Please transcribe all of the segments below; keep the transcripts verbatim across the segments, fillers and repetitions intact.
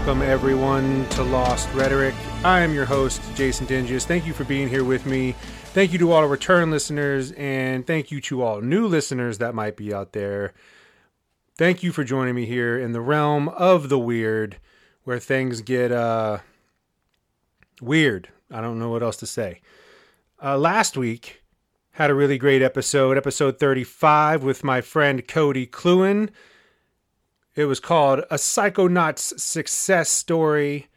Welcome, everyone, to Lost Rhetoric. I am your host, Jason Dinges. Thank you for being here with me. Thank you to all return listeners, and thank you to all new listeners that might be out there. Thank you for joining me here in the realm of the weird, where things get uh, weird. I don't know what else to say. Uh, last week, had a really great episode, episode thirty-five, with my friend Cody Cluin. It was called A Psychonaut's Success Story,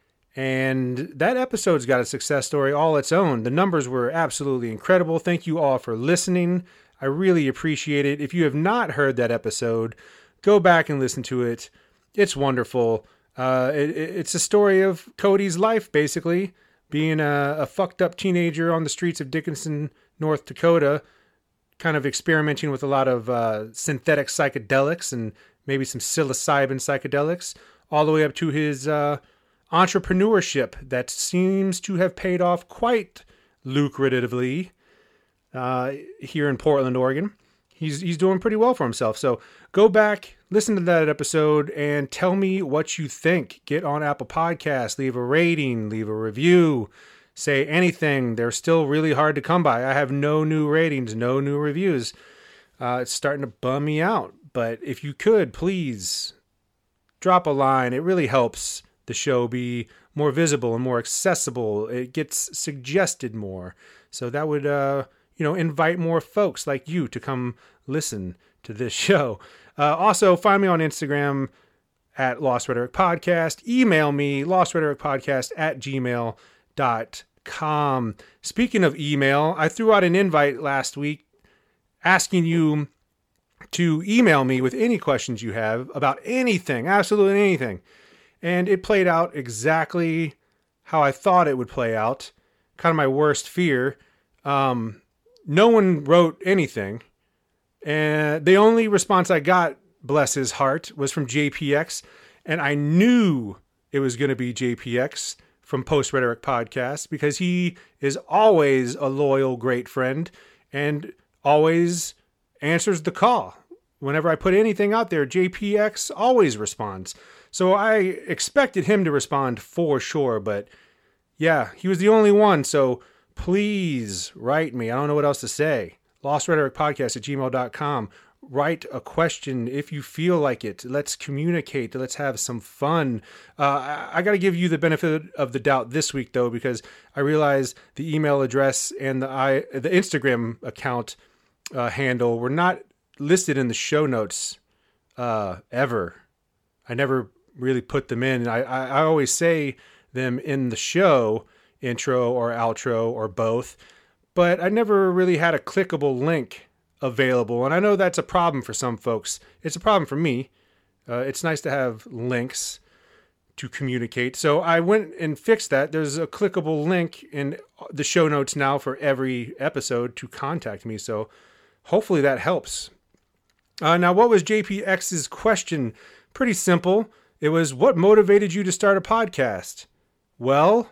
and that episode's got a success story all its own. The numbers were absolutely incredible. Thank you all for listening. I really appreciate it. If you have not heard that episode, go back and listen to it. It's wonderful. Uh, it, it's a story of Cody's life, basically, being a, a fucked up teenager on the streets of Dickinson, North Dakota, kind of experimenting with a lot of uh, synthetic psychedelics and maybe some psilocybin psychedelics, all the way up to his uh, entrepreneurship that seems to have paid off quite lucratively uh, here in Portland, Oregon. He's he's doing pretty well for himself. So go back, listen to that episode, and tell me what you think. Get on Apple Podcasts, leave a rating, leave a review, say anything. They're still really hard to come by. I have no new ratings, no new reviews. Uh, it's starting to bum me out. But if you could, please drop a line. It really helps the show be more visible and more accessible. It gets suggested more. So that would, uh, you know, invite more folks like you to come listen to this show. Uh, also, find me on Instagram at Lost Rhetoric Podcast. Email me, lostrhetoricpodcast at gmail dot com. Speaking of email, I threw out an invite last week asking you to email me with any questions you have about anything, absolutely anything. And it played out exactly how I thought it would play out. Kind of my worst fear. Um, no one wrote anything. And the only response I got, bless his heart, was from J P X. And I knew it was going to be J P X from Post Rhetoric Podcast, because he is always a loyal, great friend and always answers the call. Whenever I put anything out there, J P X always responds. So I expected him to respond for sure, but yeah, he was the only one. So please write me. I don't know what else to say. Lost Rhetoric Podcast at gmail dot com. Write a question if you feel like it. Let's communicate. Let's have some fun. Uh, I, I got to give you the benefit of the doubt this week, though, because I realize the email address and the I, the Instagram account uh, handle were not listed in the show notes uh, ever. I never really put them in. I, I, I always say them in the show, intro or outro or both, but I never really had a clickable link available. And I know that's a problem for some folks. It's a problem for me. Uh, it's nice to have links to communicate. So I went and fixed that. There's a clickable link in the show notes now for every episode to contact me. So hopefully that helps. Uh, now, what was J P X's question? Pretty simple. It was, what motivated you to start a podcast? Well,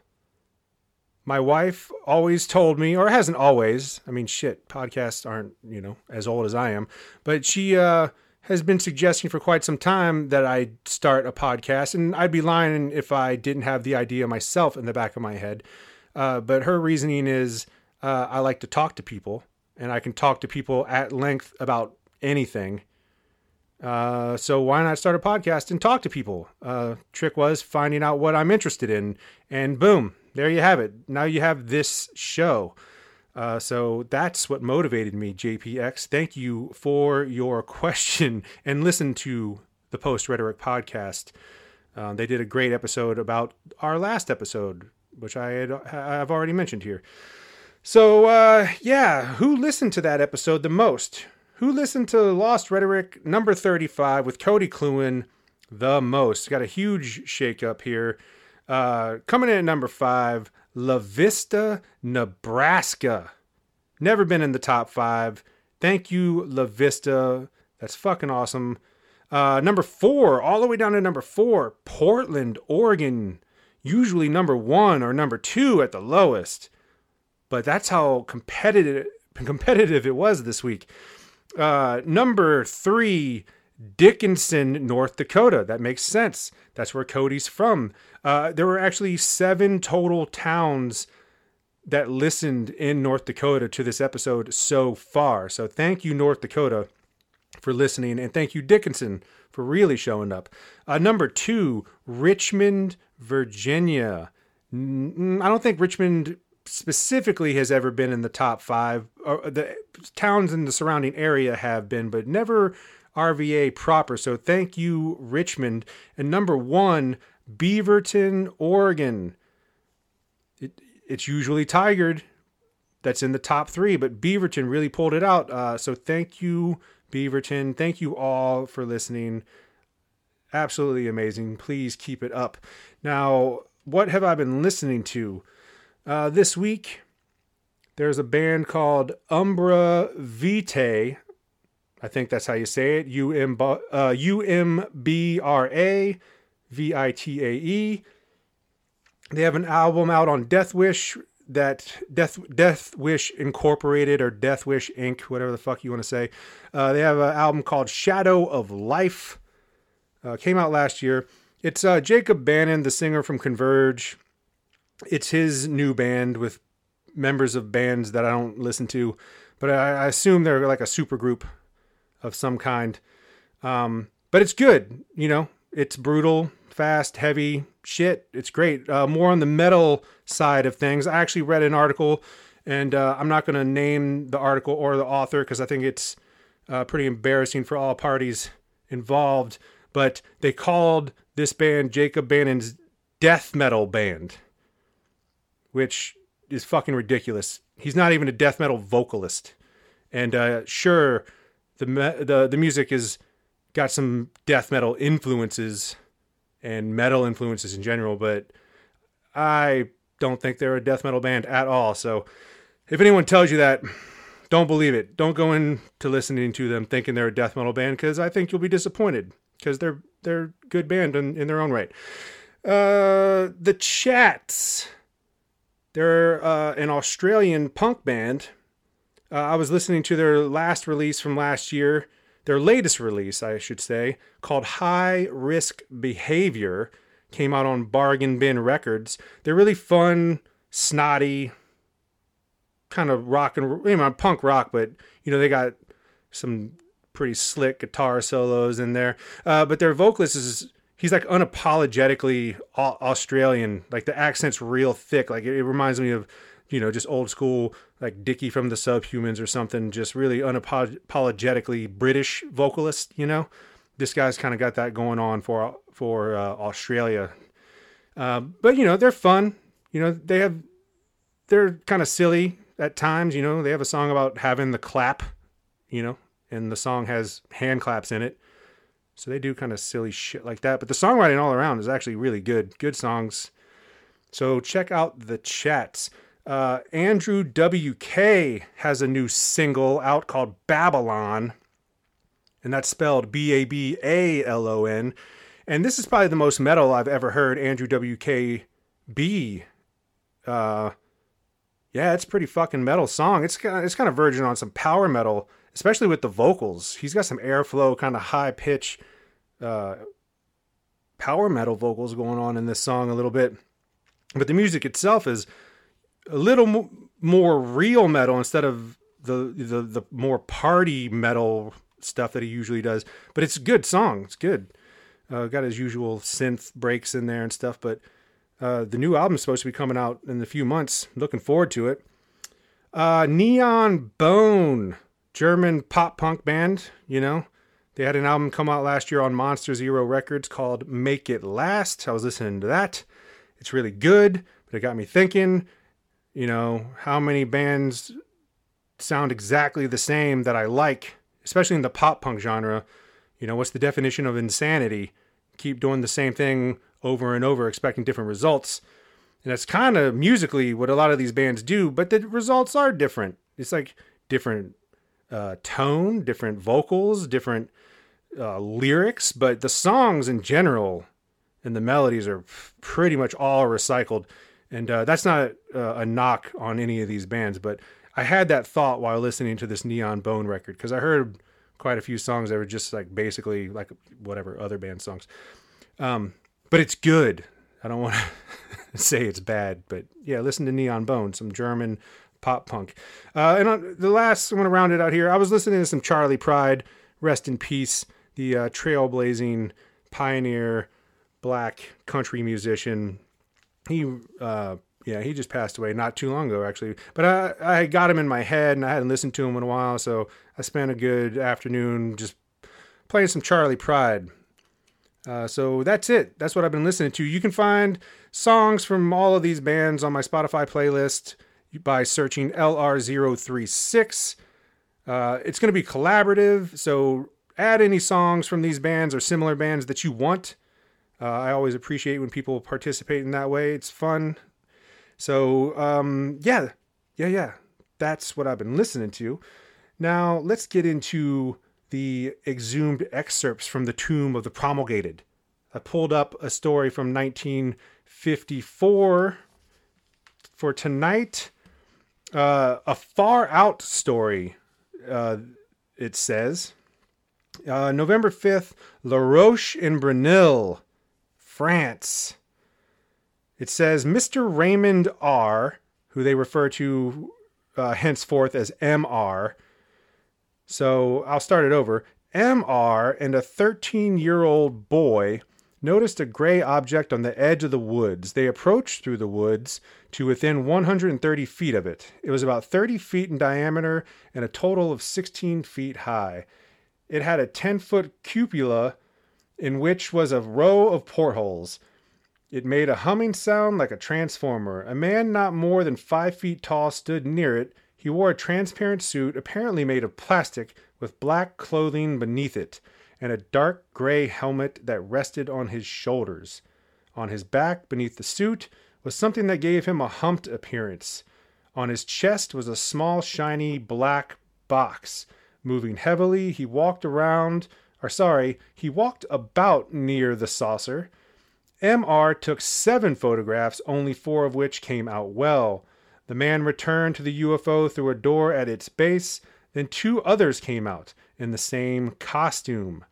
my wife always told me, or hasn't always, I mean, shit, podcasts aren't, you know, as old as I am, but she uh, has been suggesting for quite some time that I start a podcast, and I'd be lying if I didn't have the idea myself in the back of my head. Uh, but her reasoning is uh, I like to talk to people, and I can talk to people at length about anything. Uh, so why not start a podcast and talk to people? Uh, trick was finding out what I'm interested in, and boom, there you have it. Now you have this show. Uh, so that's what motivated me, J P X. Thank you for your question, and listen to the Post Rhetoric Podcast. Uh, they did a great episode about our last episode, which I had, I've already mentioned here. So, uh, yeah, who listened to that episode the most? Who listened to Lost Rhetoric number thirty-five with Cody Cluin the most? Got a huge shakeup here. Uh, coming in at number five, La Vista, Nebraska. Never been in the top five. Thank you, La Vista. That's fucking awesome. Uh, number four, all the way down to number four, Portland, Oregon. Usually number one or number two at the lowest. But that's how competitive competitive it was this week. Uh, number three, Dickinson, North Dakota. That makes sense. That's where Cody's from. Uh, there were actually seven total towns that listened in North Dakota to this episode so far. So thank you, North Dakota, for listening. And thank you, Dickinson, for really showing up. Uh, number two, Richmond, Virginia. I don't think Richmond specifically has ever been in the top five. Or the towns in the surrounding area have been, but never R V A proper. So thank you, Richmond. And number one, Beaverton, Oregon. It, it's usually Tigard that's in the top three, but Beaverton really pulled it out. Uh, so thank you, Beaverton. Thank you all for listening. Absolutely amazing. Please keep it up. Now, what have I been listening to? Uh, this week, there's a band called Umbra Vitae. I think that's how you say it. U M B R A V I T A E. They have an album out on Death Wish, that Death Death Wish Incorporated or Death Wish Incorporated, whatever the fuck you want to say. Uh, they have an album called Shadow of Life. Uh, came out last year. It's uh, Jacob Bannon, the singer from Converge. It's his new band with members of bands that I don't listen to, but I, I assume they're like a super group of some kind. Um, but it's good, you know. It's brutal, fast, heavy shit. It's great. Uh, more on the metal side of things. I actually read an article, and uh, I'm not going to name the article or the author because I think it's uh, pretty embarrassing for all parties involved. But they called this band Jacob Bannon's death metal band, which is fucking ridiculous. He's not even a death metal vocalist. And uh, sure, the the the music is got some death metal influences and metal influences in general, but I don't think they're a death metal band at all. So if anyone tells you that, don't believe it. Don't go into listening to them thinking they're a death metal band, because I think you'll be disappointed, because they're they're a good band in, in their own right. Uh, the Chats. They're uh, an Australian punk band. Uh, I was listening to their last release from last year, their latest release, I should say, called High Risk Behavior. Came out on Bargain Bin Records. They're really fun, snotty, kind of rock and you know, punk rock, but you know they got some pretty slick guitar solos in there. Uh, but their vocalist is he's like unapologetically Australian. Like the accent's real thick. Like it, it reminds me of, you know, just old school, like Dickie from the Subhumans or something. Just really unapologetically British vocalist, you know. This guy's kind of got that going on for for uh, Australia. Uh, but, you know, they're fun. You know, they have, they're kind of silly at times, you know. They have a song about having the clap, you know, and the song has hand claps in it. So they do kind of silly shit like that. But the songwriting all around is actually really good. Good songs. So check out the Chats. Uh, Andrew W K has a new single out called Babylon. And that's spelled B A B A L O N. And this is probably the most metal I've ever heard Andrew W K be. Uh, yeah, it's a pretty fucking metal song. It's kind of, it's kind of verging on some power metal, especially with the vocals. He's got some airflow, kind of high pitch, uh, power metal vocals going on in this song a little bit. But the music itself is a little mo- more real metal instead of the, the, the more party metal stuff that he usually does. But it's a good song. It's good. Uh, got his usual synth breaks in there and stuff. But uh, the new album's supposed to be coming out in a few months. Looking forward to it. Uh, Neon Bone. German pop punk band, you know. They had an album come out last year on Monster Zero Records called Make It Last. I was listening to that. It's really good, but it got me thinking, you know, how many bands sound exactly the same that I like, especially in the pop punk genre. You know, what's the definition of insanity? Keep doing the same thing over and over, expecting different results. And that's kind of musically what a lot of these bands do, but the results are different. It's like different uh, tone, different vocals, different uh, lyrics, but the songs in general and the melodies are pretty much all recycled. And uh, that's not uh, a knock on any of these bands, but I had that thought while listening to this Neon Bone record, because I heard quite a few songs that were just like basically like whatever other band songs. Um, but it's good. I don't want to say it's bad, but yeah, listen to Neon Bone, some German pop punk. Uh, and on the last, I want to round it out here. I was listening to some Charley Pride, rest in peace, the uh, trailblazing pioneer black country musician. He, uh, yeah, he just passed away not too long ago, actually. But I, I got him in my head, and I hadn't listened to him in a while, so I spent a good afternoon just playing some Charley Pride. Uh, so that's it. That's what I've been listening to. You can find songs from all of these bands on my Spotify playlist by searching L R zero three six. Uh, it's going to be collaborative, so add any songs from these bands or similar bands that you want. Uh, I always appreciate when people participate in that way. It's fun. So, um, yeah, yeah, yeah. That's what I've been listening to. Now, let's get into the exhumed excerpts from the Tomb of the Promulgated. I pulled up a story from nineteen fifty-four for tonight. Uh, a far out story, uh, it says. Uh, November fifth, La Roche-en-Brenil, France. It says, Mister Raymond R., who they refer to uh, henceforth as M R. So I'll start it over. M R and a thirteen-year-old boy noticed a gray object on the edge of the woods. They approached through the woods to within one hundred thirty feet of it. It was about thirty feet in diameter and a total of sixteen feet high. It had a ten-foot cupola in which was a row of portholes. It made a humming sound like a transformer. A man not more than five feet tall stood near it. He wore a transparent suit, apparently made of plastic, with black clothing beneath it, and a dark gray helmet that rested on his shoulders. On his back, beneath the suit, was something that gave him a humped appearance. On his chest was a small, shiny, black box. Moving heavily, he walked around, or sorry, he walked about near the saucer. M R took seven photographs, only four of which came out well. The man returned to the U F O through a door at its base. Then two others came out in the same costume.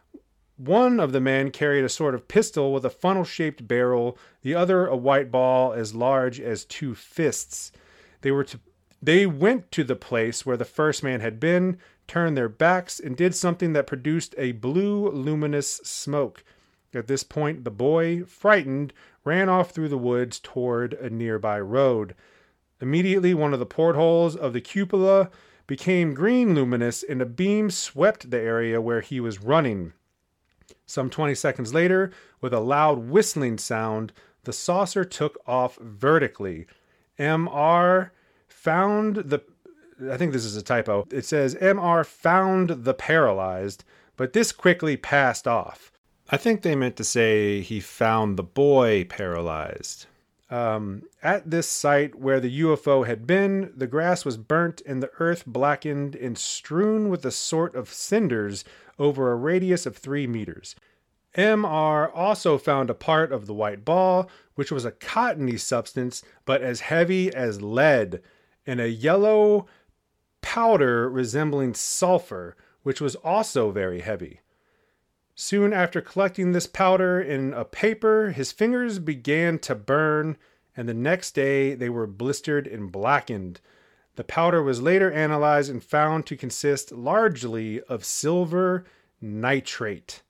One of the men carried a sort of pistol with a funnel-shaped barrel, the other a white ball as large as two fists. They were to, they went to the place where the first man had been, turned their backs, and did something that produced a blue, luminous smoke. At this point, the boy, frightened, ran off through the woods toward a nearby road. Immediately, one of the portholes of the cupola became green luminous, and a beam swept the area where he was running. Some twenty seconds later, with a loud whistling sound, the saucer took off vertically. M R found the... I think this is a typo. It says M R found the paralyzed, but this quickly passed off. I think they meant to say he found the boy paralyzed. Um, at this site where the U F O had been, the grass was burnt and the earth blackened and strewn with a sort of cinders over a radius of three meters. M R also found a part of the white ball, which was a cottony substance, but as heavy as lead, and a yellow powder resembling sulfur, which was also very heavy. Soon after collecting this powder in a paper, his fingers began to burn, and the next day they were blistered and blackened. The powder was later analyzed and found to consist largely of silver nitrate.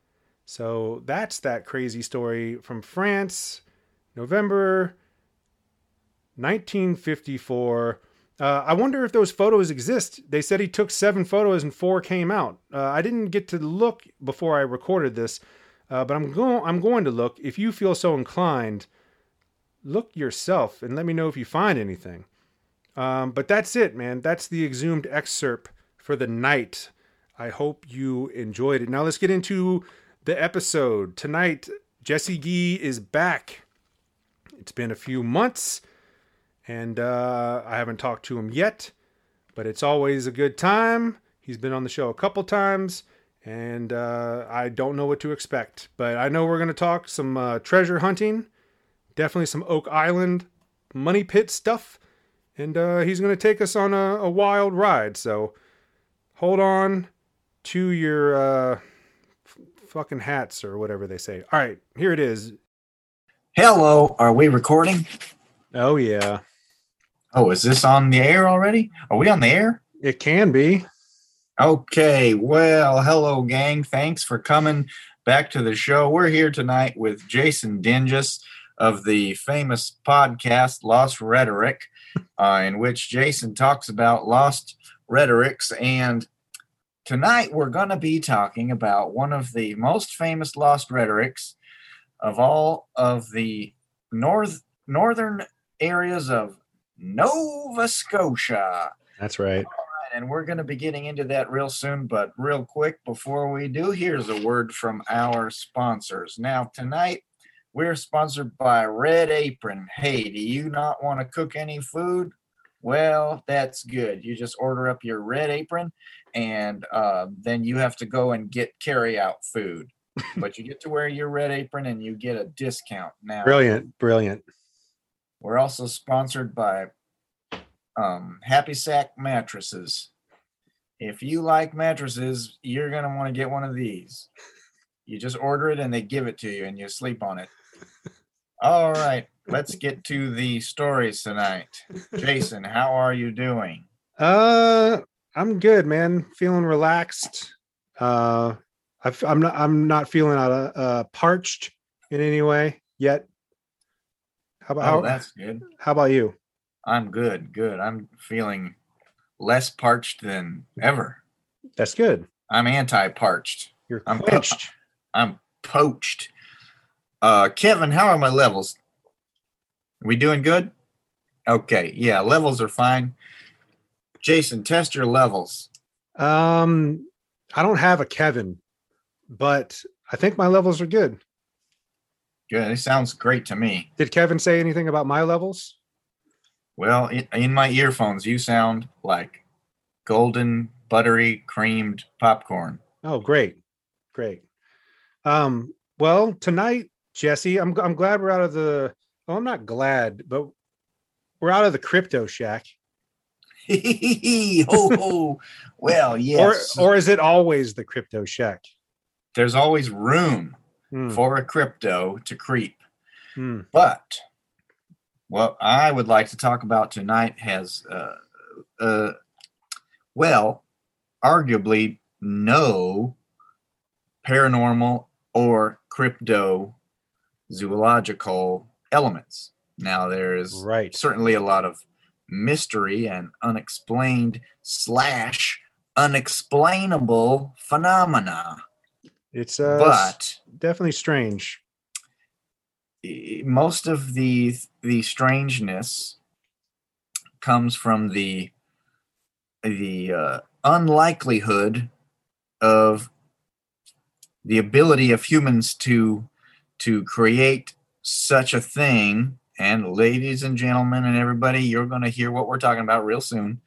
So that's that crazy story from France, November nineteen fifty-four. Uh, I wonder if those photos exist. They said he took seven photos and four came out. Uh, I didn't get to look before I recorded this, uh, but I'm going. I'm going to look. If you feel so inclined, look yourself and let me know if you find anything. Um, but that's it, man. That's the exhumed excerpt for the night. I hope you enjoyed it. Now let's get into the episode tonight. Jesse Gee is back. It's been a few months. And uh, I haven't talked to him yet, but it's always a good time. He's been on the show a couple times, and uh, I don't know what to expect. But I know we're going to talk some uh, treasure hunting, definitely some Oak Island money pit stuff, and uh, he's going to take us on a, a wild ride. So hold on, to your uh, f- fucking hats or whatever they say. All right, here it is. Hello, are we recording? Oh, yeah. Oh, is this on the air already? Are we on the air? It can be. Okay, well, hello, gang. Thanks for coming back to the show. We're here tonight with Jason Dingus of the famous podcast Lost Rhetoric, uh, in which Jason talks about lost rhetorics. And tonight we're going to be talking about one of the most famous lost rhetorics of all of the north northern areas of Nova Scotia. That's right. And we're going to be getting into that real soon, but real quick before we do, here's a word from our sponsors. Now, tonight, we're sponsored by Red Apron. Hey, do you not want to cook any food? Well, that's good. You just order up your Red Apron, and uh, then you have to go and get carry-out food. But you get to wear your Red Apron, and you get a discount. Now, Brilliant, brilliant. We're also sponsored by um, Happy Sack mattresses. If you like mattresses, you're going to want to get one of these. You just order it and they give it to you and you sleep on it. All right, let's get to the stories tonight. Jason, how are you doing? Uh, I'm good, man. Feeling relaxed. Uh, I, I'm not. I'm not feeling uh, uh, parched in any way yet. How about? Oh, how, that's good. How about you? I'm good. Good. I'm feeling less parched than ever. That's good. I'm anti-parched. You're I'm quenched. I'm poached. Uh, Kevin, how are my levels? Are we doing good? Okay. Yeah, levels are fine. Jason, test your levels. Um, I don't have a Kevin, but I think my levels are good. Good. It sounds great to me. Did Kevin say anything about my levels? Well, in, in my earphones, you sound like golden, buttery, creamed popcorn. Oh, great. Great. Um, well, tonight, Jesse, I'm I'm glad we're out of the well, I'm not glad, but we're out of the crypto shack. ho, ho. Well, yes. Or or is it always the crypto shack? There's always room Hmm. for a crypto to creep. Hmm. But what I would like to talk about tonight has, uh, uh, well, arguably no paranormal or crypto zoological elements. Now, there is Right. certainly a lot of mystery and unexplained slash unexplainable phenomena. It's uh, But definitely strange. Most of the the strangeness comes from the the uh, unlikelihood of the ability of humans to to create such a thing. And ladies and gentlemen and everybody, you're going to hear what we're talking about real soon.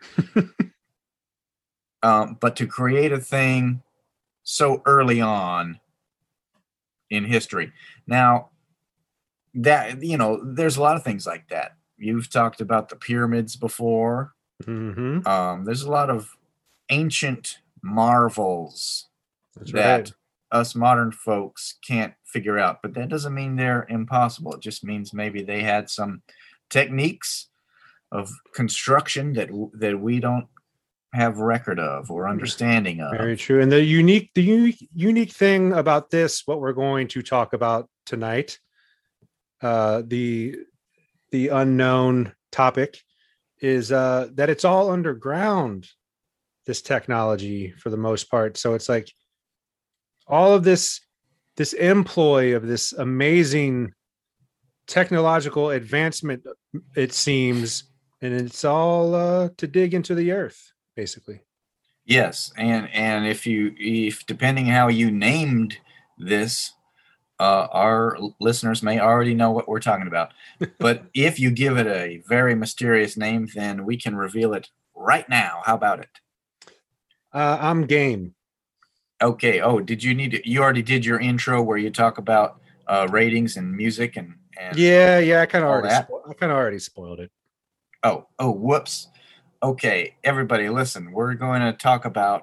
um, but to create a thing so early on in history. Now, that, you know, there's a lot of things like that. You've talked about the pyramids before. Mm-hmm. Um, there's a lot of ancient marvels That's that right. us modern folks can't figure out, but that doesn't mean they're impossible. It just means maybe they had some techniques of construction that that we don't have record of or understanding of. Very true. And the unique the unique unique thing about this, what we're going to talk about tonight, uh, the the unknown topic, is uh, that it's all underground. This technology, for the most part, so it's like all of this this employ of this amazing technological advancement, it seems, and it's all uh, to dig into the earth, basically. Yes, and and if you if depending how you named this, uh, our listeners may already know what we're talking about. But if you give it a very mysterious name, then we can reveal it right now. How about it? Uh, I'm game. Okay. Oh, did you need to, you already did your intro where you talk about uh, ratings and music and, and Yeah, yeah. I kind of all already, that? spo- I kind of already spoiled it. Oh, oh, whoops. Okay, everybody, listen. We're going to talk about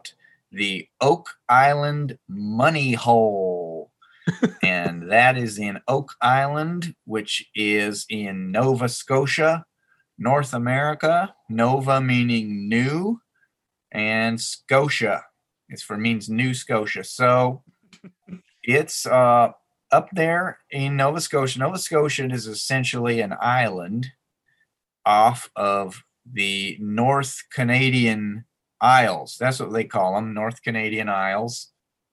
the Oak Island Money Hole. And that is in Oak Island, which is in Nova Scotia, North America. Nova meaning new, and Scotia is for means New Scotia. So it's uh, up there in Nova Scotia. Nova Scotia is essentially an island off of the North Canadian Isles. That's what they call them, North Canadian Isles.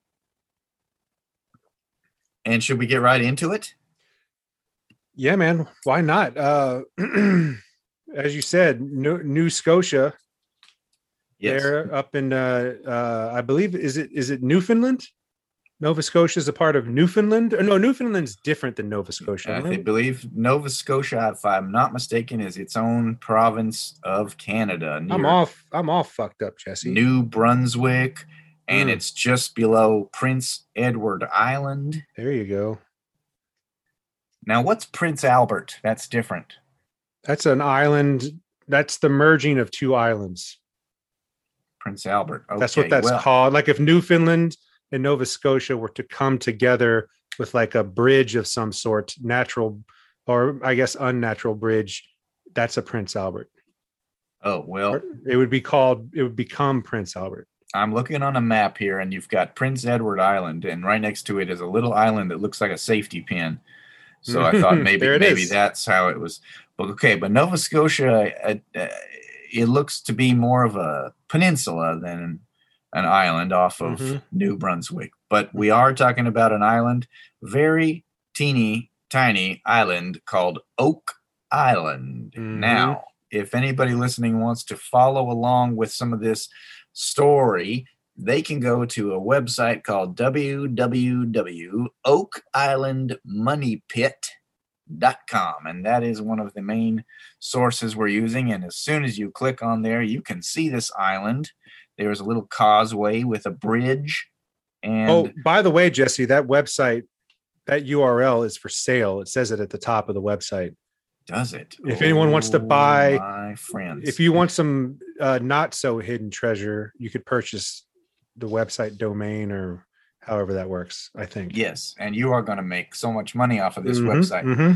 And should we get right into it? Yeah, man. Why not? Uh, as you said, New, New Scotia. Yes. They're up in, uh, uh, I believe, is it is it Newfoundland? Nova Scotia is a part of Newfoundland. Or no, Newfoundland's different than Nova Scotia. I believe Nova Scotia, if I'm not mistaken, is its own province of Canada. I'm off. I'm all fucked up, Jesse. New Brunswick. And mm. it's just below Prince Edward Island. There you go. Now, what's Prince Albert? That's different. That's an island. That's the merging of two islands. Prince Albert. Okay, that's what that's well, called. Like if Newfoundland and Nova Scotia were to come together with like a bridge of some sort, natural or I guess unnatural bridge, that's a Prince Albert. Oh, well. Or it would be called, it would become Prince Albert. I'm looking on a map here, and you've got Prince Edward Island, and right next to it is a little island that looks like a safety pin. So I thought maybe maybe is. that's how it was. But okay, but Nova Scotia, uh, uh, it looks to be more of a peninsula than an island off of mm-hmm. New Brunswick. But we are talking about an island, very teeny tiny island called Oak Island. Mm-hmm. Now, if anybody listening wants to follow along with some of this story, they can go to a website called w w w dot oak island money pit dot com, and that is one of the main sources we're using. And as soon as you click on there, you can see this island. There's a little causeway with a bridge. And oh, by the way, Jesse, that website, that U R L is for sale. It says it at the top of the website. Does it? If oh, anyone wants to buy, my friends, if you want some uh, not so hidden treasure, you could purchase the website domain or however that works, I think. Yes, and you are going to make so much money off of this mm-hmm, website. Mm-hmm.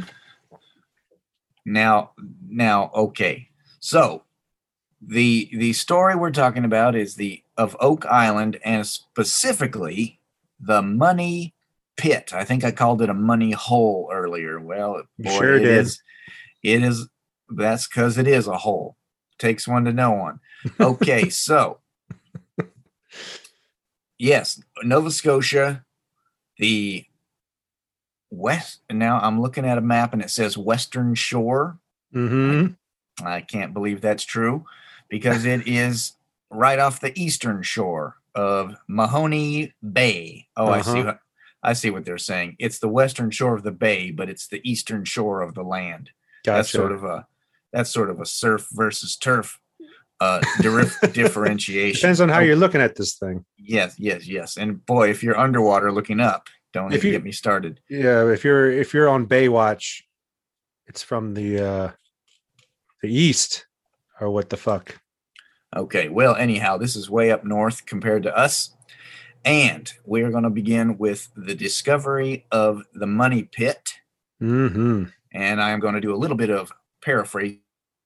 Now, now, okay. So the the story we're talking about is the of Oak Island, and specifically the Money Pit. I think I called it a money hole earlier. Well, boy, sure it did. is. It is. That's because it is a hole. Takes one to know one. Okay, so yes, Nova Scotia, the west. Now I'm looking at a map and it says Western Shore. Mm-hmm. I, I can't believe that's true because it is right off the eastern shore of Mahoney Bay. Oh, uh-huh. I see. What, I see what they're saying. It's the western shore of the bay, but it's the eastern shore of the land. Gotcha. That's sort of a that's sort of a surf versus turf uh, differentiation. Depends on how oh, you're looking at this thing. Yes, yes, yes. And boy, if you're underwater looking up, don't even get me started. Yeah, if you're if you're on Baywatch, it's from the uh, the east, or what the fuck. Okay, well, anyhow, this is way up north compared to us. And we are going to begin with the discovery of the Money Pit. Mm-hmm. And I'm going to do a little bit of paraphrasing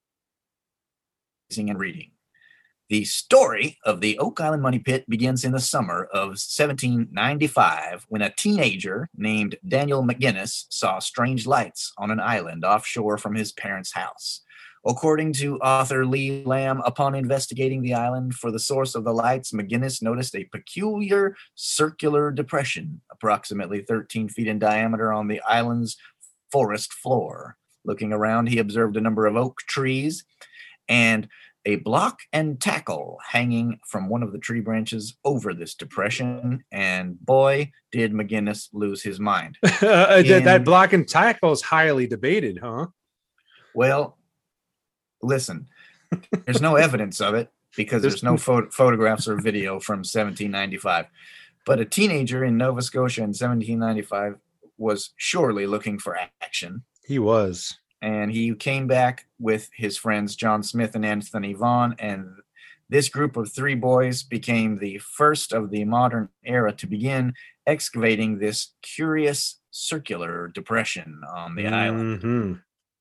and reading. The story of the Oak Island Money Pit begins in the summer of seventeen ninety-five when a teenager named Daniel McGinnis saw strange lights on an island offshore from his parents' house. According to author Lee Lamb, upon investigating the island for the source of the lights, McGinnis noticed a peculiar circular depression, approximately thirteen feet in diameter on the island's forest floor. Looking around, he observed a number of oak trees and a block and tackle hanging from one of the tree branches over this depression. And boy, did McGinnis lose his mind. In, that block and tackle is highly debated, huh? Well, listen, there's no evidence of it because there's no pho- photographs or video from seventeen ninety-five. But a teenager in Nova Scotia in seventeen ninety-five was surely looking for action. He was. And he came back with his friends John Smith and Anthony Vaughn, and This group of three boys became the first of the modern era to begin excavating this curious circular depression on the island. Mm-hmm.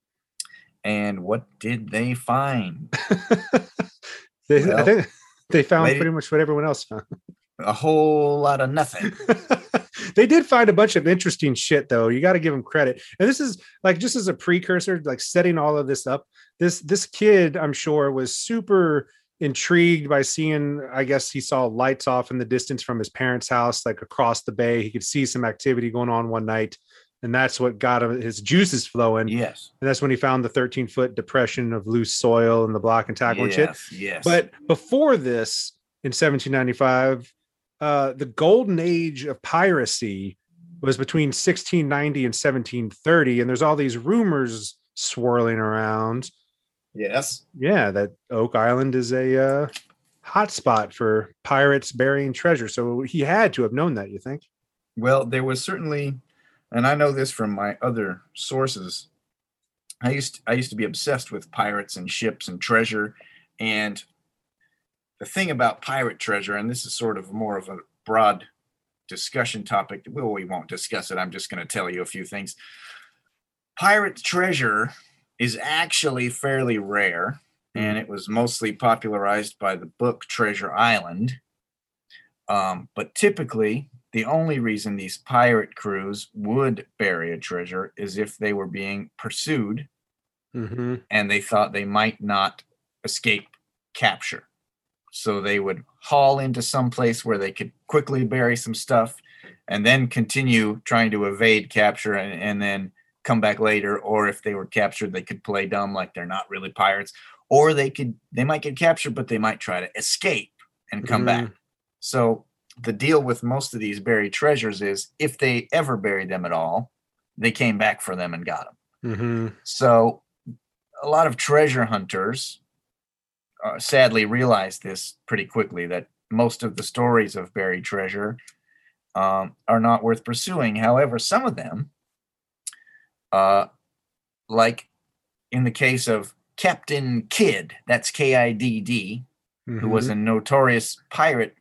And what did they find? they, Well, I think they found wait- pretty much what everyone else found. A whole lot of nothing. They did find a bunch of interesting shit, though. You got to give them credit. And this is like just as a precursor, like setting all of this up. This this kid, I'm sure, was super intrigued by seeing. I guess he saw lights off in the distance from his parents' house, like across the bay. He could see some activity going on one night, and that's what got him his juices flowing. Yes. And that's when he found the thirteen foot depression of loose soil and the block and tackle and shit. Yes. Yes. But before this, in seventeen ninety-five. Uh, the golden age of piracy was between sixteen ninety and seventeen thirty, and there's all these rumors swirling around. Yes. Yeah, that Oak Island is a uh, hotspot for pirates burying treasure. So he had to have known that, you think? Well, there was certainly, and I know this from my other sources. I used to, I used to be obsessed with pirates and ships and treasure, and the thing about pirate treasure, and this is sort of more of a broad discussion topic. Well, we won't discuss it. I'm just going to tell you a few things. Pirate treasure is actually fairly rare, and it was mostly popularized by the book Treasure Island. Um, but typically, the only reason these pirate crews would bury a treasure is if they were being pursued, Mm-hmm. and they thought they might not escape capture. So they would haul into some place where they could quickly bury some stuff and then continue trying to evade capture and, and then come back later. Or if they were captured, they could play dumb like they're not really pirates. Or they could they might get captured, but they might try to escape and come Mhm. back. So the deal with most of these buried treasures is if they ever buried them at all, they came back for them and got them. Mm-hmm. So a lot of treasure hunters Uh, sadly realized this pretty quickly, that most of the stories of buried treasure um, are not worth pursuing. However, some of them, uh, like in the case of Captain Kidd, that's K I D D, who was a notorious pirate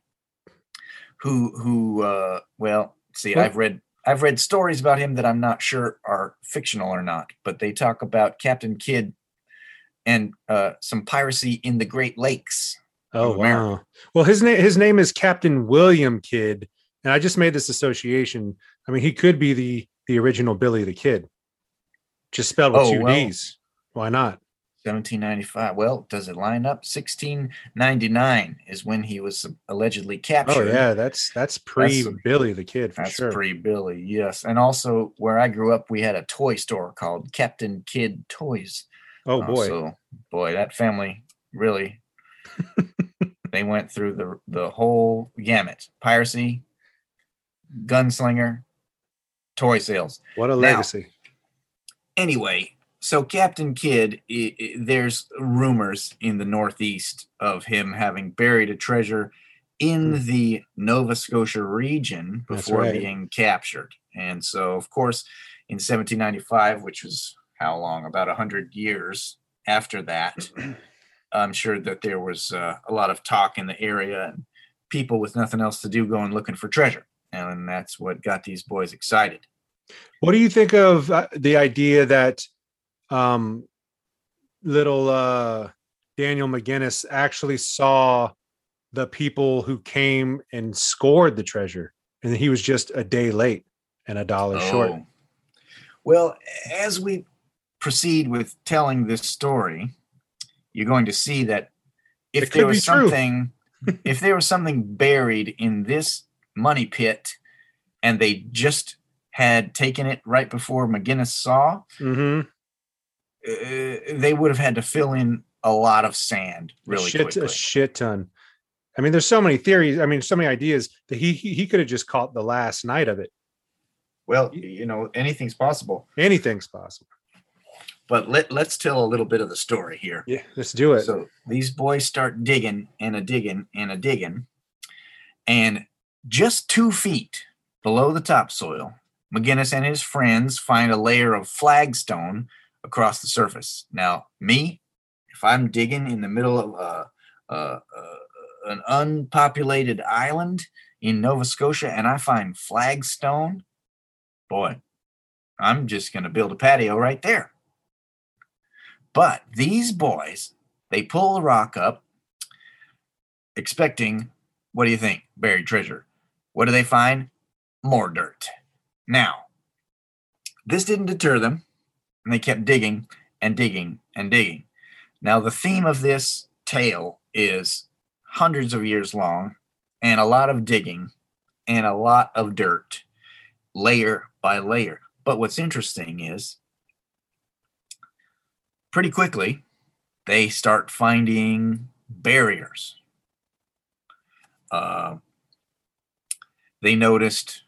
who, who uh, well, see, Well- I've read I've read stories about him that I'm not sure are fictional or not, but they talk about Captain Kidd and uh, some piracy in the Great Lakes. Oh, of America. wow. Well, his name his name is Captain William Kidd, and I just made this association. I mean, he could be the the original Billy the Kid, just spelled with Oh, two well. D's. Why not? seventeen ninety-five. Well, does it line up? sixteen ninety-nine is when he was allegedly Oh captured. yeah, that's that's pre Billy the Kid for That's sure. pre-Billy, yes. And also, where I grew up, we had a toy store called Captain Kidd Toys. oh Uh, boy, so, boy, that family really, they went through the the whole gamut. Piracy, gunslinger, toy sales. what a now- legacy! Anyway, so Captain Kidd, i i there's rumors in the Northeast of him having buried a treasure in Hmm. the Nova Scotia region That's before right. being captured. And so, of course, in seventeen ninety-five, which was how long? About one hundred years after that, I'm sure that there was uh, a lot of talk in the area and people with nothing else to do going looking for treasure. And that's what got these boys excited. What do you think of uh, the idea that um, little uh, Daniel McGinnis actually saw the people who came and scored the treasure, and he was just a day late and a dollar short? Oh. Well, as we proceed with telling this story, you're going to see that if It could there was be true. something, if there was something buried in this money pit, and they just had taken it right before McGinnis saw, Mm-hmm. uh, they would have had to fill in a lot of sand really a shit, quickly. a shit ton. I mean, there's so many theories. I mean, so many ideas that he he, he could have just caught the last night of it. Well, you know, anything's possible. Anything's possible. But let let's tell a little bit of the story here. Yeah, let's do it. So these boys start digging and a digging and a digging, and just two feet below the topsoil, McGinnis and his friends find a layer of flagstone across the surface. Now, me, if I'm digging in the middle of a uh, uh, an unpopulated island in Nova Scotia, and I find flagstone, boy, I'm just going to build a patio right there. But these boys, they pull the rock up, expecting, what do you think? Buried treasure. What do they find? More dirt. Now, this didn't deter them, and they kept digging and digging and digging. Now, the theme of this tale is hundreds of years long, and a lot of digging, and a lot of dirt, layer by layer. But what's interesting is, pretty quickly, they start finding barriers. Uh, they noticed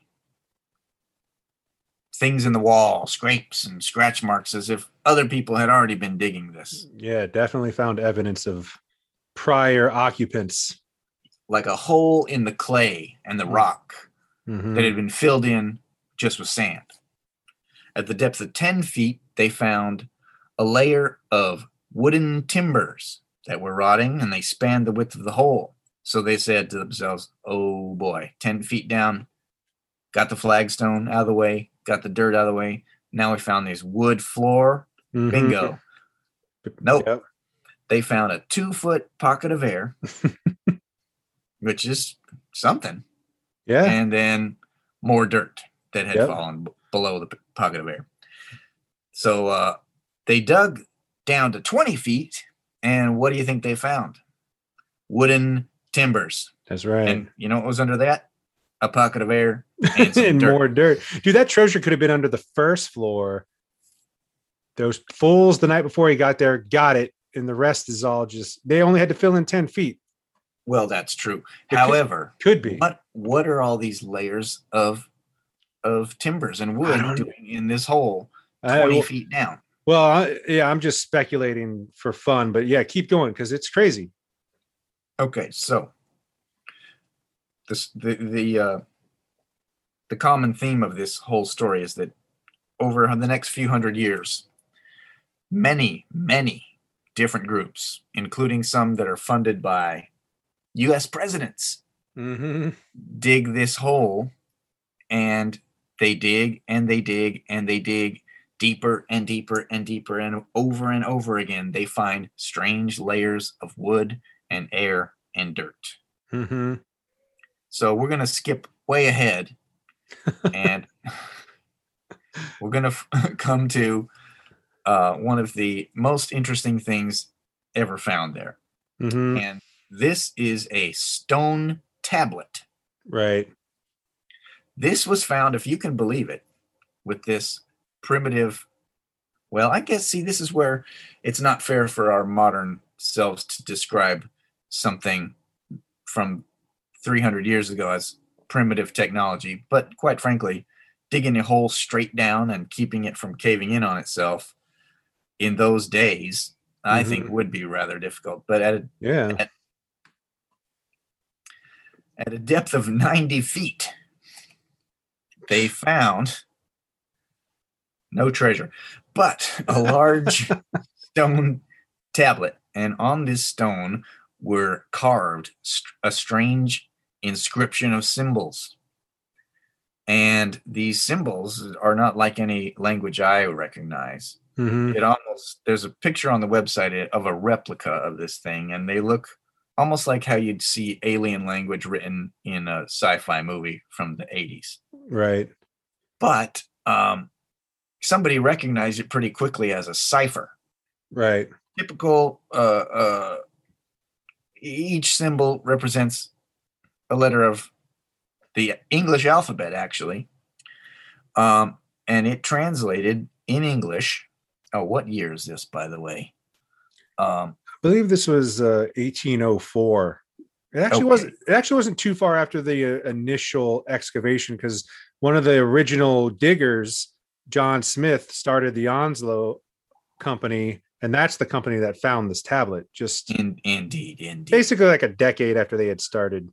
things in the wall, scrapes and scratch marks, as if other people had already been digging this. Yeah, definitely found evidence of prior occupants. Like a hole in the clay and the rock mm-hmm. that had been filled in just with sand. At the depth of ten feet, they found a layer of wooden timbers that were rotting, and they spanned the width of the hole. So they said to themselves, oh boy, ten feet down, got the flagstone out of the way, got the dirt out of the way. Now we found this wood floor. Mm-hmm. Bingo. Nope. Yep. They found a two-foot pocket of air, which is something. Yeah. And then more dirt that had yep. fallen b- below the p- pocket of air. So uh, they dug down to twenty feet, and what do you think they found? Wooden timbers. That's right. And you know what was under that? A pocket of air and, some and dirt. more dirt. Dude, that treasure could have been under the first floor. Those fools the night before he got there got it, and the rest is all just, they only had to fill in ten feet. Well, that's true. It However, could, could be. What what are all these layers of of timbers and wood doing in this hole twenty I, well, feet down? Well, I, yeah, I'm just speculating for fun, but yeah, keep going because it's crazy. Okay, so this the the uh, the common theme of this whole story is that over the next few hundred years, many many different groups, including some that are funded by U S presidents, mm-hmm. dig this hole, and they dig and they dig and they dig deeper and deeper and deeper, and over and over again they find strange layers of wood and air and dirt. Mm-hmm. So we're going to skip way ahead, and we're going to f- come to uh, one of the most interesting things ever found there. Mm-hmm. And this is a stone tablet. Right. This was found, if you can believe it, with this primitive, well, I guess, see, this is where it's not fair for our modern selves to describe something from three hundred years ago as primitive technology. But quite frankly, digging a hole straight down and keeping it from caving in on itself in those days, I mm-hmm. think would be rather difficult. But at a, yeah. at, at a depth of ninety feet, they found no treasure, but a large stone tablet. And on this stone were carved a strange inscription of symbols. And these symbols are not like any language I recognize. Mm-hmm. It almost, there's a picture on the website of a replica of this thing, and they look almost like how you'd see alien language written in a sci-fi movie from the eighties. Right. But um, somebody recognized it pretty quickly as a cipher. Right. Typical, uh, uh, each symbol represents a letter of the English alphabet, actually. Um, and it translated in English. Oh, what year is this, by the way? Um, I believe this was uh, eighteen oh four. It actually okay. wasn't. It actually wasn't too far after the uh, initial excavation, because one of the original diggers, John Smith, started the Onslow Company, and that's the company that found this tablet. Just in, indeed, indeed. Basically, like a decade after they had started.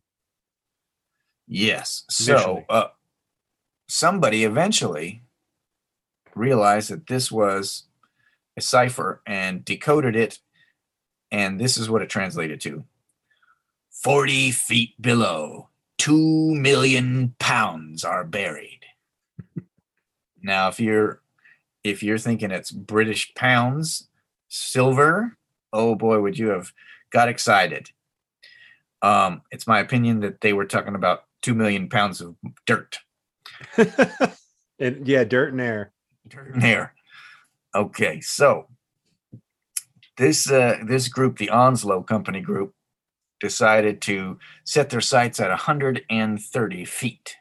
Yes. So uh, somebody eventually realized that this was a cipher and decoded it, and this is what it translated to. forty feet below, two million pounds are buried. Now, if you're if you're thinking it's British pounds, silver, oh boy, would you have got excited. Um, it's my opinion that they were talking about two million pounds of dirt. And yeah, dirt and air. Dirt and air. Okay, so this uh, this group, the Onslow Company group, decided to set their sights at one hundred thirty feet.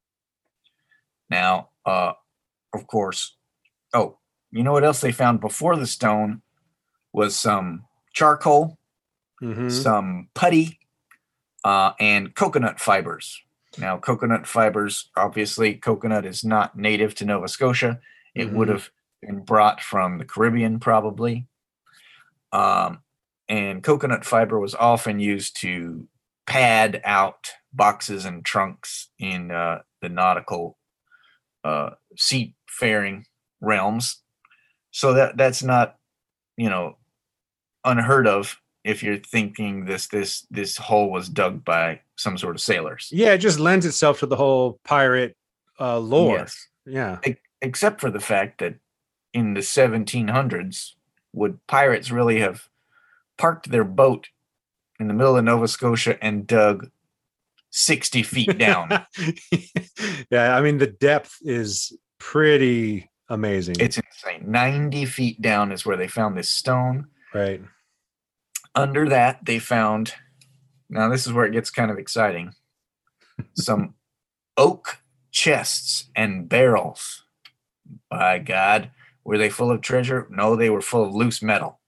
Now, uh, of course, oh, you know what else they found before the stone was some charcoal, mm-hmm. some putty, uh, and coconut fibers. Now, coconut fibers, obviously, coconut is not native to Nova Scotia. It mm-hmm. would have been brought from the Caribbean, probably. Um, and coconut fiber was often used to pad out boxes and trunks in uh, the nautical uh, seafaring realms. So that that's not, you know, unheard of if you're thinking this this this hole was dug by some sort of sailors. Yeah, it just lends itself to the whole pirate uh, lore. Yes. Yeah. E- except for the fact that in the seventeen hundreds, would pirates really have parked their boat in the middle of Nova Scotia and dug sixty feet down? Yeah, I mean, the depth is pretty amazing. It's insane. ninety feet down is where they found this stone. Right. Under that, they found, now this is where it gets kind of exciting, some oak chests and barrels. By God, were they full of treasure? No, they were full of loose metal.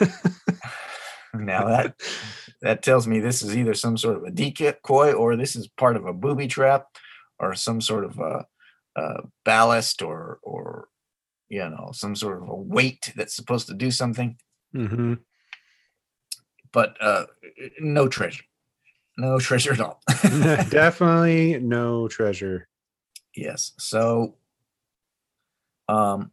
Now that that tells me this is either some sort of a decoy, or this is part of a booby trap, or some sort of a, a ballast, or or you know, some sort of a weight that's supposed to do something. Mm-hmm. But uh, no treasure, no treasure at all. Definitely no treasure. Yes. So, um.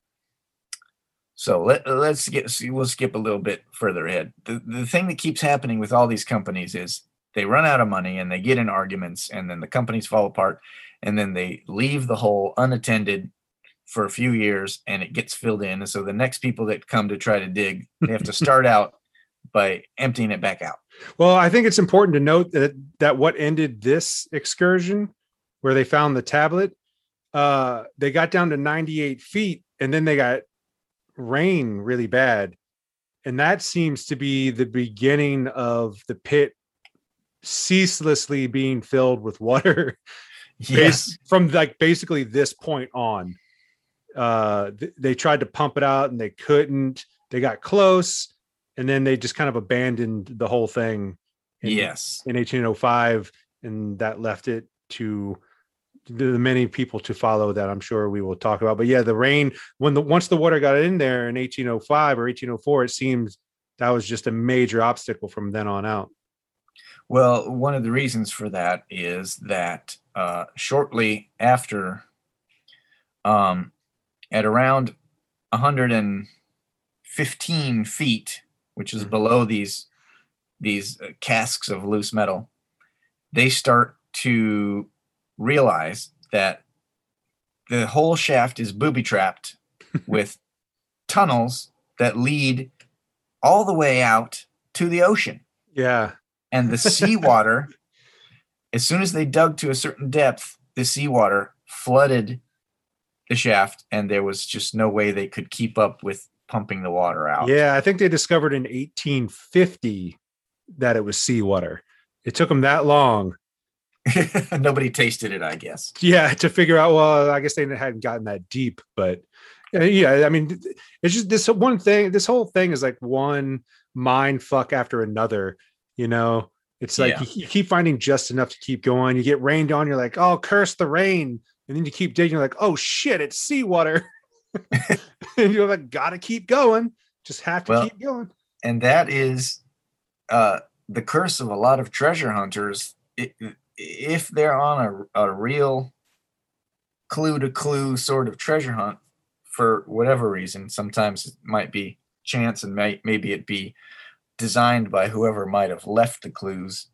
So let, let's get, we'll skip a little bit further ahead. The, the thing that keeps happening with all these companies is they run out of money and they get in arguments, and then the companies fall apart, and then they leave the hole unattended for a few years and it gets filled in. And so the next people that come to try to dig, they have to start out by emptying it back out. Well, I think it's important to note that, that what ended this excursion, where they found the tablet, uh, they got down to ninety-eight feet, and then they got rain really bad, and that seems to be the beginning of the pit ceaselessly being filled with water. Yes. From like basically this point on, uh th- they tried to pump it out and they couldn't. They got close, and then they just kind of abandoned the whole thing in, yes in eighteen oh five, and that left it to the many people to follow that I'm sure we will talk about. But yeah, the rain, when the once the water got in there in eighteen oh five or eighteen oh four, it seems that was just a major obstacle from then on out. Well, one of the reasons for that is that uh, shortly after, um, at around one hundred fifteen feet, which is mm-hmm. below these these uh, casks of loose metal, they start to realize that the whole shaft is booby-trapped with tunnels that lead all the way out to the ocean. Yeah. And the seawater, as soon as they dug to a certain depth, the seawater flooded the shaft, and there was just no way they could keep up with pumping the water out. Yeah, I think they discovered in eighteen fifty that it was seawater. It took them that long. Nobody tasted it, I guess. Yeah, to figure out, well, I guess they hadn't gotten that deep, but yeah, I mean, it's just this one thing, this whole thing is like one mind fuck after another. You know, it's like yeah. you, you keep finding just enough to keep going. You get rained on, you're like, oh, curse the rain. And then you keep digging, you're like, oh shit, it's seawater. And you're like, gotta keep going. Just have to well, keep going. And that is uh, the curse of a lot of treasure hunters. It, if they're on a, a real clue to clue sort of treasure hunt, for whatever reason, sometimes it might be chance, and may, maybe it be designed by whoever might have left the clues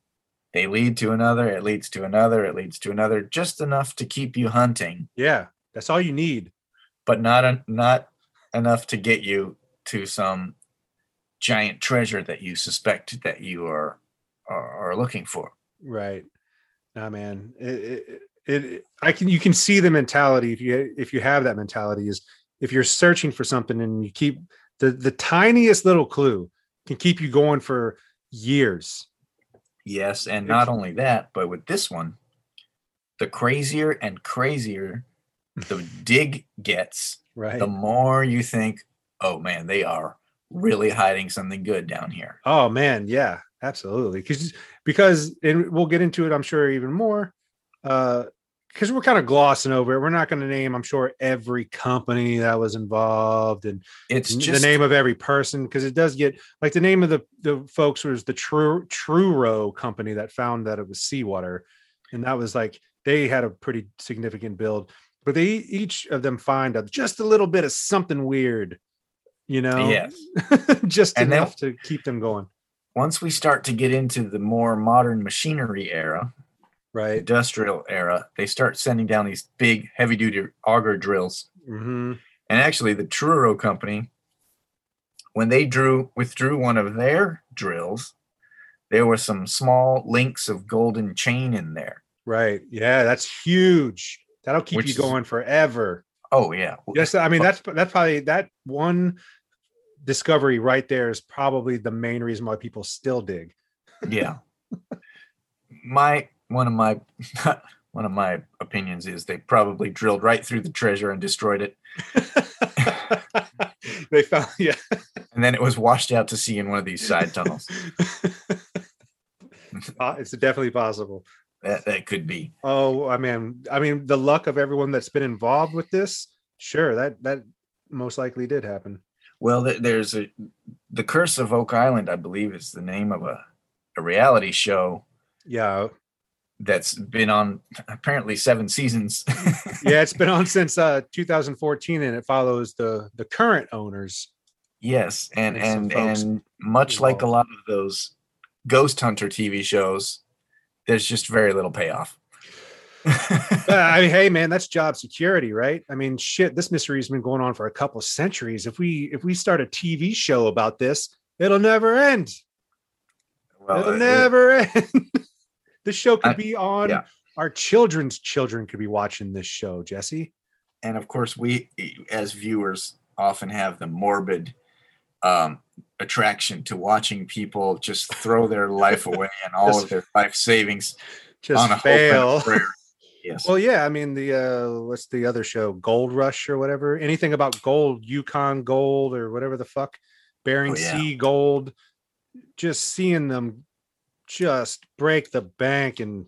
They lead to another, it leads to another, it leads to another, just enough to keep you hunting. Yeah, that's all you need. But not a, not enough to get you to some giant treasure that you suspect that you are are, are looking for. Right. Nah, man. It, it, it I can you can see the mentality if you if you have that mentality is if you're searching for something and you keep the the tiniest little clue can keep you going for years. Yes, and not It's, only that, but with this one, the crazier and crazier the dig gets, right. the more you think, oh man, they are really hiding something good down here. Oh man, yeah, absolutely. Because because and we'll get into it, I'm sure, even more. Uh because we're kind of glossing over it. We're not going to name, I'm sure, every company that was involved and It's n- the just, name of every person, because it does get like the name of the the folks was the True Truro company that found that it was seawater, and that was like they had a pretty significant build, but they each of them find a, just a little bit of something weird, you know, yes. just And then enough to keep them going. once we start to get into the more modern machinery era, Right. industrial era, they start sending down these big heavy duty auger drills. Mm-hmm. And actually, the Truro company, when they drew withdrew one of their drills, there were some small links of golden chain in there. Right. Yeah, that's huge. That'll keep Which you is, going forever. oh yeah. Yes, I mean that's that's probably that one discovery right there is probably the main reason why people still dig. Yeah. My one of my one of my opinions is they probably drilled right through the treasure and destroyed it. They found, yeah. And then it was washed out to sea in one of these side tunnels. Uh, it's definitely possible. That that could be. Oh, I mean, I mean, the luck of everyone that's been involved with this, sure, that that most likely did happen. Well, there's a The Curse of Oak Island, I believe, is the name of a, a reality show. Yeah. That's been on apparently seven seasons. Yeah, it's been on since uh, two thousand fourteen, and it follows the the current owners. Yes, and and and and much involved. like a lot of those ghost hunter T V shows, there's just very little payoff. I mean, hey man, that's job security, right? I mean, shit, this mystery's been going on for a couple centuries. If we if we start a T V show about this, it'll never end. Well, it'll it, never end. This show could I, be on. Yeah. Our children's children could be watching this show, Jesse. And of course, we as viewers often have the morbid um, attraction to watching people just throw their life away and all just, of their life savings just on a fail. hope and a prayer. Yes. Well, yeah. I mean, the uh, what's the other show? Gold Rush or whatever. Anything about gold, Yukon Gold or whatever the fuck, Bering oh, yeah. Sea Gold. Just seeing them just break the bank and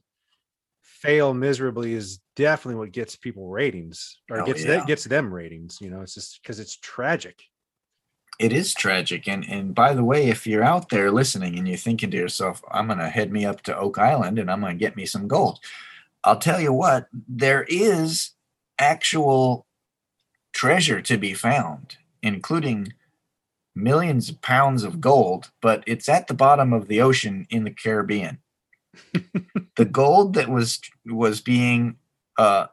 fail miserably is definitely what gets people ratings, or oh, gets yeah. that gets them ratings. You know, it's just because it's tragic. It is tragic. And and by the way, if you're out there listening and you're thinking to yourself, I'm going to head me up to Oak Island and I'm going to get me some gold. I'll tell you what, there is actual treasure to be found, including millions of pounds of gold, but it's at the bottom of the ocean in the Caribbean. The gold that was was being uh,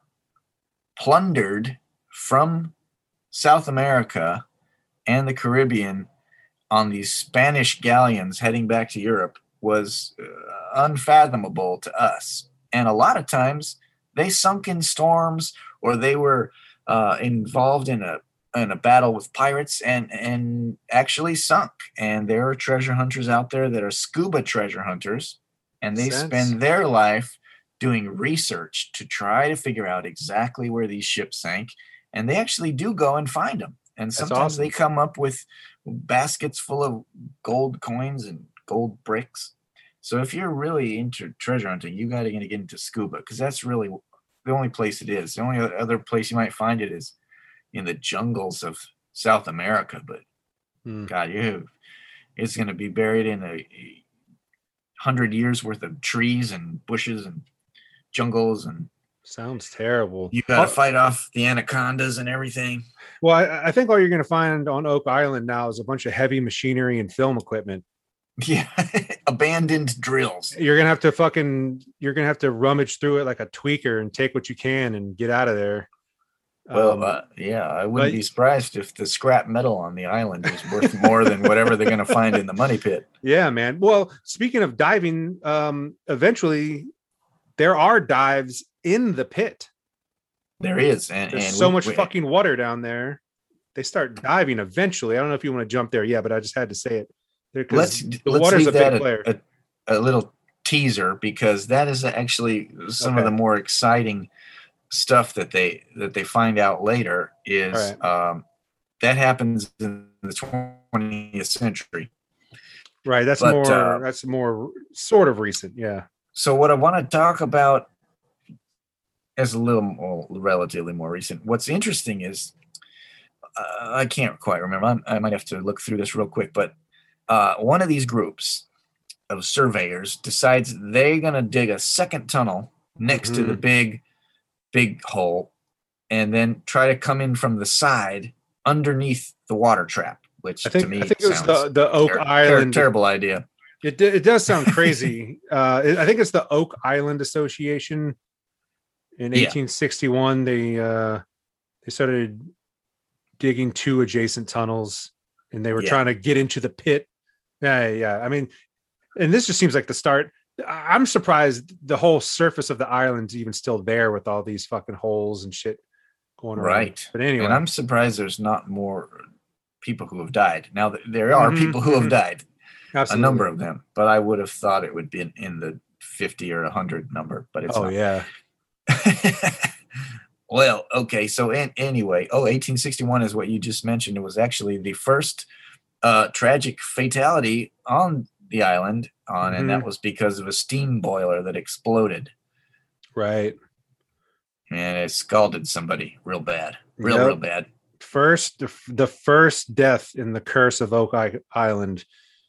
plundered from South America and the Caribbean on these Spanish galleons heading back to Europe was uh, unfathomable to us. And a lot of times they sunk in storms, or they were uh, involved in a in a battle with pirates and and actually sunk. And there are treasure hunters out there that are scuba treasure hunters, and they Sense. spend their life doing research to try to figure out exactly where these ships sank, and they actually do go and find them. And sometimes awesome. They come up with baskets full of gold coins and gold bricks. So if you're really into treasure hunting, you got to get into scuba, because that's really the only place it is. The only other place you might find it is in the jungles of South America. But hmm. God, you it's going to be buried in a, a hundred years worth of trees and bushes and jungles, and sounds terrible. You got to fight off the anacondas and everything. Well, I, I think all you're going to find on Oak Island now is a bunch of heavy machinery and film equipment. Yeah, abandoned drills. You're gonna have to fucking you're gonna have to rummage through it like a tweaker and take what you can and get out of there. Well, Um, uh, yeah, I wouldn't but be surprised if the scrap metal on the island is worth more than whatever they're going to find in the money pit. yeah, man. Well, speaking of diving, um, eventually there are dives in the pit. There is, and There's and so we- much we- fucking water down there. They start diving eventually. I don't know if you want to jump there, yeah, but I just had to say it. Let's The let's water's leave a that big a, player. a, a little teaser because that is actually some Okay. of the more exciting stuff that they that they find out later is All um, that happens in the twentieth century. Right. That's But, more. uh, that's more sort of recent. Yeah. So what I want to talk about is a little more, relatively more recent. What's interesting is uh, I can't quite remember. I'm, I might have to look through this real quick, but uh, one of these groups of surveyors decides they're going to dig a second tunnel next to the Mhm. big, big hole, and then try to come in from the side underneath the water trap. Which I think. to me I think it was sounds the the Oak ter- ter- Island. terrible idea. It d- it does sound crazy. uh, it- I think it's the Oak Island Association. In Yeah. eighteen sixty-one, they uh, they started digging two adjacent tunnels, and they were Yeah. trying to get into the pit. Yeah, yeah. I mean, and this just seems like the start. I- I'm surprised the whole surface of the island's even still there with all these fucking holes and shit going around. Right. But anyway, And I'm surprised there's not more people who have died. Now, th- there are Mhm, people who have mhm. died, absolutely. a number of them, but I would have thought it would be in, in the fifty or one hundred number, but it's Oh not. yeah. Well, okay. So, an anyway, oh, eighteen sixty-one is what you just mentioned. It was actually the first uh, tragic fatality on the island, on, and that Mhm. was because of a steam boiler that exploded. Right. And it scalded somebody real bad, real, Yep. real bad. First, the, f- the first death in the curse of Oak I- Island.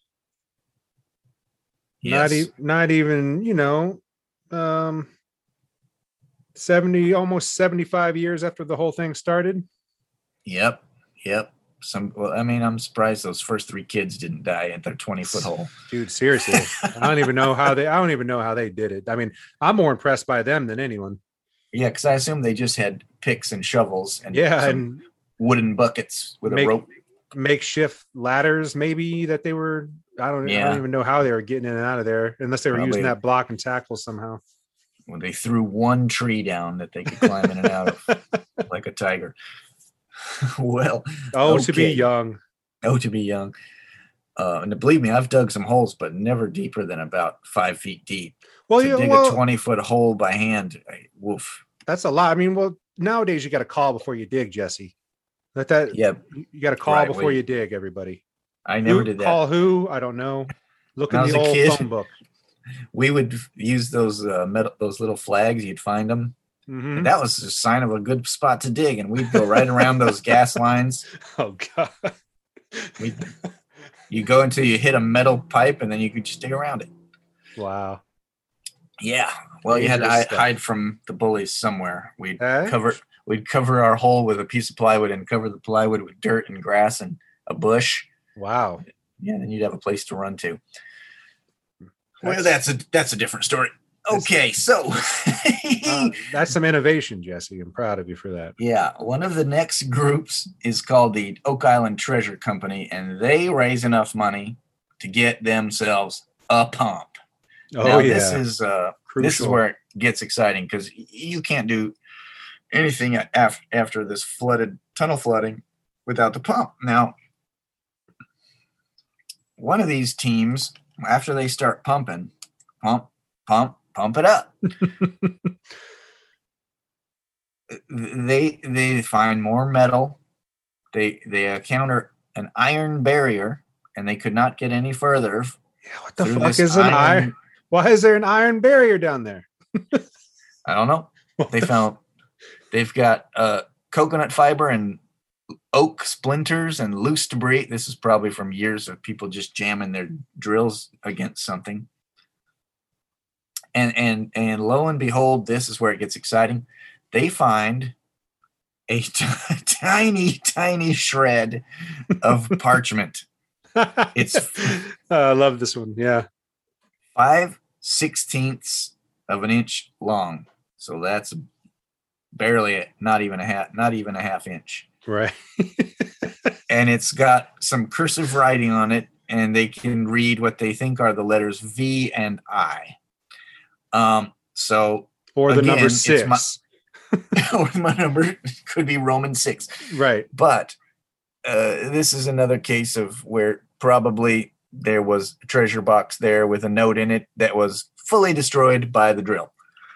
Not, Yes. e- not even, you know, um, seventy, almost seventy-five years after the whole thing started. Yep. Yep. Some. Well, I mean, I'm surprised those first three kids didn't die at their twenty foot hole. Dude, seriously. I don't even know how they, I don't even know how they did it. I mean, I'm more impressed by them than anyone. Yeah, because I assume they just had picks and shovels and Yeah. some And wooden buckets with make- a rope. makeshift ladders, maybe that they were, I don't, I Yeah. don't even know how they were getting in and out of there unless they were using Probably- that block and tackle somehow. When they threw one tree down that they could climb in and out of like a tiger. Well, Oh, to be okay. young. Oh, to be young. Uh, and believe me, I've dug some holes, but never deeper than about five feet deep. Well, to yeah, dig well, a twenty foot hole by hand, I, woof. that's a lot. I mean, well, nowadays you got to call before you dig, Jesse. Let that. Yeah, You got to call Right, before wait. you dig, everybody. I never who, did that. Call who? I don't know. Look When I in the was a old kid- phone book. We would f- use those uh, metal, those little flags. You'd find them. Mhm. That was a sign of a good spot to dig, and we'd go right around those gas lines. Oh God. We, you go until you hit a metal pipe, and then you could just dig around it. Wow. Yeah. Well, you had to Dangerous hide, stuff. hide from the bullies somewhere. We'd Eh? cover we'd cover our hole with a piece of plywood and cover the plywood with dirt and grass and a bush. Wow. Yeah, then you'd have a place to run to. Well, That's- that's a that's a different story. That's- Okay, so Uh, that's some innovation, Jesse. I'm proud of you for that. yeah, one of the next groups is called the Oak Island Treasure Company, and they raise enough money to get themselves a pump. Oh now, yeah. this is uh, this is Crucial. where it gets exciting because you can't do anything af- after this flooded tunnel flooding without the pump. Now, one of these teams, after they start pumping, pump, pump, pump it up. they they find more metal. They they encounter an iron barrier, and they could not get any further. Yeah, what the through fuck this is an iron? Why is there an iron barrier down there? I don't know. They found they've got uh, coconut fiber and oak splinters and loose debris. This is probably from years of people just jamming their drills against something. And and and lo and behold, this is where it gets exciting. They find a t- tiny, tiny shred of parchment. It's I love this one. Yeah. five sixteenths of an inch long. So that's barely not even a half, not even a half inch. Right. And it's got some cursive writing on it, and they can read what they think are the letters V and I. Um, so or the again, number it's six. My, or my number could be Roman six. Right. But uh, this is another case of where probably there was a treasure box there with a note in it that was fully destroyed by the drill.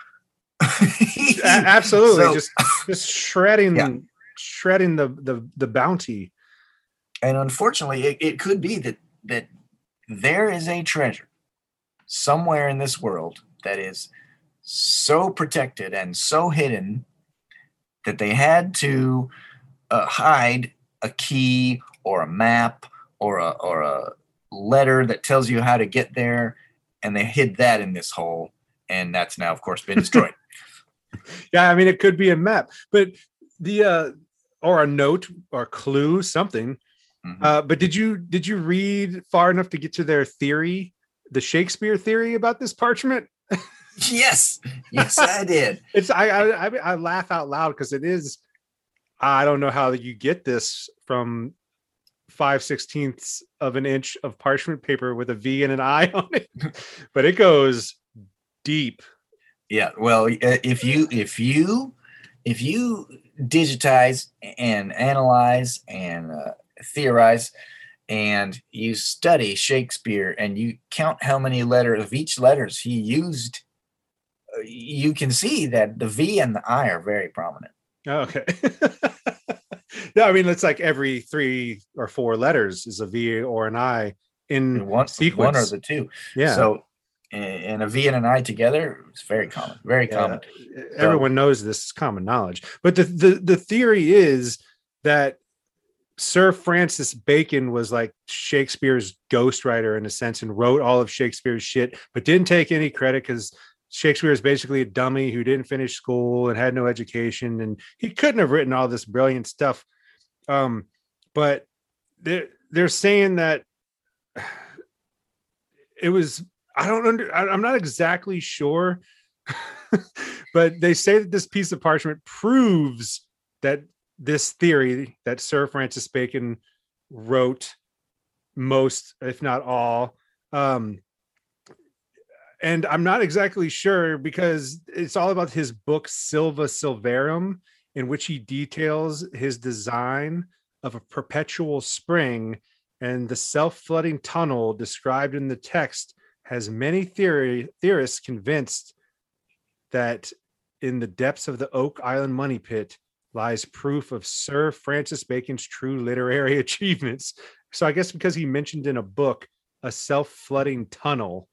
Absolutely. So, just just shredding yeah. shredding the, the, the bounty. And unfortunately, it, it could be that that there is a treasure somewhere in this world that is so protected and so hidden that they had to uh, hide a key or a map or a or a letter that tells you how to get there, and they hid that in this hole, and that's now, of course, been destroyed. Yeah, I mean, it could be a map, but the uh, or a note or clue, something. Mm-hmm. Uh, but did you did you read far enough to get to their theory, the Shakespeare theory about this parchment? Yes, yes, I did. It's I I I laugh out loud because it is. I don't know how you get this from five sixteenths of an inch of parchment paper with a V and an I on it, but it goes deep. Yeah, well, if you if you if you digitize and analyze and uh, theorize, and you study Shakespeare and you count how many letters of each letters he used, you can see that the V and the I are very prominent. Okay. Yeah, I mean, it's like every three or four letters is a V or an I in one sequence. One or the two. Yeah. So, and a V and an I together, it's very common. Very yeah. common. Everyone so, knows this is common knowledge. But the, the the theory is that Sir Francis Bacon was like Shakespeare's ghostwriter in a sense and wrote all of Shakespeare's shit, but didn't take any credit because Shakespeare is basically a dummy who didn't finish school and had no education, and he couldn't have written all this brilliant stuff. Um, but they're, they're saying that it was, I don't under, I, I'm not exactly sure, but they say that this piece of parchment proves that this theory that Sir Francis Bacon wrote most, if not all, um, and I'm not exactly sure because it's all about his book, Silva Silvarum, in which he details his design of a perpetual spring, and the self-flooding tunnel described in the text has many theory, theorists convinced that in the depths of the Oak Island money pit lies proof of Sir Francis Bacon's true literary achievements. So I guess because he mentioned in a book a self-flooding tunnel,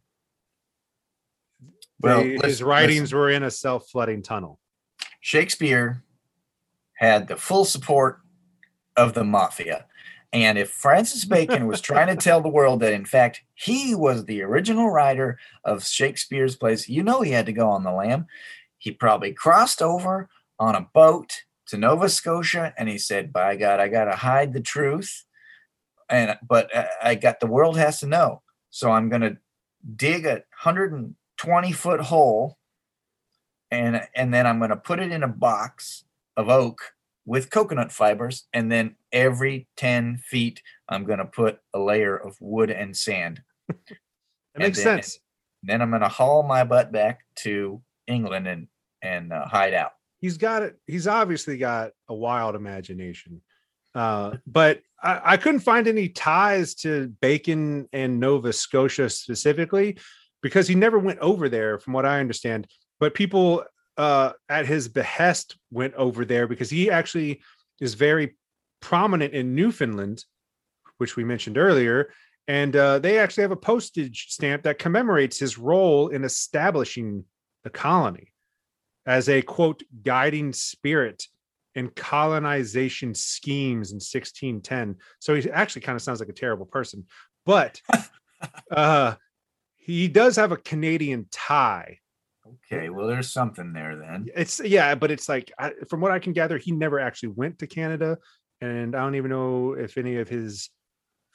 Well, they, his writings listen. were in a self-flooding tunnel. Shakespeare had the full support of the mafia. And if Francis Bacon was trying to tell the world that, in fact, he was the original writer of Shakespeare's plays, you know he had to go on the lam. He probably crossed over on a boat to Nova Scotia, and he said, by God, I got to hide the truth. And But I got the world has to know. So I'm going to dig a one hundred twenty foot hole, and and then I'm going to put it in a box of oak with coconut fibers, and then every ten feet I'm going to put a layer of wood and sand. That makes then, sense. Then I'm going to haul my butt back to England and and uh, hide out. He's got it. He's obviously got a wild imagination, uh, but I, I couldn't find any ties to Bacon and Nova Scotia specifically, because he never went over there, from what I understand. But people uh, at his behest went over there because he actually is very prominent in Newfoundland, which we mentioned earlier. And uh, they actually have a postage stamp that commemorates his role in establishing the colony as a, quote, guiding spirit in colonization schemes in sixteen ten. So he actually kind of sounds like a terrible person. But uh, he does have a Canadian tie. Okay, well, there's something there then. It's yeah, but it's like, I, from what I can gather, he never actually went to Canada, and I don't even know if any of his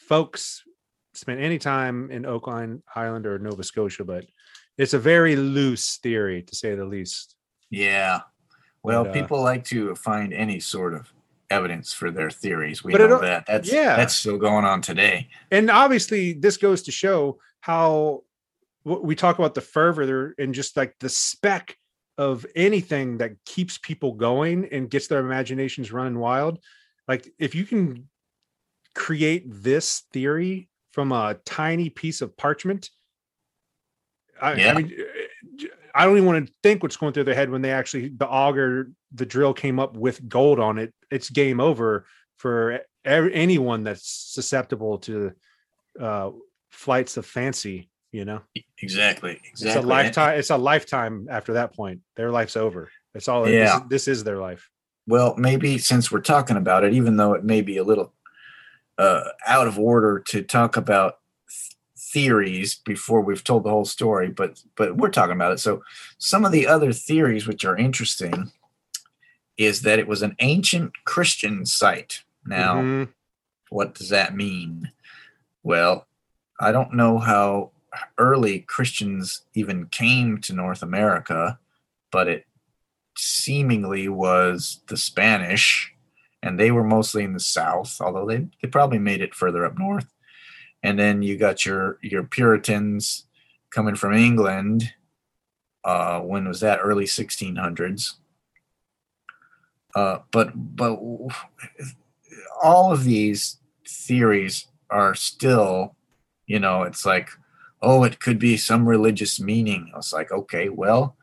folks spent any time in Oak Island or Nova Scotia, but it's a very loose theory, to say the least. Yeah. Well, but, uh, people like to find any sort of evidence for their theories. We but know it, that. That's yeah. that's still going on today. And obviously, this goes to show how we talk about the fervor and just like the speck of anything that keeps people going and gets their imaginations running wild. Like if you can create this theory from a tiny piece of parchment, I, yeah. I mean, I don't even want to think what's going through their head when they actually, the auger, the drill came up with gold on it. It's game over for anyone that's susceptible to uh, flights of fancy, you know? Exactly. Exactly. It's a lifetime. It's a lifetime after that point. Their life's over. That's all. Yeah. This, this is their life. Well, maybe since we're talking about it, even though it may be a little uh, out of order to talk about th- theories before we've told the whole story, but but we're talking about it. So some of the other theories which are interesting is that it was an ancient Christian site. Now, mm-hmm. What does that mean? Well, I don't know how early Christians even came to North America, but it seemingly was the Spanish, and they were mostly in the south, although they, they probably made it further up north. And then you got your your Puritans coming from England. Uh, when was that? Early sixteen hundreds. Uh, but but all of these theories are still, you know, it's like, oh, it could be some religious meaning. I was like, okay, well,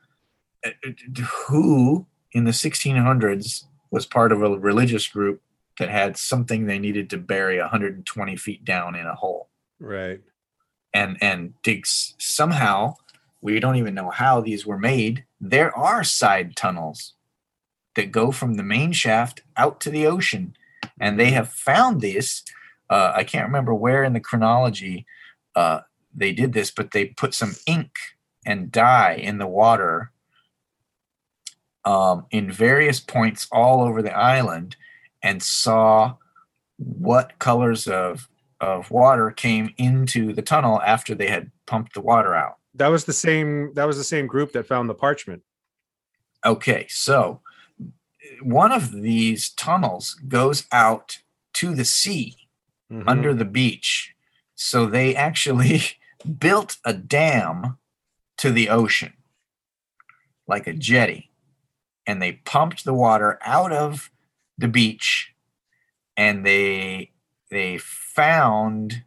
who in the sixteen hundreds was part of a religious group that had something they needed to bury one hundred twenty feet down in a hole? Right. And and digs somehow, we don't even know how these were made. There are side tunnels that go from the main shaft out to the ocean. And they have found this. Uh, I can't remember where in the chronology uh, they did this, but they put some ink and dye in the water um, in various points all over the island and saw what colors of, of water came into the tunnel after they had pumped the water out. That was the same, that was the same group that found the parchment. Okay, so one of these tunnels goes out to the sea mm-hmm. under the beach. So they actually built a dam to the ocean, like a jetty. And they pumped the water out of the beach, and they they found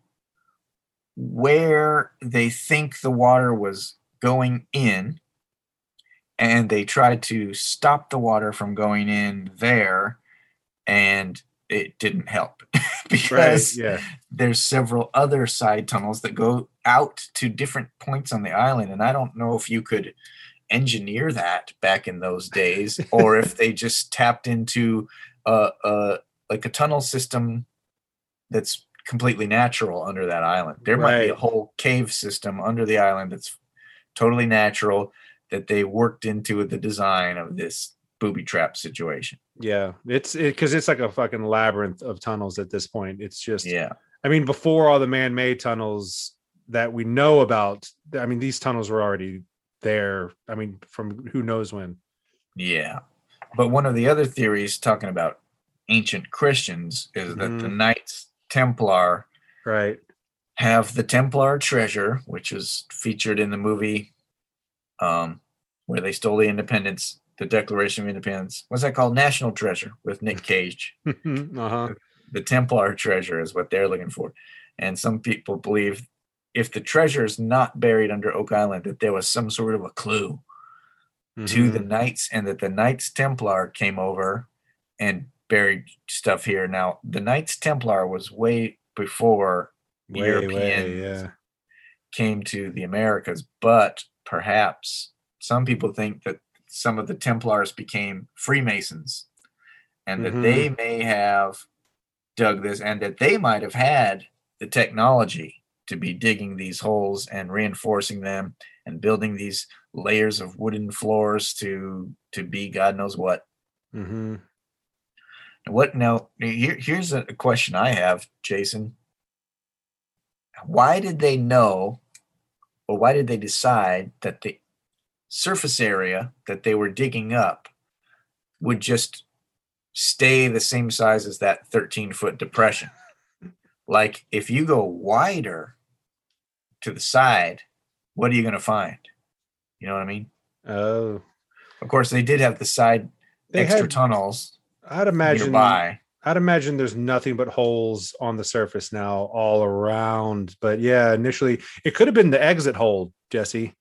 where they think the water was going in, and they tried to stop the water from going in there, and it didn't help because right, yeah. there's several other side tunnels that go out to different points on the island. And I don't know if you could engineer that back in those days, or if they just tapped into uh, uh, like a tunnel system that's completely natural under that island. There right. might be a whole cave system under the island that's totally natural that they worked into the design of this booby trap situation. Yeah, it's because it, it's like a fucking labyrinth of tunnels at this point. It's just, yeah. I mean, before all the man-made tunnels that we know about, I mean, these tunnels were already there. I mean, from who knows when. Yeah. But one of the other theories talking about ancient Christians is mm-hmm. that the Knights Templar right. have the Templar treasure, which is featured in the movie um, where they stole the independence, the Declaration of Independence. What's that called? National Treasure with Nick Cage. uh-huh. the, the Templar treasure is what they're looking for. And some people believe if the treasure is not buried under Oak Island, that there was some sort of a clue mm-hmm. to the Knights, and that the Knights Templar came over and buried stuff here. Now, the Knights Templar was way before way, Europeans way, yeah. came to the Americas, but perhaps some people think that some of the Templars became Freemasons, and mm-hmm. that they may have dug this, and that they might have had the technology to be digging these holes and reinforcing them and building these layers of wooden floors to to be God knows what. Mm-hmm. What now? Here, here's a question I have, Jason. why did they know, or why did they decide that the surface area that they were digging up would just stay the same size as that thirteen foot depression? Like, if you go wider to the side, what are you going to find? You know what I mean? Oh, Of course, they did have the side they extra had, tunnels I'd imagine, nearby. I'd imagine there's nothing but holes on the surface now all around. But yeah, initially it could have been the exit hole, Jesse.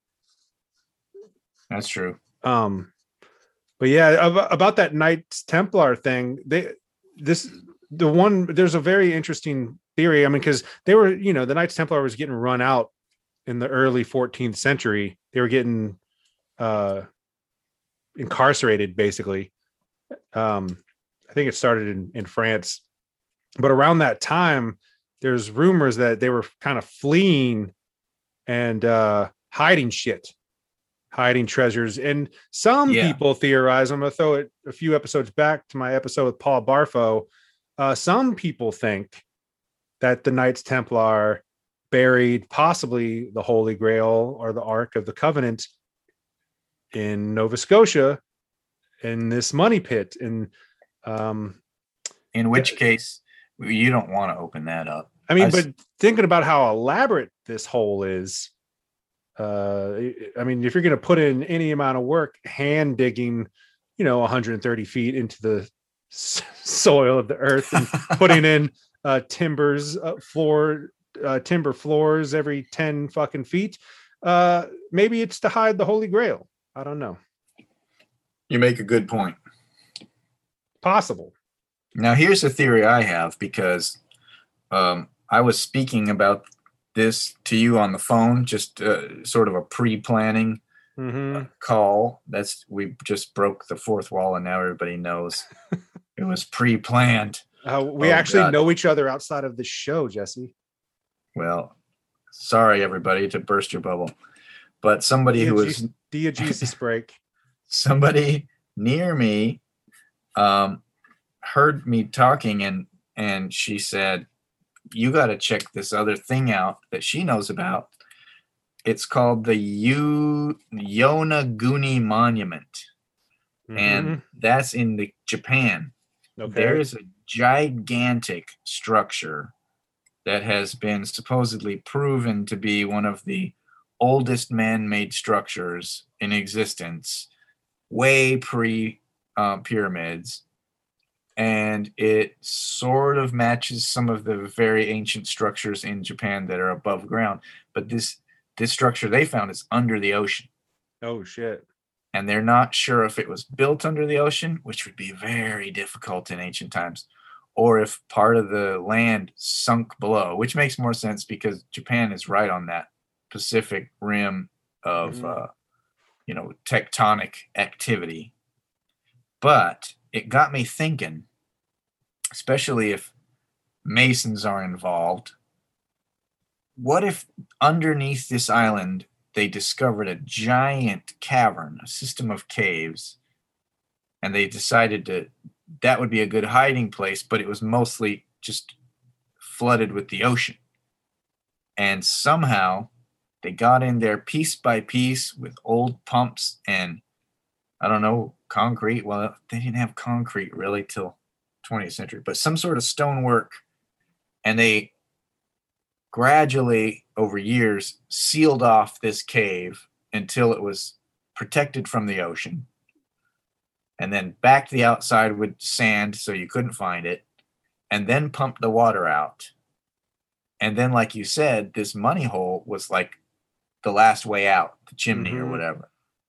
That's true. Um, but yeah, about, about that Knights Templar thing, they this the one there's a very interesting theory. I mean, because they were, you know, the Knights Templar was getting run out in the early fourteenth century. They were getting uh, incarcerated, basically. Um, I think it started in, in France, but around that time, there's rumors that they were kind of fleeing and uh, hiding shit, hiding treasures. And some Yeah. people theorize, I'm going to throw it a few episodes back to my episode with Paul Barfo. Uh, some people think that the Knights Templar buried possibly the Holy Grail or the Ark of the Covenant in Nova Scotia in this money pit. And um, in which case, you don't want to open that up. I mean, I but s- thinking about how elaborate this hole is, uh, I mean, if you're going to put in any amount of work, hand digging, you know, one hundred thirty feet into the s- soil of the earth and putting in uh, timbers, uh, floor, uh, timber floors every ten fucking feet, uh, maybe it's to hide the Holy Grail. I don't know. You make a good point. Possible. Now, here's a theory I have, because um, I was speaking about this to you on the phone, just uh, sort of a pre-planning Mm-hmm. call. That's we just broke the fourth wall, and now everybody knows it was pre-planned. Uh, we Oh, actually God. know each other outside of the show, Jesse. Well, sorry everybody to burst your bubble, but somebody who was Diogesis break. somebody near me um, heard me talking, and and she said, "You got to check this other thing out that she knows about. It's called the Yu- Yonaguni Monument, Mhm. and that's in the Japan. Okay. There's a gigantic structure that has been supposedly proven to be one of the oldest man-made structures in existence, way pre uh, pyramids, and it sort of matches some of the very ancient structures in Japan that are above ground. But this this structure they found is under the ocean, Oh shit. and they're not sure if it was built under the ocean, which would be very difficult in ancient times, or if part of the land sunk below, which makes more sense because Japan is right on that Pacific rim of Mhm. uh, you know, tectonic activity. But it got me thinking, especially if Masons are involved, what if underneath this island they discovered a giant cavern, a system of caves, and they decided to that would be a good hiding place, but it was mostly just flooded with the ocean. And somehow they got in there piece by piece with old pumps and, I don't know, concrete. Well, they didn't have concrete really till twentieth century, but some sort of stonework. And they gradually, over years, sealed off this cave until it was protected from the ocean, and then backed the outside with sand so you couldn't find it, and then pumped the water out. And then, like you said, this money hole was like the last way out, the chimney or Mhm. whatever.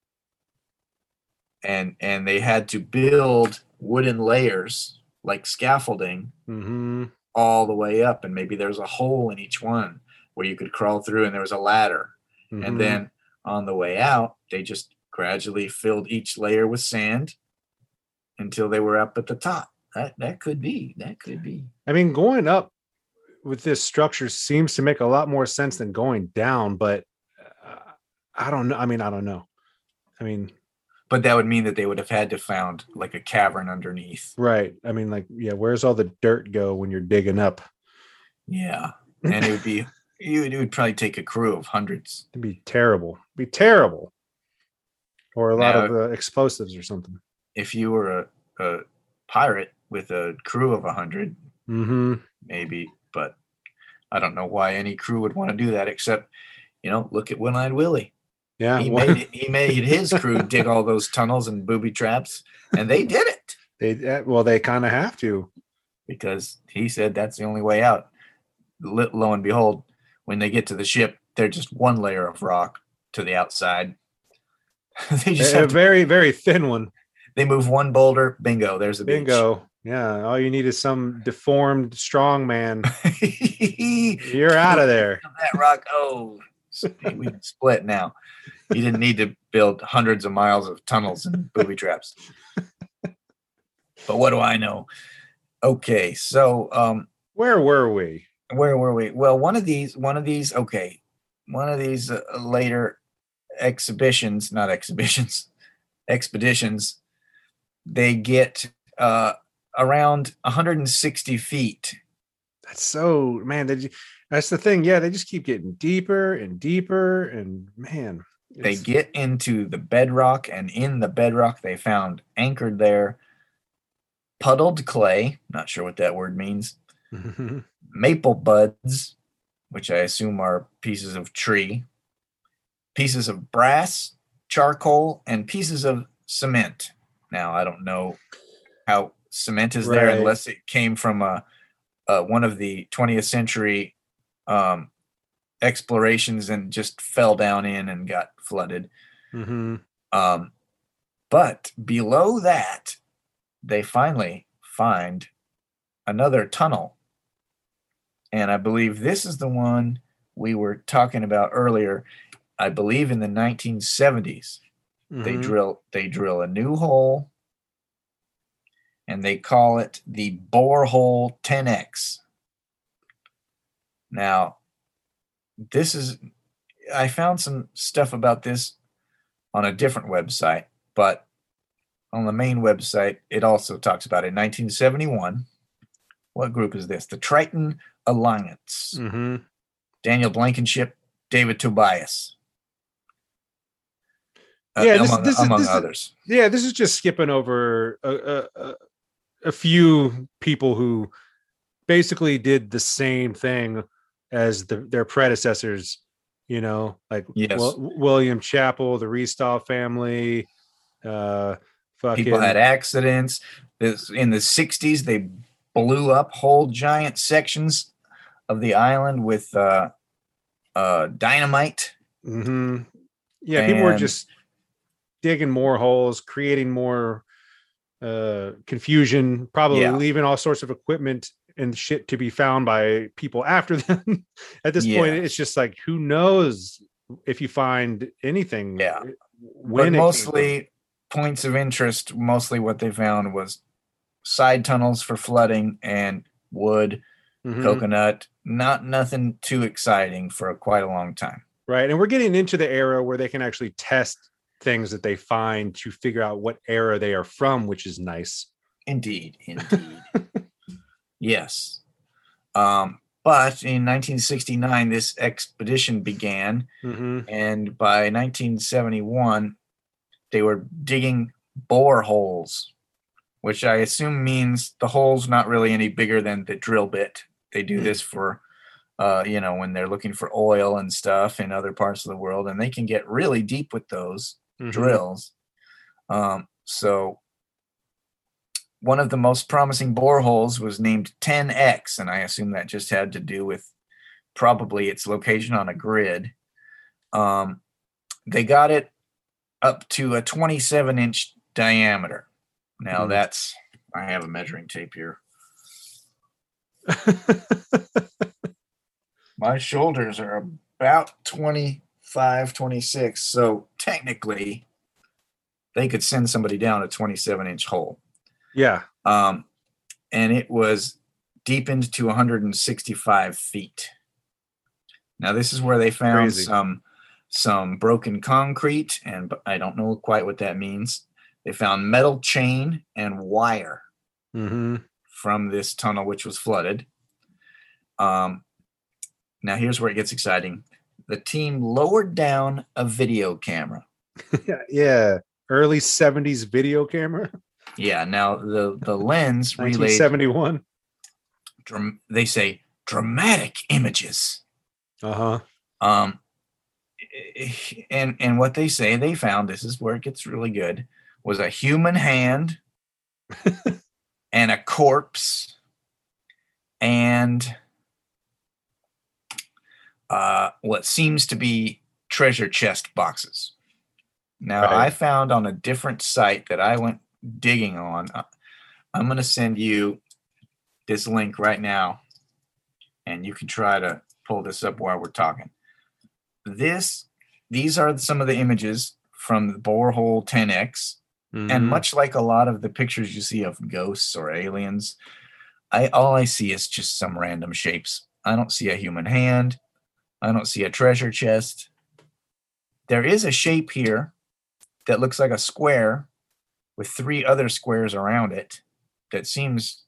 And and they had to build wooden layers like scaffolding Mhm. all the way up, and maybe there's a hole in each one where you could crawl through, and there was a ladder. Mhm. And then on the way out, they just gradually filled each layer with sand until they were up at the top. That that could be. That could be. I mean, going up with this structure seems to make a lot more sense than going down, but uh, I don't know. I mean, I don't know. I mean, But that would mean that they would have had to found like a cavern underneath. right. I mean, like, yeah, where's all the dirt go when you're digging up? Yeah. And it would be You, it would probably take a crew of hundreds. It'd be terrible. It'd be terrible. Or a lot Now, of uh, explosives or something. if you were a, a pirate with a crew of a hundred, Mm-hmm. maybe, but I don't know why any crew would want to do that, except, you know, look at One-Eyed Willie. Yeah. He well, made it, he made his crew dig all those tunnels and booby traps, and they did it they uh, well, they kind of have to. because he said that's the only way out. Lo lo and behold, when they get to the ship, they're just one layer of rock to the outside. They just A, a have to, very, very thin one. they move one boulder, bingo, there's a Bingo. Yeah. All you need is some deformed strong man. beach. You're out of there. That rock, oh, we can split now. You didn't need to build hundreds of miles of tunnels and booby traps. But what do I know? Okay, so um, Where were we? where were we? Well, one of these, one of these, okay, one of these uh, later exhibitions, not exhibitions, expeditions, they get uh, around one hundred sixty feet. That's so, man. They, that's the thing. Yeah, they just keep getting deeper and deeper, and man, They get into the bedrock, and in the bedrock, they found anchored there puddled clay. Not sure what that word means. Maple buds, which I assume are pieces of tree, pieces of brass, charcoal, and pieces of cement. Now, I don't know how cement is there Right. unless it came from a, a one of the twentieth century um, explorations and just fell down in and got flooded. Mm-hmm. Um, but below that, they finally find another tunnel. And I believe this is the one we were talking about earlier. I believe in the nineteen seventies, Mm-hmm. they drill they drill a new hole, and they call it the Borehole ten X. Now, this is I found some stuff about this on a different website, but on the main website, it also talks about it. In nineteen seventy-one, what group is this? The Triton Alliance. Mm-hmm. Daniel Blankenship, David Tobias. Uh, Yeah, this, among, this, among is, this others. Is, yeah, this is just skipping over a, a, a, a few people who basically did the same thing as the, their predecessors. You know, like Yes. w- William Chappell, the Restall family. Uh, fucking People had accidents. This, in the sixties, they blew up whole giant sections of the island with uh, uh, dynamite. Mm-hmm. Yeah, people were And- just digging more holes, creating more uh, confusion, probably Yeah. leaving all sorts of equipment and shit to be found by people after them. At this Yeah. point, it's just like, who knows if you find anything? Yeah. When but it mostly points of interest, mostly what they found was side tunnels for flooding and wood, came from. Mhm. coconut. Not nothing too exciting for quite a long time. Right. And we're getting into the era where they can actually test things that they find to figure out what era they are from, which is nice. Indeed, indeed. Yes. Um, but in nineteen sixty-nine, this expedition began, Mm-hmm. and by nineteen seventy-one, they were digging bore holes, which I assume means the hole's not really any bigger than the drill bit. They do this for, uh, you know, when they're looking for oil and stuff in other parts of the world, and they can get really deep with those Mm-hmm. drills. Um, so one of the most promising boreholes was named ten X, and I assume that just had to do with probably its location on a grid. Um, they got it up to a twenty-seven inch diameter. Now Mhm. that's, I have a measuring tape here. My shoulders are about twenty-five, twenty-six. So technically, they could send somebody down a twenty-seven inch hole. Yeah. Um, and it was deepened to one hundred sixty-five feet. Now, this is where they found Crazy. some some broken concrete, and I don't know quite what that means. They found metal chain and wire Mm-hmm. from this tunnel, which was flooded. Um, Now here's where it gets exciting. The team lowered down a video camera. yeah, yeah, early seventies video camera. Yeah. Now the the lens nineteen relayed. seventy-one. Dram- they say dramatic images. Uh huh. Um, and and what they say they found, this is where it gets really good, was a human hand and a corpse and uh, what seems to be treasure chest boxes. Now, Right. I found on a different site that I went digging on. uh, I'm going to send you this link right now, and you can try to pull this up while we're talking. This, these are some of the images from the Borehole ten X, Mhm. and much like a lot of the pictures you see of ghosts or aliens, I all I see is just some random shapes. I don't see a human hand. I don't see a treasure chest. There is a shape here that looks like a square with three other squares around it that seems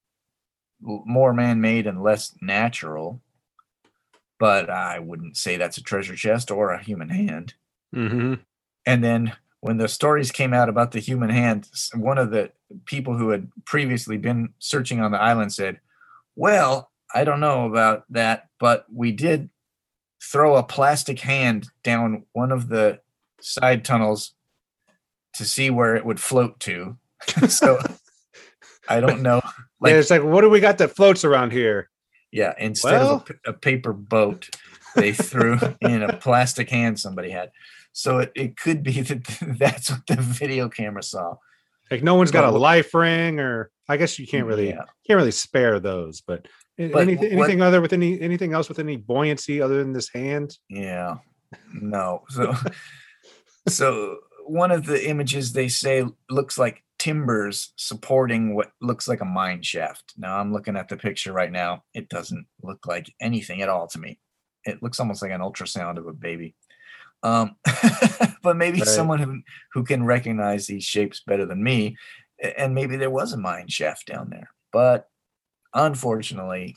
l- more man-made and less natural, but I wouldn't say that's a treasure chest or a human hand. Mhm. And then when the stories came out about the human hand, s- one of the people who had previously been searching on the island said, well, I don't know about that, but we did throw a plastic hand down one of the side tunnels to see where it would float to. So I don't know. Like, yeah, it's like, what do we got that floats around here? yeah, instead Well- of a, p- a paper boat, they threw in a plastic hand somebody had. So it, it could be that that's what the video camera saw. Like no one's got a But- life ring, or I guess you can't really Yeah. can't really spare those. But, But anything what- anything other with any anything else with any buoyancy other than this hand? Yeah. No. So so one of the images they say looks like timbers supporting what looks like a mine shaft. Now I'm looking at the picture right now. It doesn't look like anything at all to me. It looks almost like an ultrasound of a baby. Um, but maybe Right. someone who, who can recognize these shapes better than me, a- and maybe there was a mine shaft down there. But unfortunately,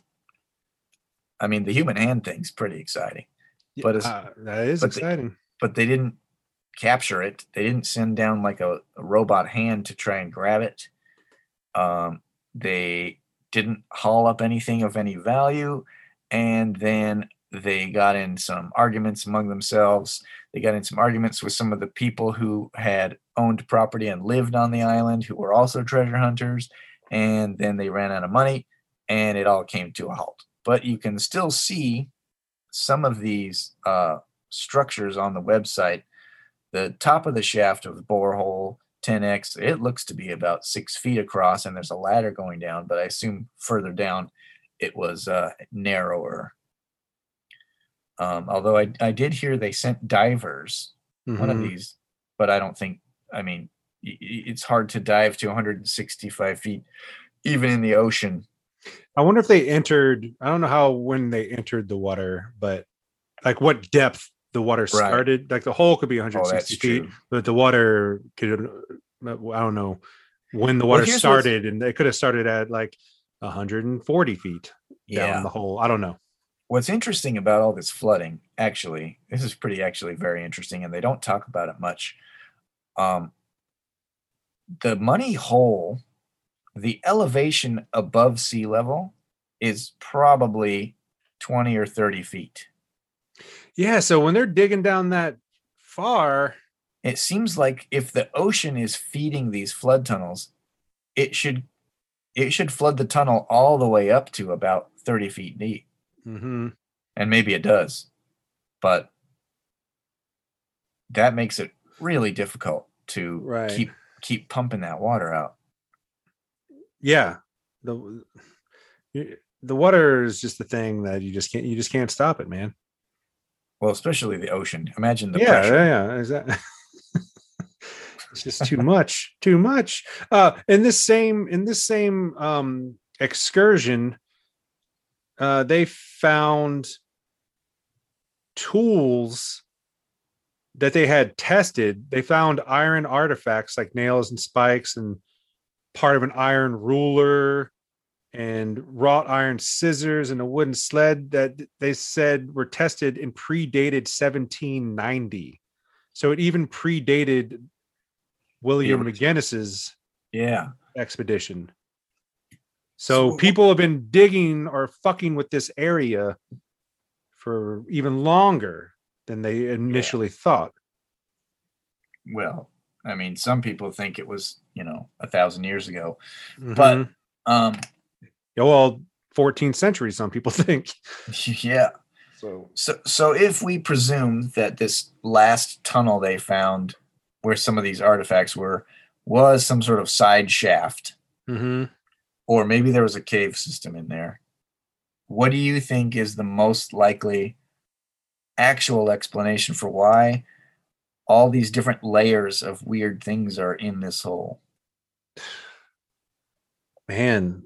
I mean, the human hand thing's pretty exciting. But it's- Uh, that is but the- exciting. but they didn't capture it. They didn't send down like a, a robot hand to try and grab it. Um, they didn't haul up anything of any value. And then they got in some arguments among themselves. They got in some arguments with some of the people who had owned property and lived on the island, who were also treasure hunters. And then they ran out of money and it all came to a halt. But you can still see some of these uh, structures on the website. The top of the shaft of the borehole ten X, it looks to be about six feet across, and there's a ladder going down, but I assume further down it was uh, narrower. Um, although I, I did hear they sent divers, one of Mhm. these, but I don't think, I mean, y- y- it's hard to dive to one hundred sixty-five feet, even in the ocean. I wonder if they entered. I don't know how when they entered the water, but like what depth the water started. Like the hole could be one hundred sixty Oh, that's feet, true. but the water could. I don't know when the Well, water here's what's- started, and they could have started at like one hundred forty feet down Yeah. the hole. I don't know. What's interesting about all this flooding, actually, this is pretty actually very interesting, and they don't talk about it much. Um, the Money Hole, the elevation above sea level is probably twenty or thirty feet. Yeah, so when they're digging down that far, It seems like if the ocean is feeding these flood tunnels, it should it should flood the tunnel all the way up to about thirty feet deep. hmm And maybe it does, but that makes it really difficult to Right. keep keep pumping that water out. yeah, the the water is just the thing that you just can't you just can't stop it, man. Well, especially the ocean. Imagine the yeah, pressure. yeah, yeah. Is that it's just too much, too much. Uh, in this same in this same um excursion, uh, they found tools that they had tested. They found iron artifacts like nails and spikes and part of an iron ruler. and wrought iron scissors and a wooden sled that they said were tested and predated seventeen ninety. So it even predated William McGinnis's yeah expedition. So, so people have been digging or fucking with this area for even longer than they initially yeah. thought. Well, I mean, some people think it was, you know, a thousand years ago, mm-hmm. but um, yeah, well, fourteenth century, some people think. Yeah. So, so, so if we presume that this last tunnel they found, where some of these artifacts were, was some sort of side shaft, mm-hmm. or maybe there was a cave system in there, what do you think is the most likely actual explanation for why all these different layers of weird things are in this hole? Man,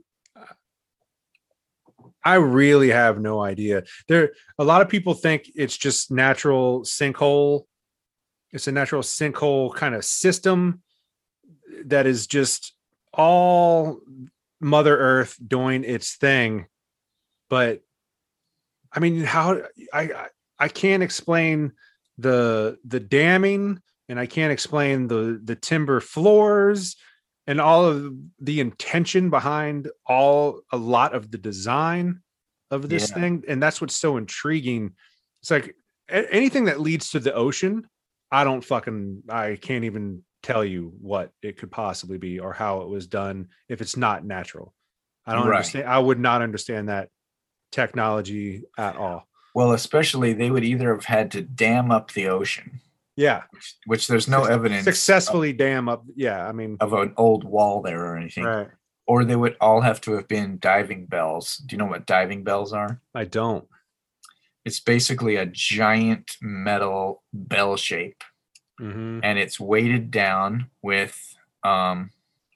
I really have no idea. There, a lot of people think it's just natural sinkhole. It's a natural sinkhole kind of system that is just all Mother Earth doing its thing. But I mean, how I I can't explain the the damming, and I can't explain the the timber floors and all of the intention behind all a lot of the design of this yeah. thing. And that's what's so intriguing. It's like anything that leads to the ocean, I don't fucking I can't even tell you what it could possibly be or how it was done if it's not natural. I don't right. understand. I would not understand that technology at all. Well, especially they would either have had to dam up the ocean. Yeah. Which, which there's no evidence. Successfully of, dam up. Yeah. I mean. Of an old wall there or anything. Right. Or they would all have to have been diving bells. Do you know what diving bells are? I don't. It's basically a giant metal bell shape. Mm-hmm. And it's weighted down with, um,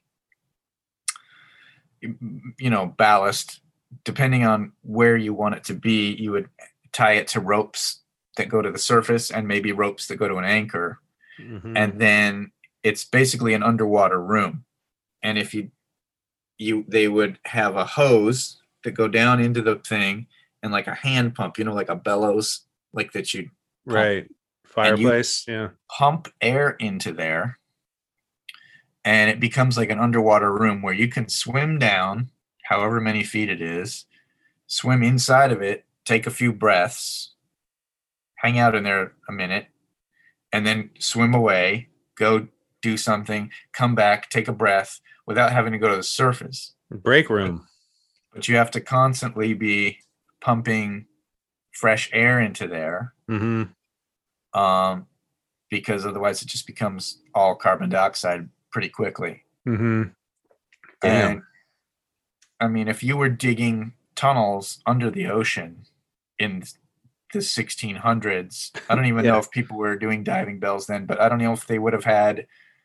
you know, ballast. Depending on where you want it to be, you would tie it to ropes that go to the surface and maybe ropes that go to an anchor. Mm-hmm. And then it's basically an underwater room. And if you, you, they would have a hose that go down into the thing and like a hand pump, you know, like a bellows, like that you right. Fireplace. Yeah. Pump air into there. And it becomes like an underwater room where you can swim down however many feet it is, swim inside of it, take a few breaths, hang out in there a minute, and then swim away, go do something, come back, take a breath without having to go to the surface. Break room. But, but you have to constantly be pumping fresh air into there, mm-hmm. um, because otherwise it just becomes all carbon dioxide pretty quickly. Mm-hmm. Damn. And I mean, if you were digging tunnels under the ocean in the sixteen hundreds, I don't even yeah. know if people were doing diving bells then, but I don't know if they would have had,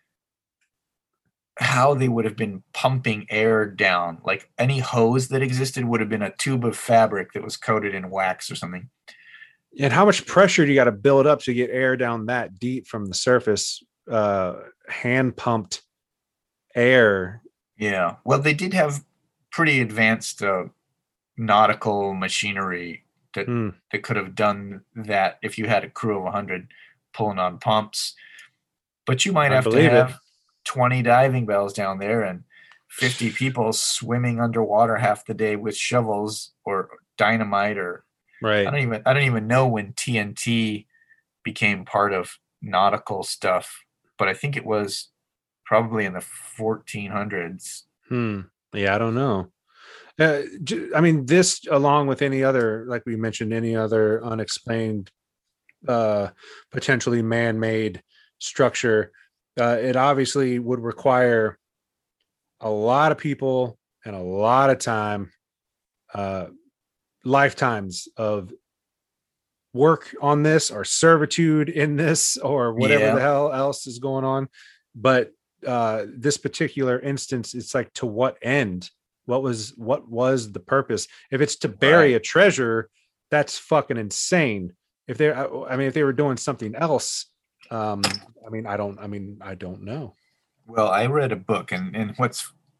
how they would have been pumping air down. Like any hose that existed would have been a tube of fabric that was coated in wax or something. And how much pressure do you got to build up to get air down that deep from the surface? Uh, hand pumped air. Yeah. Well, they did have pretty advanced uh, nautical machinery that mm. that could have done that if you had a crew of one hundred pulling on pumps. But you might have to have it. twenty diving bells down there and fifty people swimming underwater half the day with shovels or dynamite or right. I don't even I don't even know when T N T became part of nautical stuff, but I think it was probably in the fourteen hundreds. Hmm. Yeah, I don't know. Uh, I mean, this, along with any other, like we mentioned, any other unexplained, uh, potentially man-made structure, uh, it obviously would require a lot of people and a lot of time, uh, lifetimes of work on this or servitude in this or whatever yeah. the hell else is going on. But uh this particular instance, it's like, to what end? What was what was the purpose? If it's to bury right. a treasure, that's fucking insane. If they I mean if they were doing something else, um I mean I don't I mean I don't know. Well, I read a book, and and what's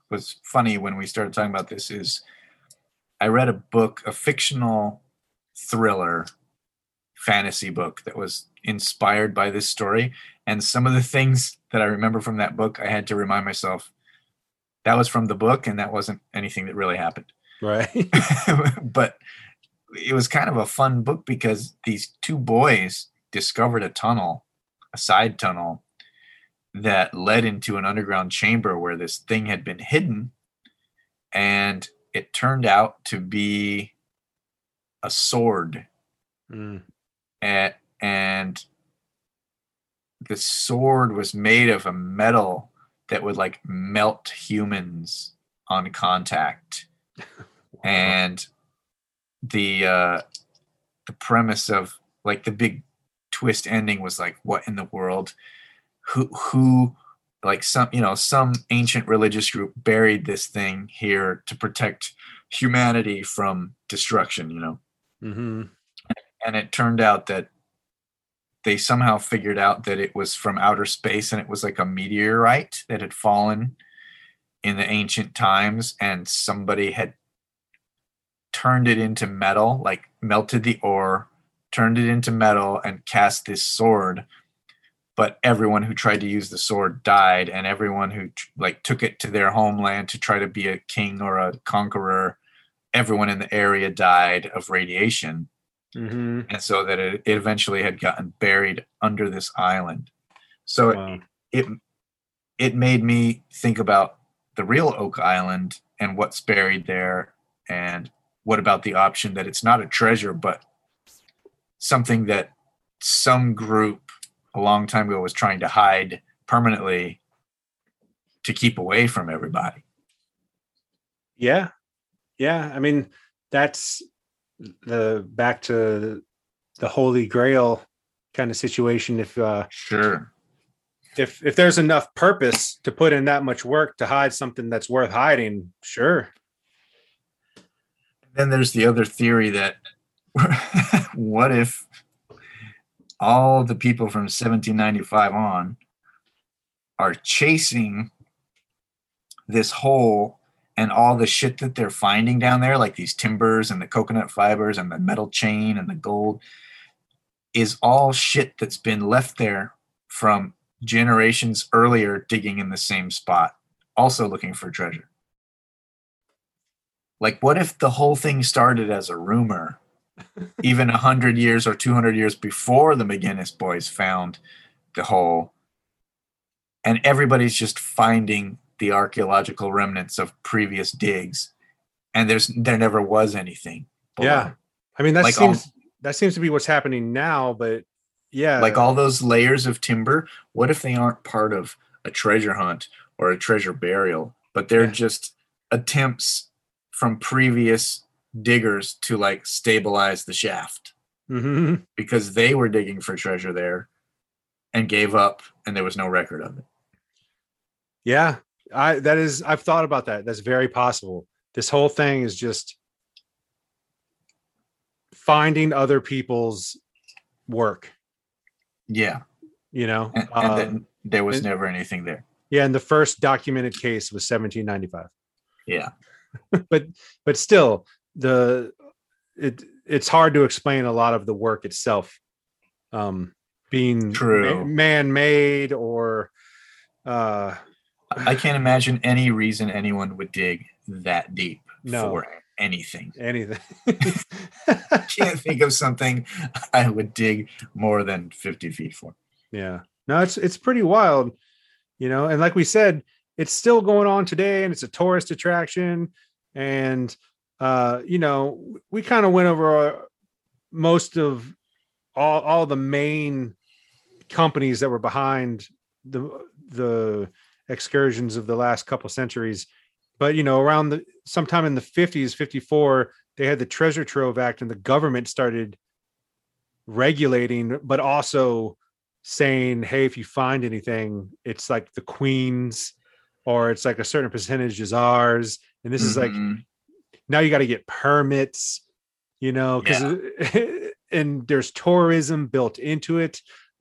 was funny when we started talking about this is I read a book, a fictional thriller fantasy book that was inspired by this story. And some of the things that I remember from that book, I had to remind myself that was from the book and that wasn't anything that really happened. Right. But it was kind of a fun book because these two boys discovered a tunnel, a side tunnel that led into an underground chamber where this thing had been hidden. And it turned out to be a sword. Mm. And, and the sword was made of a metal that would like melt humans on contact. And the uh, the premise of like the big twist ending was like, what in the world? Who who like some you know some ancient religious group buried this thing here to protect humanity from destruction, you know. Mm-hmm. And it turned out that they somehow figured out that it was from outer space and it was like a meteorite that had fallen in the ancient times, and somebody had turned it into metal, like melted the ore, turned it into metal, and cast this sword. But everyone who tried to use the sword died, and everyone who like took it to their homeland to try to be a king or a conqueror, everyone in the area died of radiation. Mm-hmm. And so that it, it eventually had gotten buried under this island. So Wow. it, it it made me think about the real Oak Island and what's buried there, and what about the option that it's not a treasure, but something that some group a long time ago was trying to hide permanently to keep away from everybody. Yeah. Yeah. I mean, that's the back to the Holy Grail kind of situation. If uh, Sure. if if there's enough purpose to put in that much work to hide something that's worth hiding, sure. Then there's the other theory that what if all the people from seventeen ninety-five on are chasing this hole, and all the shit that they're finding down there, like these timbers and the coconut fibers and the metal chain and the gold, is all shit that's been left there from generations earlier digging in the same spot, also looking for treasure. Like, what if the whole thing started as a rumor, even one hundred years or two hundred years before the McGinnis boys found the hole, and everybody's just finding the archaeological remnants of previous digs, and there's there never was anything below. Yeah. I mean, that Like seems all- that seems to be what's happening now, but yeah. Like all those layers of timber, what if they aren't part of a treasure hunt or a treasure burial, but they're Yeah. just attempts from previous diggers to like stabilize the shaft Mm-hmm. because they were digging for treasure there and gave up, and there was no record of it. Yeah. I that is I've thought about that. That's very possible. This whole thing is just finding other people's work, Yeah. you know. And, and Um, then there was and- never anything there. yeah, and the first documented case was seventeen ninety-five. Yeah. but but still, the it it's hard to explain a lot of the work itself um being True. ma- man-made or uh I can't imagine any reason anyone would dig that deep No. for anything. anything. Can't think of something I would dig more than fifty feet for. Yeah. No, it's it's pretty wild, you know, and like we said, it's still going on today, and it's a tourist attraction. And uh, you know, we kind of went over uh, most of all all the main companies that were behind the the excursions of the last couple centuries. But you know, around the sometime in the fifties, fifty-four, they had the Treasure Trove Act, and the government started regulating, but also saying, hey, if you find anything, it's like the Queen's, or it's like a certain percentage is ours. And this is like, Mhm. now you got to get permits, you know, because and there's tourism built into it.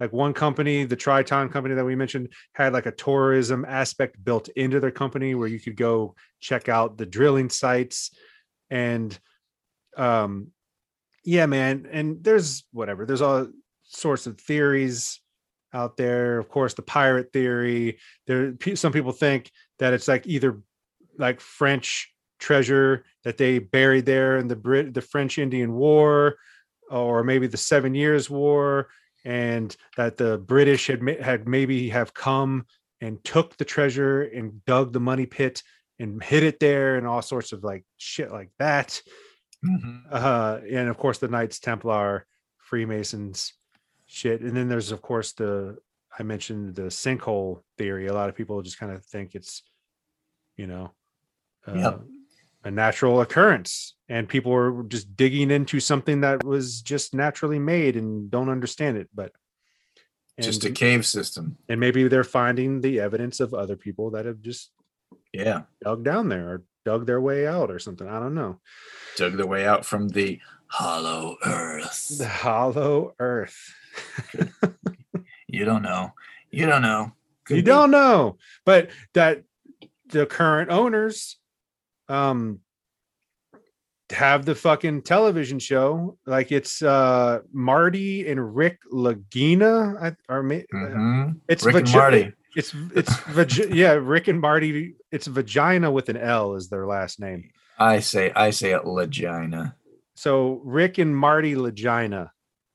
Like one company, the Triton company that we mentioned, had like a tourism aspect built into their company where you could go check out the drilling sites. And um, yeah, man. And there's whatever, there's all sorts of theories out there. Of course, the pirate theory. There, some people think that it's like either like French treasure that they buried there in the Brit, the French Indian War, or maybe the Seven Years War, and that the British had had maybe have come and took the treasure and dug the money pit and hid it there, and all sorts of like shit like that. Mm-hmm. Uh, and of course, the Knights Templar, Freemasons, shit. And then there's of course the I mentioned the sinkhole theory. A lot of people just kind of think it's, you know, uh, yep. a natural occurrence, and people are just digging into something that was just naturally made and don't understand it. But and, just a cave system, and maybe they're finding the evidence of other people that have just yeah dug down there or dug their way out or something. I don't know. Dug their way out from the hollow earth. The hollow earth. You don't know. You don't know. Could you be. Don't know. But that the current owners um have the fucking television show. Like it's uh Marty and Rick Lagina. I, or mm-hmm. It's Rick vagi- and Marty. It's it's vagi- yeah, Rick and Marty. It's vagina with an L is their last name. I say I say it Lagina. So Rick and Marty Lagina.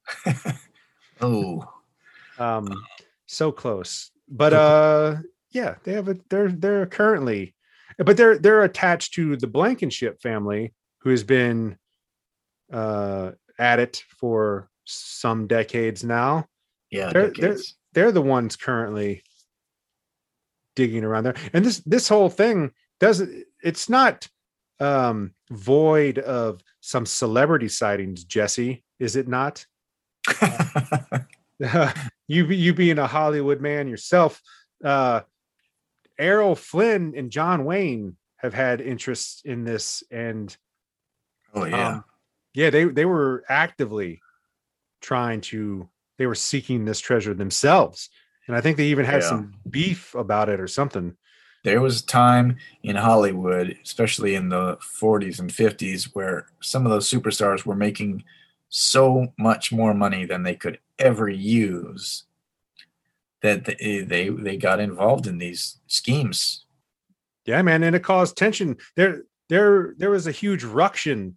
Oh. Um so close. But uh yeah, they have a they're they're currently but they're they're attached to the Blankenship family, who has been uh at it for some decades now. Yeah, they're decades. they're they're the ones currently digging around there. And this this whole thing doesn't it's not um void of some celebrity sightings, Jesse, is it not? uh, you you being a Hollywood man yourself, uh Errol Flynn and John Wayne have had interests in this, and oh yeah um, yeah they they were actively trying to they were seeking this treasure themselves, and I think they even had yeah. some beef about it or something. There was a time in Hollywood, especially in the forties and fifties, where some of those superstars were making so much more money than they could ever use that they they, they got involved in these schemes. Yeah, man, and it caused tension. There there there was a huge ruction.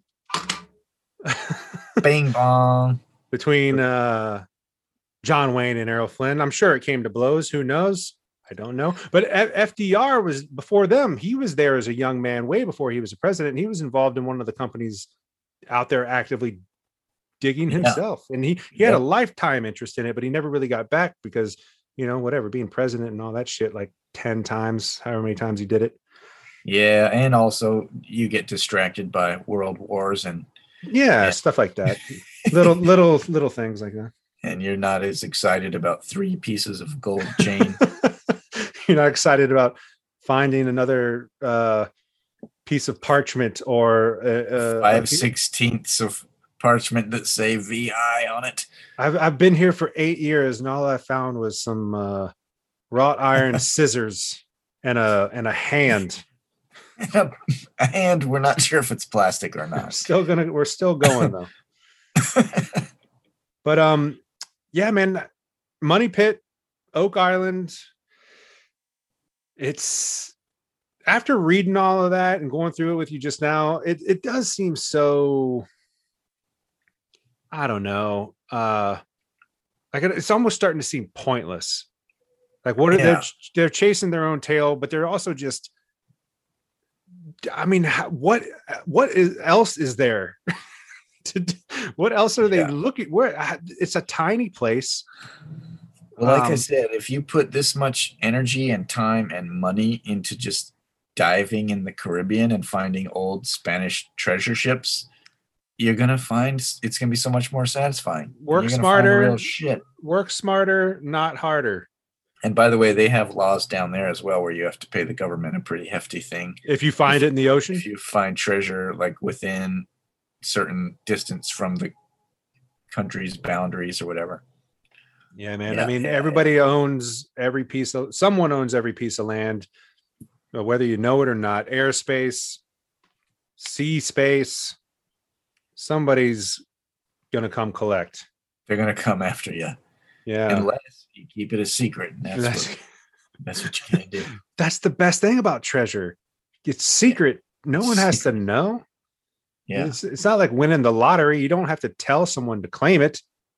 Bing bong. Between uh, John Wayne and Errol Flynn. I'm sure it came to blows. Who knows? I don't know. But F D R was before them. He was there as a young man way before he was a president. And he was involved in one of the companies out there actively digging himself. Yeah. And he, he had yep. a lifetime interest in it, but he never really got back because, you know, whatever, being president and all that shit, like ten times, however many times he did it. Yeah. And also you get distracted by world wars and yeah, and stuff like that. little, little, little things like that. And you're not as excited about three pieces of gold chain. You're not excited about finding another uh, piece of parchment or uh, five sixteenths of parchment that say V I on it. I've I've been here for eight years, and all I found was some uh, wrought iron scissors and a and a hand. a hand. We're not sure if it's plastic or not. We're still gonna. We're still going though. But um, yeah, man, Money Pit, Oak Island. It's after reading all of that and going through it with you just now, it, it does seem so, I don't know. Uh, like it's almost starting to seem pointless. Like what are yeah. they? They're chasing their own tail, but they're also just, I mean, what, what is else is there? to, what else are they yeah. looking? Where it's a tiny place. Well, like um, I said, if you put this much energy and time and money into just diving in the Caribbean and finding old Spanish treasure ships, you're gonna find it's gonna be so much more satisfying. Work smarter, real shit. Work smarter, not harder. And by the way, they have laws down there as well where you have to pay the government a pretty hefty thing if you find if, it in the ocean. If you find treasure like within certain distance from the country's boundaries or whatever. Yeah, man. I Yeah, mean, yeah, everybody owns every piece of someone owns every piece of land, uh, whether you know it or not. Airspace, sea space, somebody's gonna come collect. they're gonna come after you Yeah. unless you keep it a secret. And that's That's what that's what you gotta do. that's the best thing about treasure. It's secret. No one has to Secret. know. Yeah. It's it's not like winning the lottery. You don't have to tell someone to claim it.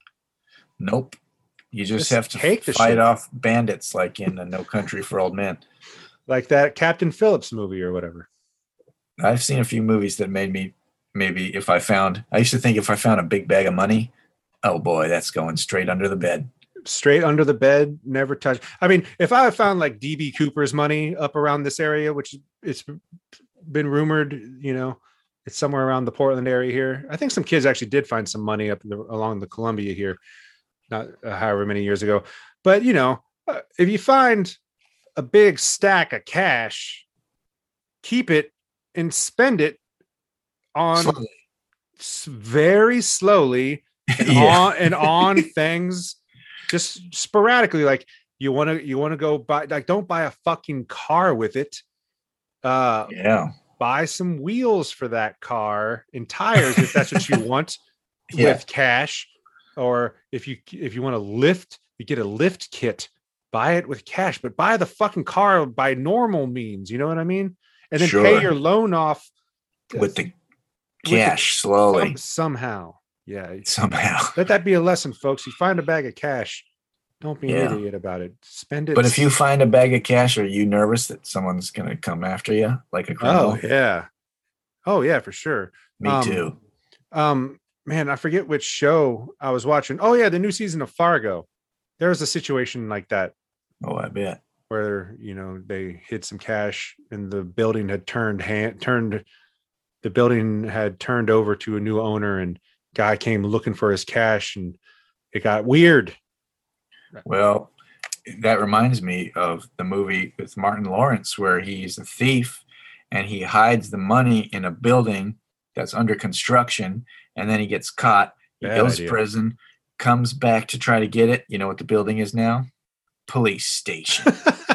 Nope. You just, Just have to take the fight shit. off bandits like in No Country for Old Men. Like that Captain Phillips movie or whatever. I've seen a few movies that made me maybe if I found I used to think if I found a big bag of money, oh boy, that's going straight under the bed. Straight under the bed, never touch. I mean, if I had found like D B Cooper's money up around this area, which it's been rumored, you know, it's somewhere around the Portland area here. I think some kids actually did find some money up the, along the Columbia here, not uh, however many years ago. But you know, uh, if you find a big stack of cash, keep it and spend it on Slowly. s- very slowly and Yeah. on and on things just sporadically. Like you want to you want to go buy, like, don't buy a fucking car with it. Uh Yeah. buy some wheels for that car and tires if that's what you want Yeah. with cash. Or if you if you want to lift, you get a lift kit, buy it with cash, but buy the fucking car by normal means, you know what I mean? And then Sure. pay your loan off With the with cash the- slowly. some- somehow. Yeah. Somehow. Let that be a lesson, folks. You find a bag of cash, don't be Yeah. an idiot about it. Spend it. But if you find a bag of cash, are you nervous that someone's gonna come after you like a criminal? Oh yeah. Oh yeah, for sure. Me um, too. Um, man, I forget which show I was watching. Oh yeah, the new season of Fargo. There was a situation like that Oh, I bet. where, you know, they hid some cash and the building had turned hand turned the building had turned over to a new owner, and guy came looking for his cash and it got weird. Well, that reminds me of the movie with Martin Lawrence where he's a thief and he hides the money in a building that's under construction, and then he gets caught. He Bad goes idea. to prison, comes back to try to get it. You know what the building is now? Police station.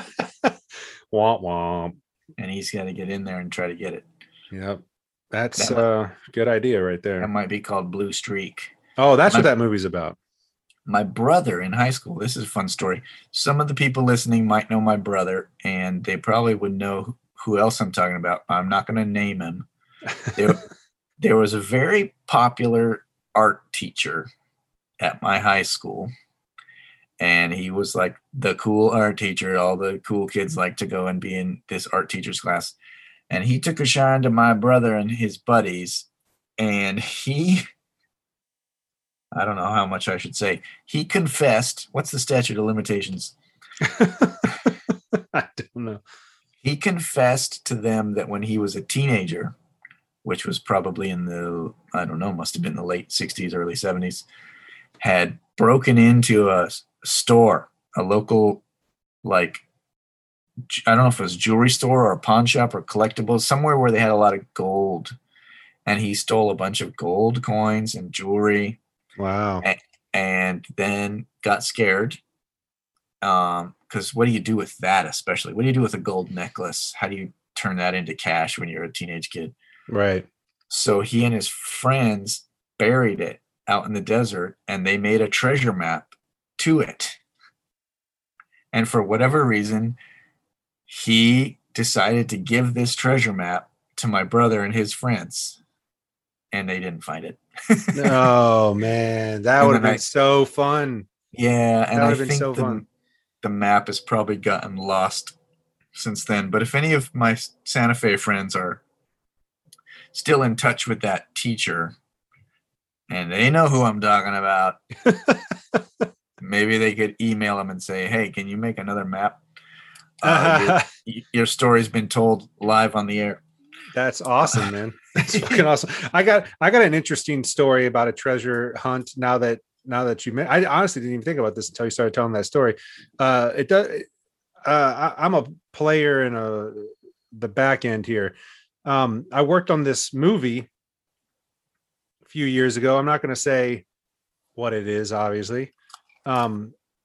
Womp womp. And he's got to get in there and try to get it. Yep. That's That a good idea right That there. might be called Blue Streak. Oh, that's My- what that movie's about. My brother in high school, this is a fun story. Some of the people listening might know my brother, and they probably would know who else I'm talking about. I'm not going to name him. There, there was a very popular art teacher at my high school, and he was like the cool art teacher. All the cool kids like to go and be in this art teacher's class. And he took a shine to my brother and his buddies, and he, I don't know how much I should say, he confessed. What's the statute of limitations? I don't know. He confessed to them that when he was a teenager, which was probably in the, I don't know, must have been the late sixties, early seventies, had broken into a s- store, a local, like, j- I don't know if it was a jewelry store or a pawn shop or collectibles, somewhere where they had a lot of gold. And he stole a bunch of gold coins and jewelry, Wow. and then got scared. Um, because what do you do with that, especially? What do you do with a gold necklace? How do you turn that into cash when you're a teenage kid? Right. So he and his friends buried it out in the desert, and they made a treasure map to it. And for whatever reason, he decided to give this treasure map to my brother and his friends, and they didn't find it. Oh man, that And would have then been I- so fun. Yeah, That and I would've been think so the, fun. the map has probably gotten lost since then. But if any of my Santa Fe friends are still in touch with that teacher and they know who I'm talking about, maybe they could email him and say, hey, can you make another map? Uh, your, your story's been told live on the air. That's awesome, man. That's fucking awesome. I got I got an interesting story about a treasure hunt. Now that now that you, I honestly didn't even think about this until you started telling that story. Uh, it does. Uh, I, I'm a player in a the back end here. Um, I worked on this movie a few years ago. I'm not going to say what it is, obviously. Um,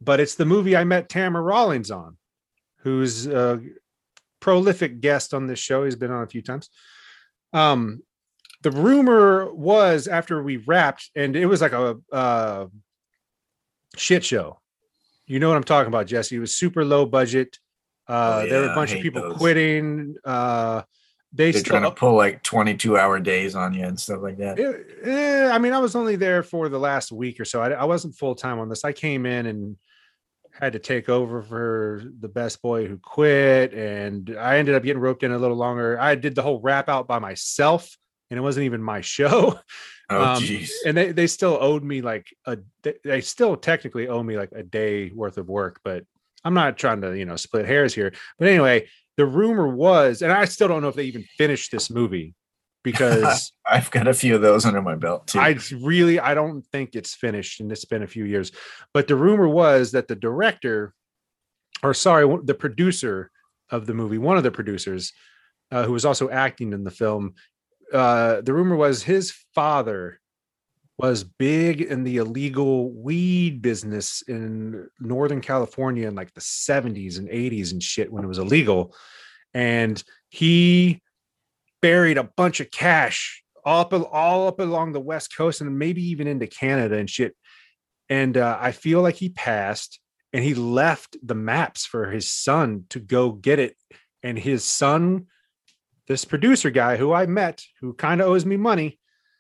but it's the movie I met Tamara Rawlings on, who's a prolific guest on this show. He's been on a few times. Um, the rumor was after we wrapped, and it was like a uh, shit show. You know what I'm talking about, Jesse? It was super low budget. Uh, oh, yeah, there were a bunch of people those. quitting. Uh, they They're still, trying to pull like twenty-two hour days on you and stuff like that. It, eh, I mean, I was only there for the last week or so. I, I wasn't full time on this. I came in and had to take over for the best boy who quit, and I ended up getting roped in a little longer. I did the whole wrap out by myself, and it wasn't even my show. Oh, jeez. Um, and they, they still owed me like a, they still technically owe me like a day worth of work, but I'm not trying to, you know, split hairs here. But anyway, the rumor was, and I still don't know if they even finished this movie because I've got a few of those under my belt too. I really, I don't think it's finished, and it's been a few years, but the rumor was that the director, or sorry, the producer of the movie, one of the producers, uh, who was also acting in the film, uh, the rumor was his father was big in the illegal weed business in Northern California in like the seventies and eighties and shit when it was illegal. And he buried a bunch of cash all up, all up along the West Coast and maybe even into Canada and shit. And uh, I feel like he passed, and he left the maps for his son to go get it. And his son, this producer guy who I met, who kind of owes me money,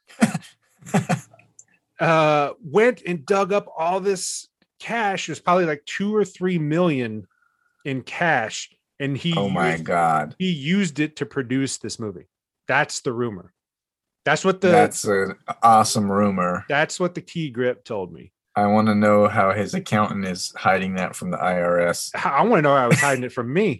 uh, went and dug up all this cash. It was probably like two or three million in cash. And he, oh my used, God, he used it to produce this movie. That's the rumor. That's what the, that's an awesome rumor. That's what the Key Grip told me. I want to know how his accountant is hiding that from the I R S. I want to know how I was hiding it from me.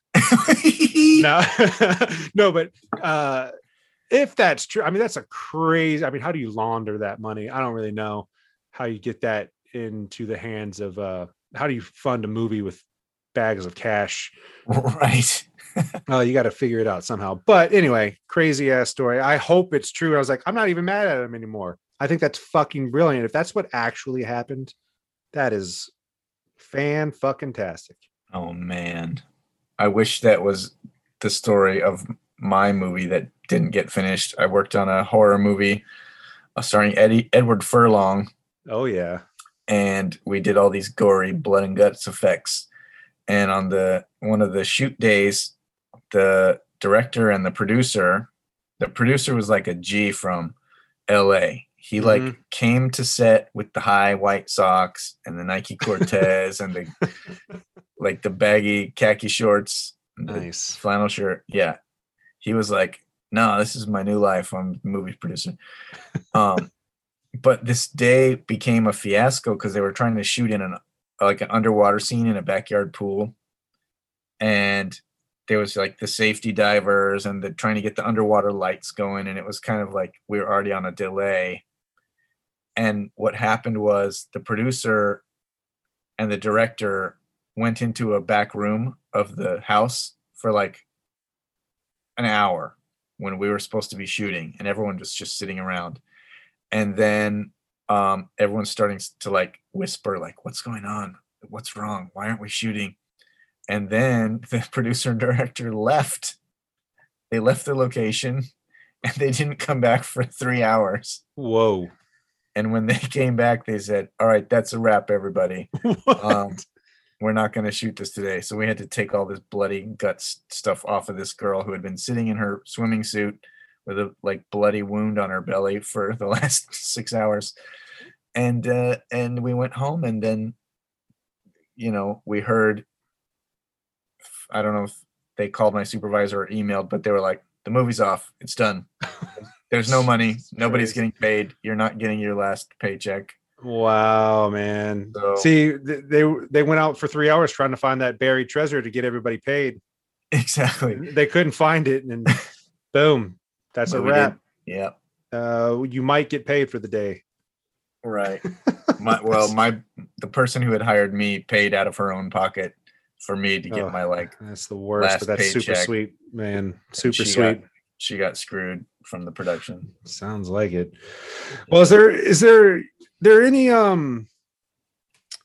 no, no, but uh, if that's true, I mean, that's a crazy, I mean, how do you launder that money? I don't really know how you get that into the hands of, uh, how do you fund a movie with bags of cash? Right. Oh, uh, you got to figure it out somehow. But anyway, crazy ass story. I hope it's true. I was like, I'm not even mad at him anymore. I think that's fucking brilliant. If that's what actually happened, that is fan fucking tastic. Oh man. I wish that was the story of my movie that didn't get finished. I worked on a horror movie uh, starring Eddie Edward Furlong. Oh yeah. And we did all these gory blood and guts effects. And on the one of the shoot days, the director and the producer, the producer was like a G from L A. He mm-hmm. like came to set with the high white socks and the Nike Cortez and the like the baggy khaki shorts, nice flannel shirt. Yeah. He was like, no, this is my new life. I'm a movie producer. Um, but this day became a fiasco because they were trying to shoot in an like an underwater scene in a backyard pool. And there was like the safety divers and the trying to get the underwater lights going. And it was kind of like we were already on a delay. And what happened was the producer and the director went into a back room of the house for like an hour when we were supposed to be shooting, and everyone was just sitting around. And then um, everyone's starting to like whisper, like, what's going on? What's wrong? Why aren't we shooting? And then the producer and director left. They left the location and they didn't come back for three hours. Whoa. And when they came back, they said, all right, that's a wrap, everybody. Um, we're not going to shoot this today. So we had to take all this bloody guts stuff off of this girl who had been sitting in her swimming suit with a like bloody wound on her belly for the last six hours. And, uh, and we went home, and then, you know, we heard, I don't know if they called my supervisor or emailed, but they were like, the movie's off. It's done. There's no money. Nobody's getting paid. You're not getting your last paycheck. Wow, man. So, see, they they went out for three hours trying to find that buried treasure to get everybody paid. Exactly. They couldn't find it, and boom, that's a wrap. Yeah. Uh, you might get paid for the day. Right. My, well, my the person who had hired me paid out of her own pocket for me to get oh, my like. That's the worst, but that's super sweet, man. Super sweet. Got, she got screwed from the production. Sounds like it. Well, is there is there there any um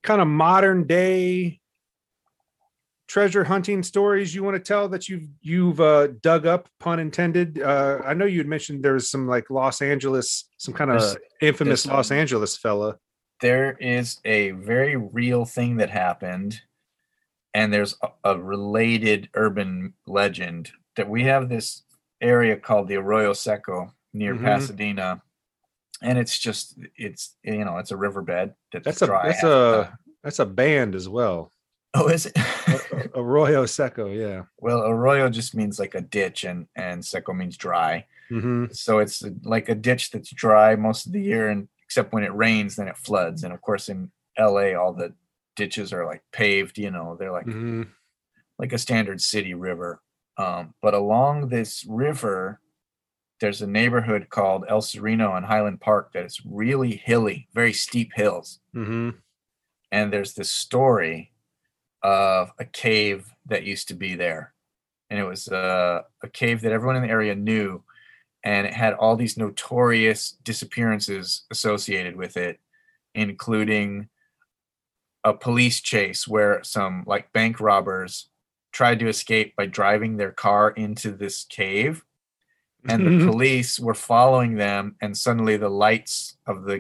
kind of modern day treasure hunting stories you want to tell that you've you've uh, dug up, pun intended? Uh, I know you had mentioned there's some like Los Angeles, some kind of There's, infamous there's, Los Angeles fella. there is a very real thing that happened, and there's a, a related urban legend that we have this area called the Arroyo Seco near Mhm. Pasadena, and it's just it's you know it's a riverbed that's, That's a dry that's half the a time. that's a band as well. Oh, is it? Arroyo Seco, yeah. Well, arroyo just means like a ditch, and and seco means dry. Mm-hmm. So it's like a ditch that's dry most of the year, and except when it rains, then it floods. And of course, in L A, all the ditches are like paved. You know, they're like Mm-hmm. like a standard city river. Um, but along this river, there's a neighborhood called El Sereno and Highland Park that is really hilly, very steep hills. Mm-hmm. And there's this story of a cave that used to be there. And it was uh, a cave that everyone in the area knew. And it had all these notorious disappearances associated with it, including a police chase where some like bank robbers tried to escape by driving their car into this cave. And the police were following them, and suddenly the lights of the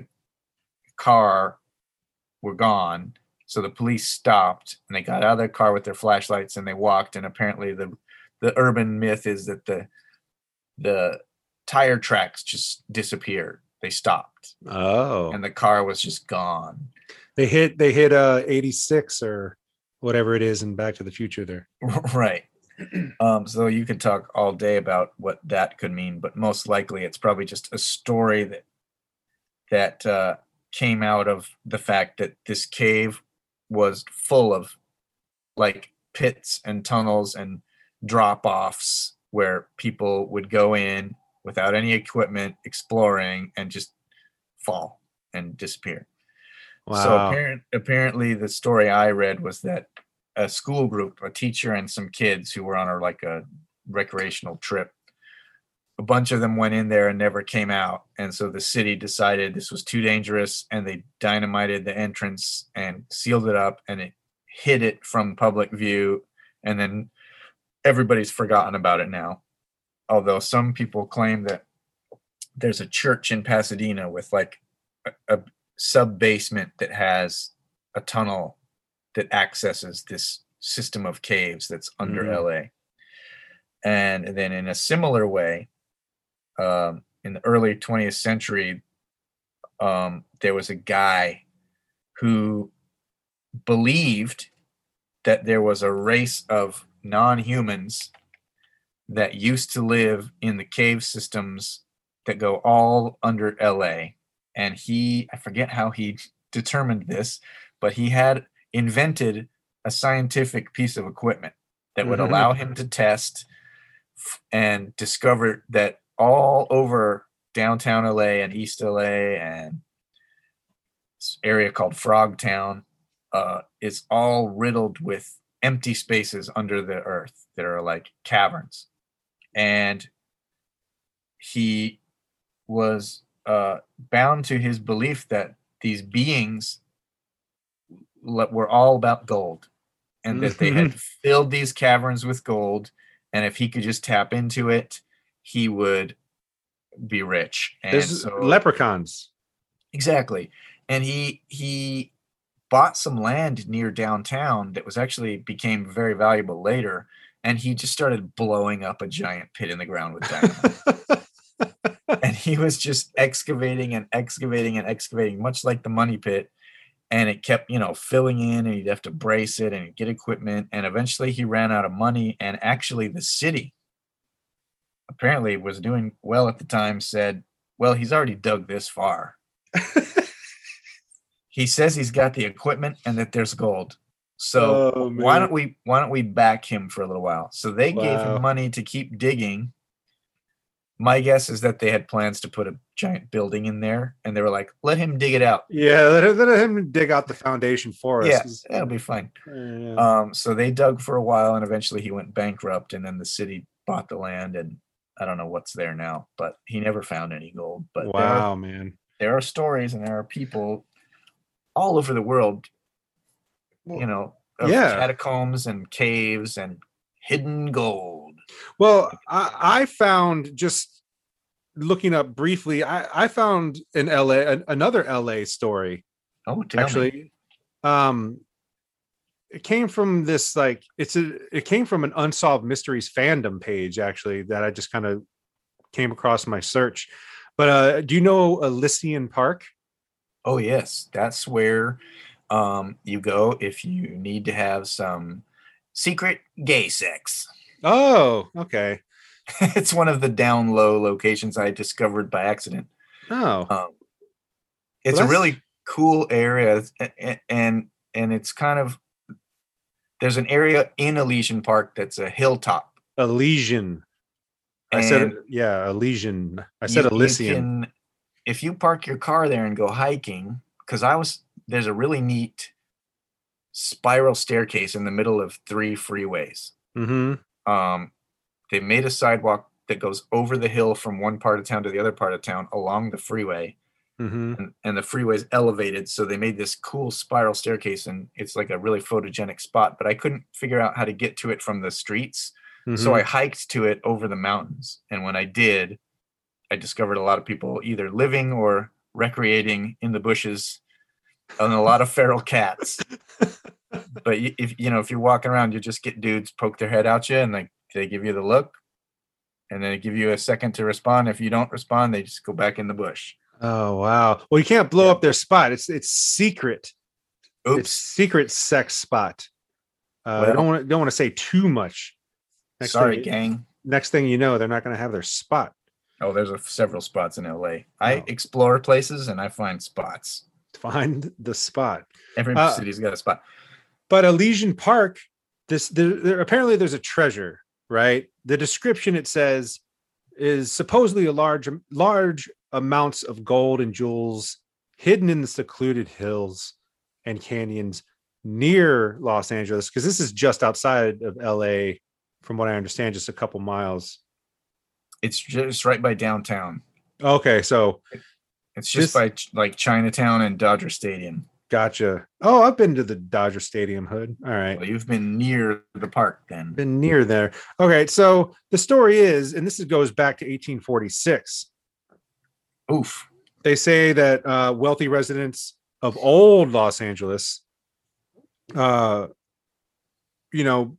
car were gone. So the police stopped, and they got out of their car with their flashlights, and they walked. And apparently the the urban myth is that the the tire tracks just disappeared. They stopped. Oh. And the car was just gone. They hit they hit uh eighty-six or whatever it is in Back to the Future there. Right. Um, so you could talk all day about what that could mean, but most likely it's probably just a story that that uh, came out of the fact that this cave was full of like pits and tunnels and drop-offs where people would go in without any equipment, exploring, and just fall and disappear. Wow. So apparent, apparently the story I read was that a school group, a teacher and some kids who were on a like a recreational trip, a bunch of them went in there and never came out. And so the city decided this was too dangerous, and they dynamited the entrance and sealed it up, and it hid it from public view. And then everybody's forgotten about it now. Although some people claim that there's a church in Pasadena with like a, a sub basement that has a tunnel that accesses this system of caves that's under mm-hmm. L A. And then in a similar way, um, in the early twentieth century, um, there was a guy who believed that there was a race of non-humans that used to live in the cave systems that go all under L A. And he, I forget how he determined this, but he had invented a scientific piece of equipment that would allow him to test and discover that all over downtown L A and East L A and this area called Frogtown uh, is all riddled with empty spaces under the earth that are like caverns. And he was uh, bound to his belief that these beings were all about gold, and that they had filled these caverns with gold, and if he could just tap into it, he would be rich. And There's so leprechauns. Exactly. And he he bought some land near downtown that was actually became very valuable later, and he just started blowing up a giant pit in the ground with dynamite. And he was just excavating and excavating and excavating, much like the money pit. And it kept, you know, filling in, and he'd have to brace it and get equipment. And eventually he ran out of money. And actually the city apparently was doing well at the time, said, well, he's already dug this far. He says he's got the equipment and that there's gold. So oh, why don't we why don't we back him for a little while? So they wow. gave him money to keep digging. My guess is that they had plans to put a giant building in there, and they were like, let him dig it out. Yeah, let, let him dig out the foundation for us. Yeah, that'll be fine. Yeah. Um, so they dug for a while, and eventually he went bankrupt, and then the city bought the land, and I don't know what's there now, but he never found any gold. But wow, there are, man. There are stories, and there are people all over the world Well, you know, of yeah. catacombs and caves and hidden gold. Well, I, I found just looking up briefly, I, I found in L A an, another L A story. Oh, tell Actually, me. um, it came from this like it's a it came from an unsolved mysteries fandom page actually that I just kind of came across my search. But uh, do you know Elysian Park? Oh, yes. That's where um, you go if you need to have some secret gay sex. Oh, okay. It's one of the down low locations I discovered by accident. Oh, Um, it's well, a that's really cool area, and and and it's kind of there's an area in Elysian Park that's a hilltop, Elysian. I said, and yeah, Elysian. I said you you Elysian. can if you park your car there and go hiking, because I was there's a really neat spiral staircase in the middle of three freeways. Mm-hmm. Um, they made a sidewalk that goes over the hill from one part of town to the other part of town along the freeway. Mm-hmm. And, and the freeway's elevated, so they made this cool spiral staircase, and it's like a really photogenic spot. But I couldn't figure out how to get to it from the streets, so Mm-hmm. I hiked to it over the mountains. And when I did, I discovered a lot of people either living or recreating in the bushes, and a lot of feral cats. But if you know if you're walking around, you just get dudes poke their head out you, and like they give you the look, and then they give you a second to respond. If you don't respond, they just go back in the bush. Oh wow. Well, you can't blow Yeah. up their spot. It's it's secret. It's Oops. secret sex spot. Uh, Well, don't want don't want to say too much. Next sorry, thing, gang. next thing you know, they're not going to have their spot. Oh, there's a, several spots in L A. I Oh. explore places and I find spots. Find the spot. Every Uh, city's got a spot. But Elysian Park, this there, there apparently there's a treasure, right? The description it says is supposedly a large large amounts of gold and jewels hidden in the secluded hills and canyons near Los Angeles, because this is just outside of L A, from what I understand, just a couple miles. It's just right by downtown. Okay, so It's just this, by like Chinatown and Dodger Stadium. Gotcha. Oh, I've been to the Dodger Stadium hood. All right. Well, you've been near the park then. Been near there. Okay, so the story is, and this goes back to eighteen forty-six. Oof. They say that uh, wealthy residents of old Los Angeles, uh, you know,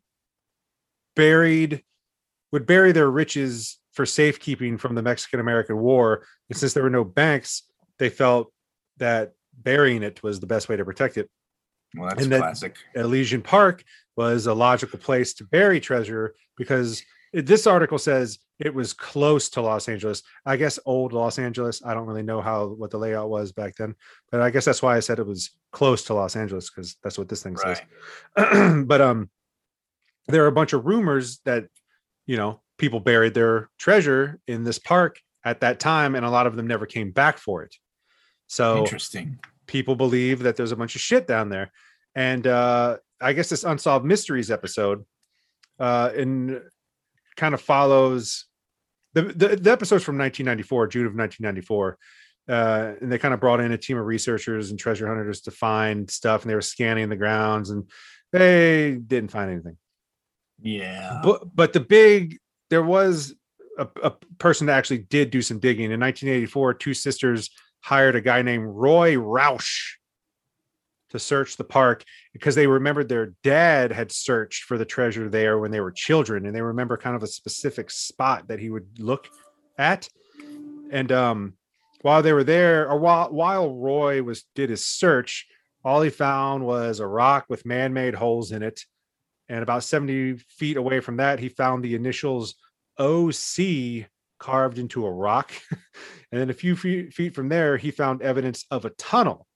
buried would bury their riches for safekeeping from the Mexican-American War. And since there were no banks, they felt that burying it was the best way to protect it. Well, that's And that classic. Elysian Park was a logical place to bury treasure because it, this article says it was close to Los Angeles. I guess old Los Angeles. I don't really know how what the layout was back then, but I guess that's why I said it was close to Los Angeles, because that's what this thing Right. says. But um, there are a bunch of rumors that, you know, people buried their treasure in this park at that time, and a lot of them never came back for it. So Interesting. people believe that there's a bunch of shit down there. And uh, I guess this Unsolved Mysteries episode uh, in kind of follows the, the, the episode's from nineteen ninety-four, June of nineteen ninety-four. Uh, and they kind of brought in a team of researchers and treasure hunters to find stuff, and they were scanning the grounds and they didn't find anything. Yeah. But, but the big, there was a, a person that actually did do some digging. In nineteen eighty-four, two sisters hired a guy named Roy Rausch to search the park because they remembered their dad had searched for the treasure there when they were children, and they remember kind of a specific spot that he would look at. And um, while they were there, or while while Roy was did his search, all he found was a rock with man-made holes in it. And about seventy feet away from that, he found the initials O C carved into a rock. And then a few feet, feet from there, he found evidence of a tunnel.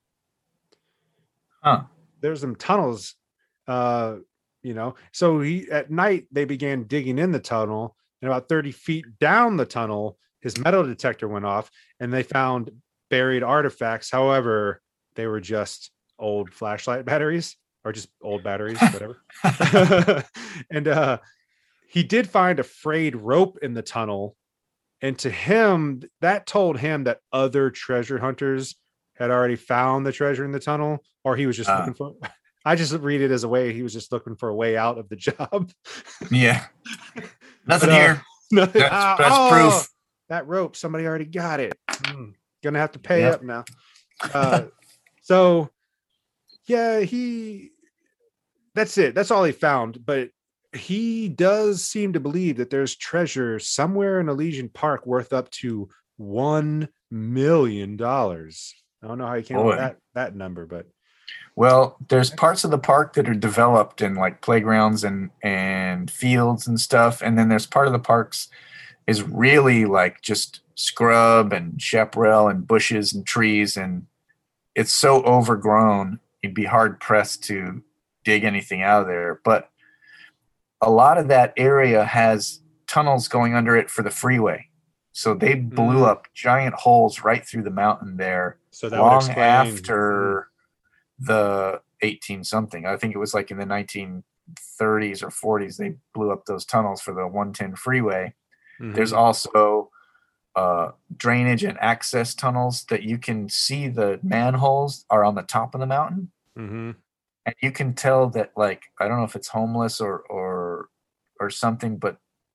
Huh. There's some tunnels, uh, you know. So he at night they began digging in the tunnel, and about thirty feet down the tunnel, his metal detector went off, and they found buried artifacts. However, they were just old flashlight batteries, or just old batteries, whatever. And uh, he did find a frayed rope in the tunnel. And to him, that told him that other treasure hunters had already found the treasure in the tunnel, or he was just Uh. looking for I just read it as a way he was just looking for a way out of the job. Yeah. Nothing But, uh, here. nothing, That's, ah, that's oh, proof. that rope, somebody already got it. Mm, gonna have to pay Yep. up now. Uh, so, yeah, he. That's it. That's all he found. But he does seem to believe that there's treasure somewhere in Elysian Park worth up to one million dollars. I don't know how he came up with Boy. that that number, but Well, there's parts of the park that are developed in like playgrounds and and fields and stuff, and then there's part of the parks is really like just scrub and chaparral and bushes and trees, and it's so overgrown you'd be hard pressed to dig anything out of there. But a lot of that area has tunnels going under it for the freeway, so they blew Mm. up giant holes right through the mountain there so that would long explain. after the eighteen something. I think it was like in the nineteen thirties or forties they blew up those tunnels for the one ten freeway. Mhm. There's also uh, drainage and access tunnels that you can see the manholes are on the top of the mountain. Mhm. And you can tell that, like, I don't know if it's homeless or or or something, but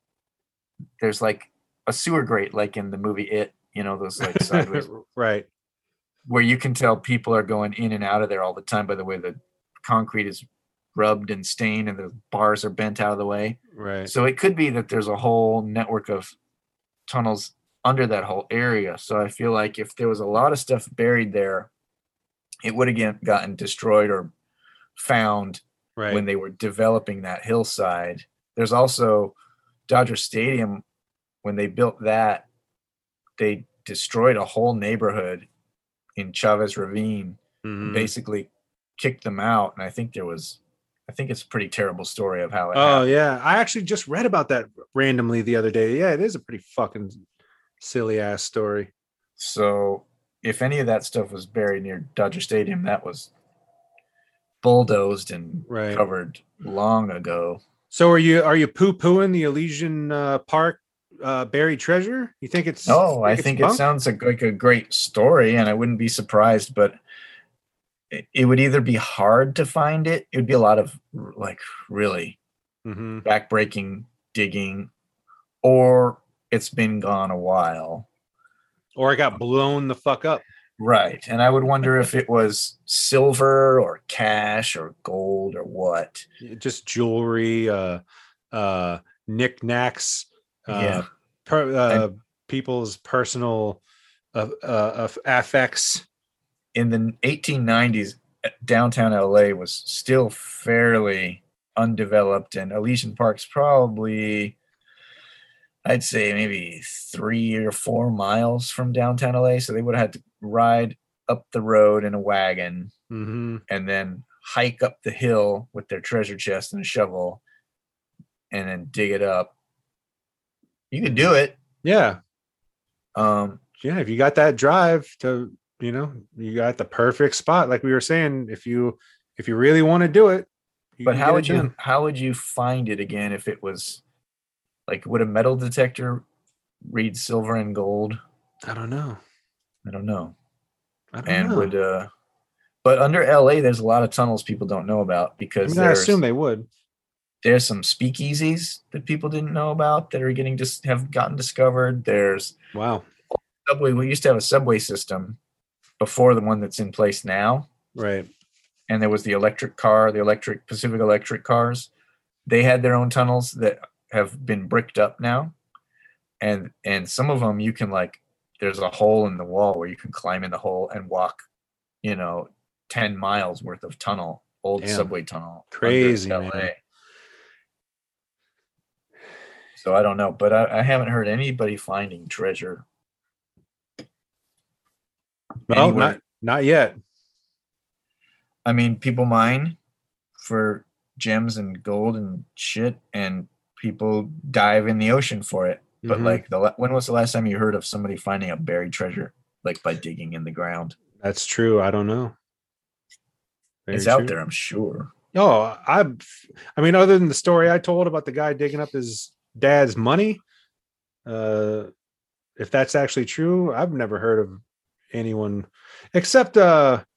there's like a sewer grate, like in the movie It, you know, those like sideways, right. where you can tell people are going in and out of there all the time by the way the concrete is rubbed and stained and the bars are bent out of the way. Right. So it could be that there's a whole network of tunnels under that whole area. So I feel like if there was a lot of stuff buried there, it would have gotten destroyed or found right. when they were developing that hillside. There's also Dodger Stadium. When they built that, they destroyed a whole neighborhood in Chavez Ravine, Mhm. basically kicked them out. And I think there was, I think it's a pretty terrible story of how it Oh happened. yeah, I actually just read about that randomly the other day. Yeah, it is a pretty fucking silly ass story. So if any of that stuff was buried near Dodger Stadium, that was bulldozed and Right. covered long ago. So are you are you poo pooing the Elysian uh, Park uh, buried treasure? You think it's No, I it's think it bunk? sounds like, like a great story, and I wouldn't be surprised, but it, it would either be hard to find it. It would be a lot of like really Mhm. backbreaking digging, or it's been gone a while. Or it got blown the fuck up. Right. And I would wonder if it was silver or cash or gold or what. Just jewelry, uh, uh, knickknacks, uh, Yeah. per, uh, And- people's personal uh, uh, affects. In the eighteen nineties, downtown L A was still fairly undeveloped, and Elysian Park's probably, I'd say, maybe three or four miles from downtown L A. So they would have had to ride up the road in a wagon Mm-hmm. and then hike up the hill with their treasure chest and a shovel and then dig it up. You could do it. Yeah. Um, Yeah. If you got that drive to, you know, you got the perfect spot. Like we were saying, if you, if you really want to do it, you but can how get would it you, done. how would you find it again if it was like, would a metal detector read silver and gold? I don't know. I don't know. I don't And know. would, uh, but under L A, there's a lot of tunnels people don't know about I because mean, I there's, assume they would. there's some speakeasies that people didn't know about that are getting just have gotten discovered. There's Wow. subway. We used to have a subway system before the one that's in place now. Right. And there was the electric car, the electric Pacific Electric cars. They had their own tunnels that have been bricked up now. And, and some of them you can like, there's a hole in the wall where you can climb in the hole and walk, you know, ten miles worth of tunnel, old Damn. subway tunnel. Crazy, under L A. man. So I don't know, but I, I haven't heard anybody finding treasure. Well, anywhere. not not yet. I mean, people mine for gems and gold and shit, and people dive in the ocean for it. But Mhm. like, the when was the last time you heard of somebody finding a buried treasure, like by digging in the ground? That's true. I don't know. Very It's out true. there, I'm sure. Oh, I, I mean, other than the story I told about the guy digging up his dad's money, uh, if that's actually true, I've never heard of anyone except uh,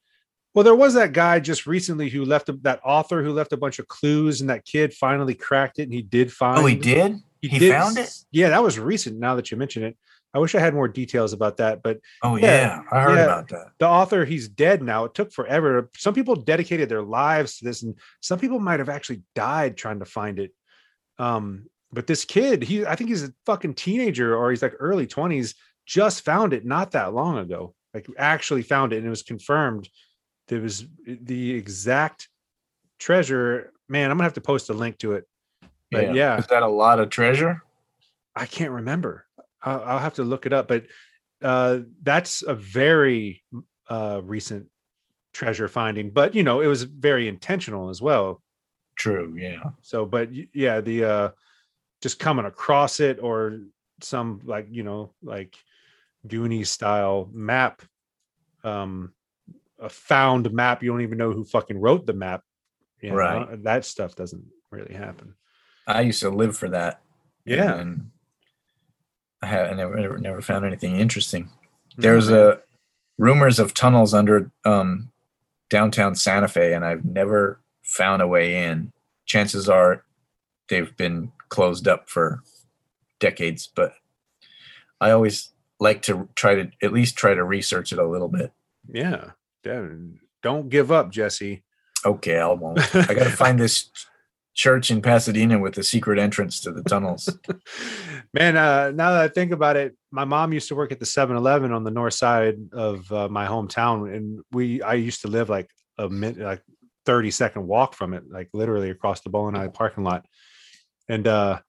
Well, there was that guy just recently who left a, that author who left a bunch of clues, and that kid finally cracked it, and he did Oh, he find. did? He, He did. found it? Yeah, that was recent. Now that you mention it, I wish I had more details about that. But Oh, yeah, yeah. I heard yeah, about that. the author, he's dead now. It took forever. Some people dedicated their lives to this, and some people might have actually died trying to find it. Um, but this kid, he, I think he's a fucking teenager, or he's like early twenties, just found it not that long ago. Like actually found it, and it was confirmed. There was the exact treasure. Man, I'm gonna have to post a link to it. But Yeah. yeah, Is that a lot of treasure? I can't remember. I'll, I'll have to look it up. But uh, that's a very uh, recent treasure finding. But you know, it was very intentional as well. True. Yeah. So, but yeah, the uh, just coming across it, or some like you know like Goonies style map, um, a found map. You don't even know who fucking wrote the map. You know, Right. that stuff doesn't really happen. I used to live for that. Yeah. And I, had, I never, never never found anything interesting. No, There's man. a rumors of tunnels under um, downtown Santa Fe, and I've never found a way in. Chances are they've been closed up for decades, but I always like to try to at least try to research it a little bit. Yeah. Don't give up, Jesse. Okay, I won't. I got to find this church in Pasadena with the secret entrance to the tunnels. Man, uh, now that I think about it, my mom used to work at the seven eleven on the north side of uh, my hometown, and we I used to live like a minute, like thirty second walk from it, like literally across the Bowling Alley parking lot. And uh,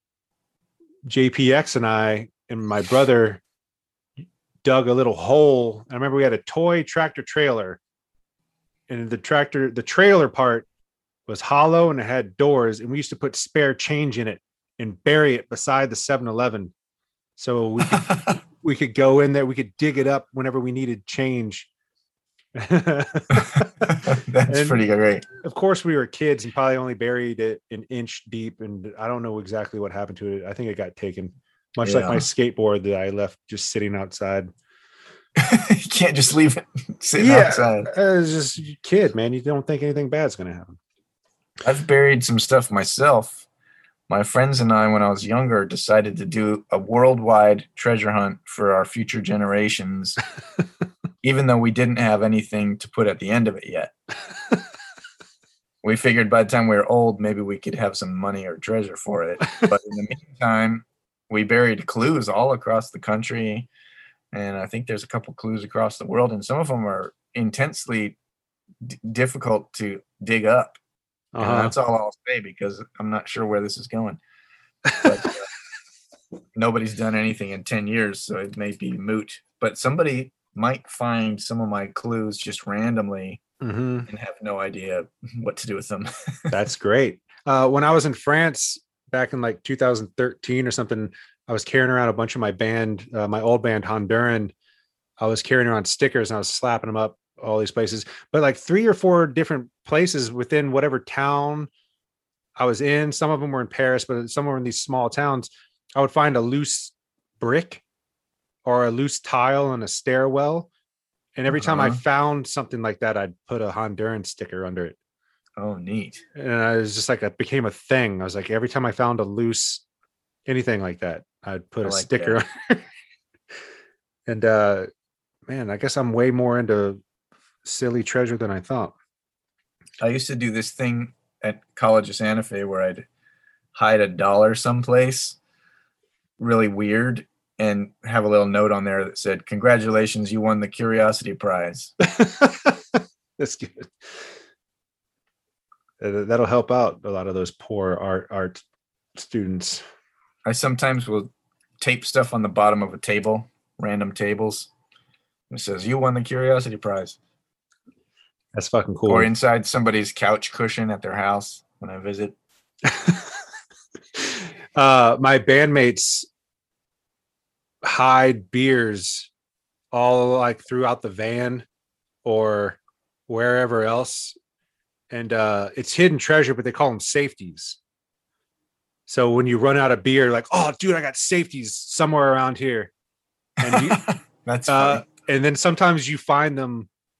J P X and I and my brother dug a little hole. I remember we had a toy tractor trailer, and the tractor, the trailer part was hollow and it had doors, and we used to put spare change in it and bury it beside the seven eleven. So we could, we could go in there, we could dig it up whenever we needed change. That's And pretty great. of course, we were kids and probably only buried it an inch deep, and I don't know exactly what happened to it. I think it got taken, much like Yeah. my skateboard that I left just sitting outside. You can't just leave it sitting Yeah, outside. uh, it's just a kid, man. You don't think anything bad's going to happen. I've buried some stuff myself. My friends and I, when I was younger, decided to do a worldwide treasure hunt for our future generations, even though we didn't have anything to put at the end of it yet. We figured by the time we were old, maybe we could have some money or treasure for it. But in the meantime, we buried clues all across the country. And I think there's a couple clues across the world, and some of them are intensely d- difficult to dig up. And Uh-huh. that's all I'll say, because I'm not sure where this is going. But uh, nobody's done anything in ten years, so it may be moot. But somebody might find some of my clues just randomly Mm-hmm. and have no idea what to do with them. That's great. Uh, when I was in France back in like two thousand thirteen or something, I was carrying around a bunch of my band, uh, my old band Honduran. I was carrying around stickers and I was slapping them up all these places, but like three or four different places within whatever town I was in. Some of them were in Paris, but somewhere in these small towns, I would find a loose brick or a loose tile in a stairwell. And every time I Uh-huh. found something like that, I'd put a Honduran sticker under it. Oh, neat. And I was just like, it became a thing. I was like, every time I found a loose anything like that, I'd put I a like sticker on. And uh man, I guess I'm way more into silly treasure than I thought. I used to do this thing at College of Santa Fe where I'd hide a dollar someplace really weird and have a little note on there that said, "Congratulations, you won the Curiosity Prize." That's good. Uh, That'll help out a lot of those poor art art students. I sometimes will tape stuff on the bottom of a table, random tables. It says, "You won the Curiosity Prize." That's fucking cool. Or inside somebody's couch cushion at their house when I visit. uh my bandmates hide beers all like throughout the van or wherever else, and uh it's hidden treasure, but they call them safeties. So when you run out of beer, like, oh dude, I got safeties somewhere around here. And you That's uh funny. and then sometimes you find them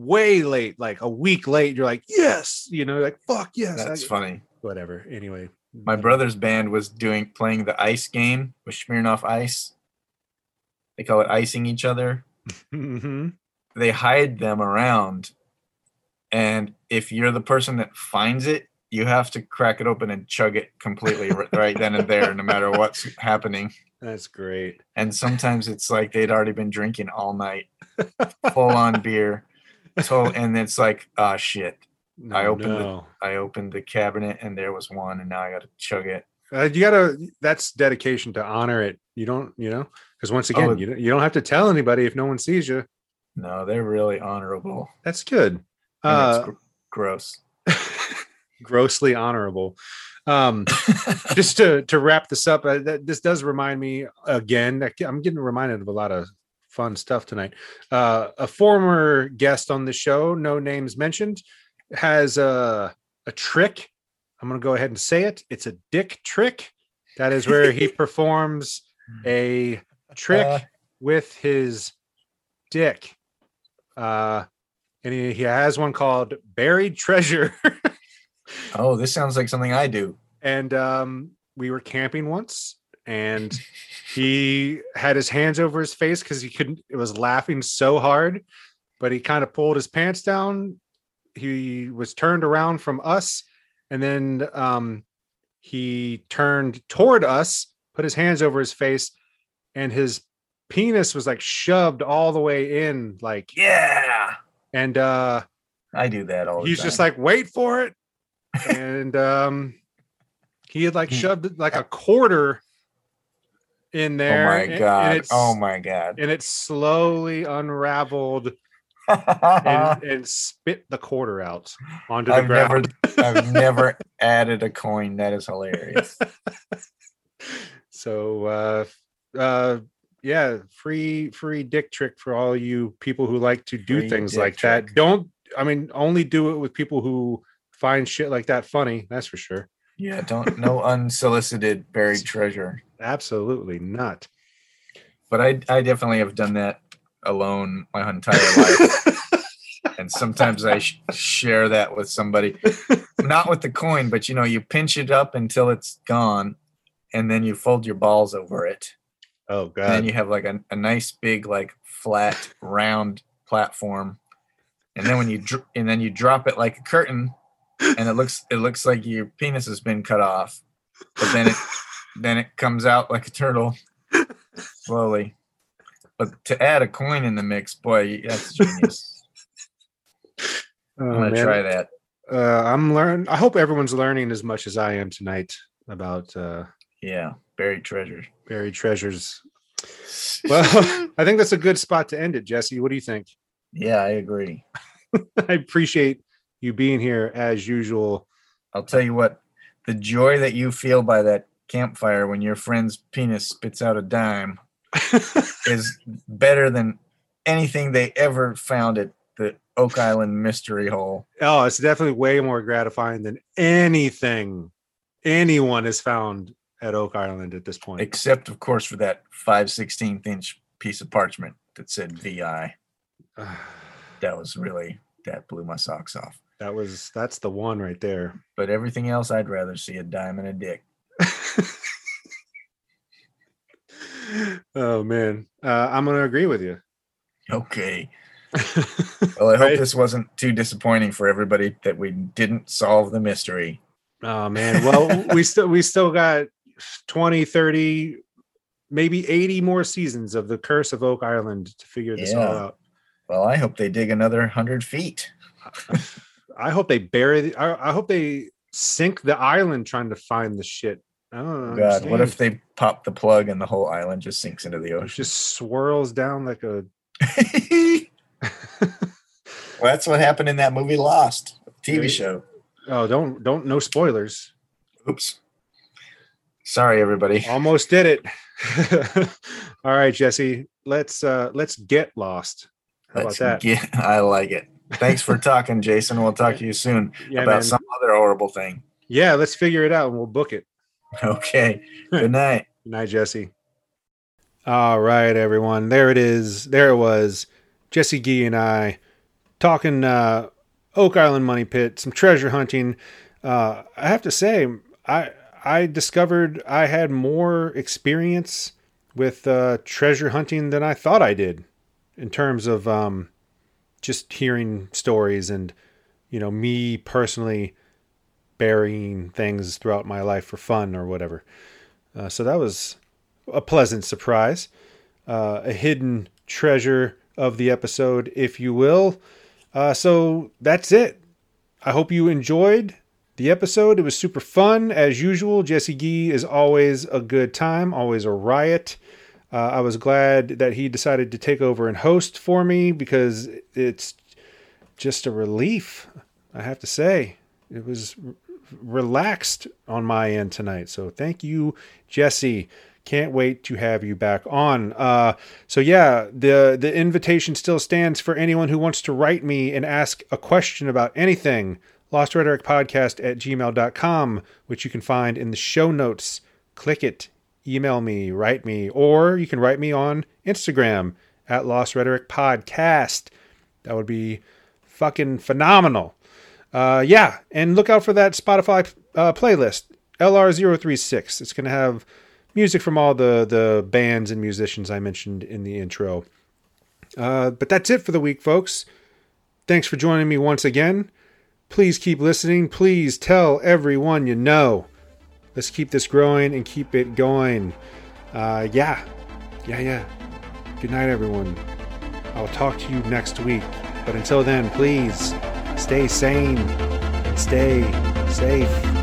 way late, like a week late. You're like, yes, you know, like fuck yes. That's I, funny. Whatever. Anyway, my brother's band was doing playing the ice game with Smirnoff Ice. They call it icing each other. Mm-hmm. They hide them around, and if you're the person that finds it, you have to crack it open and chug it completely right then and there, no matter what's happening. That's great. And sometimes it's like they'd already been drinking all night, full on beer. Total, and it's like, oh shit. No, I opened no. the I opened the cabinet and there was one, and now I got to chug it. Uh, you gotta. That's dedication to honor it. You don't, you know, because once again, Oh, you don't, you don't have to tell anybody if no one sees you. No, they're really honorable. That's good. And Uh, it's gr- gross. Grossly honorable. Um, just to to wrap this up, uh, that, this does remind me again. I'm getting reminded of a lot of fun stuff tonight. Uh, a former guest on the show, no names mentioned, has a a trick. I'm going to go ahead and say it. It's a dick trick. That is where he performs a trick Uh, with his dick. Uh, and he, he has one called Buried Treasure. oh, this sounds like something I do. And um, we were camping once, and he had his hands over his face because he couldn't, it was laughing so hard, but he kind of pulled his pants down. He was turned around from us, and then um, he turned toward us, put his hands over his face, and his penis was like shoved all the way in, like, Yeah, and uh, I do that all the he's time. just like, wait for it. And um, he had like shoved like a quarter in there. oh my and- god! And it's, oh my god! and it slowly unraveled and, and spit the quarter out onto the I've ground. never, I've never added a coin. That is hilarious. So, uh, uh, yeah, free free dick trick for all you people who like to do Free things dick like trick. that. Don't, I mean, only do it with people who find shit like that funny. That's for sure. Yeah, don't no unsolicited buried treasure. Absolutely not. But I, I definitely have done that alone my entire life. And sometimes I sh- share that with somebody, not with the coin, but you know, you pinch it up until it's gone, and then you fold your balls over it, Oh and then god. you have like a, a nice big like flat round platform, and then when you dr- and then you drop it like a curtain, and it looks it looks like your penis has been cut off, but then it then it comes out like a turtle slowly. But to add a coin in the mix, boy, that's genius. Oh, I'm gonna man. try that. Uh, I'm learn. I hope everyone's learning as much as I am tonight about uh, Yeah, buried treasure. buried treasures. Well, I think that's a good spot to end it, Jesse. What do you think? Yeah, I agree. I appreciate you being here as usual. I'll tell you what, the joy that you feel by that campfire when your friend's penis spits out a dime is better than anything they ever found at the Oak Island Mystery Hole. Oh, it's definitely way more gratifying than anything anyone has found at Oak Island at this point. Except, of course, for that five sixteenth inch piece of parchment that said V I. That was really, that blew my socks off. That was that's the one right there. But everything else, I'd rather see a dime and a dick. Oh man, uh, I'm gonna agree with you. Okay. Well, I hope Right? this wasn't too disappointing for everybody that we didn't solve the mystery. Oh man, well we still we still got twenty, thirty, maybe eighty more seasons of the Curse of Oak Island to figure this all Yeah. out. Well, I hope they dig another hundred feet. I hope they bury the, I, I hope they sink the island trying to find the shit. I don't know. God, what if they pop the plug and the whole island just sinks into the it ocean? just swirls down like a Well, that's what happened in that movie Lost T V Right. show. Oh, don't don't no spoilers. Oops. Sorry, everybody. Almost did it. All right, Jesse. Let's uh let's get lost. How Let's about that? get- I like it. Thanks for talking, Jason. We'll talk to you soon Yeah, about man. some other horrible thing. Yeah, let's figure it out and we'll book it. Okay. Good night. Good night, Jesse. All right, everyone. There it is. There it was. Jesse Gee and I talking uh, Oak Island Money Pit, some treasure hunting. Uh, I have to say, I I discovered I had more experience with uh, treasure hunting than I thought I did, in terms of um, just hearing stories and, you know, me personally burying things throughout my life for fun or whatever. Uh, so that was a pleasant surprise, uh, a hidden treasure of the episode, if you will. Uh, so that's it. I hope you enjoyed the episode. It was super fun as usual. Jesse Gee is always a good time, always a riot. Uh, I was glad that he decided to take over and host for me, because it's just a relief, I have to say. It was r- relaxed on my end tonight. So thank you, Jesse. Can't wait to have you back on. Uh, so yeah, the, the invitation still stands for anyone who wants to write me and ask a question about anything. Lost Rhetoric Podcast at gmail dot com, which you can find in the show notes. Click it. Email me, write me, or you can write me on Instagram at Lost Rhetoric Podcast. That would be fucking phenomenal. Uh, yeah, and look out for that Spotify uh, playlist, L R zero three six. It's going to have music from all the, the bands and musicians I mentioned in the intro. Uh, but that's it for the week, folks. Thanks for joining me once again. Please keep listening. Please tell everyone you know. Let's keep this growing and keep it going. Uh, yeah. Yeah, yeah. Good night, everyone. I'll talk to you next week. But until then, please stay sane and stay safe.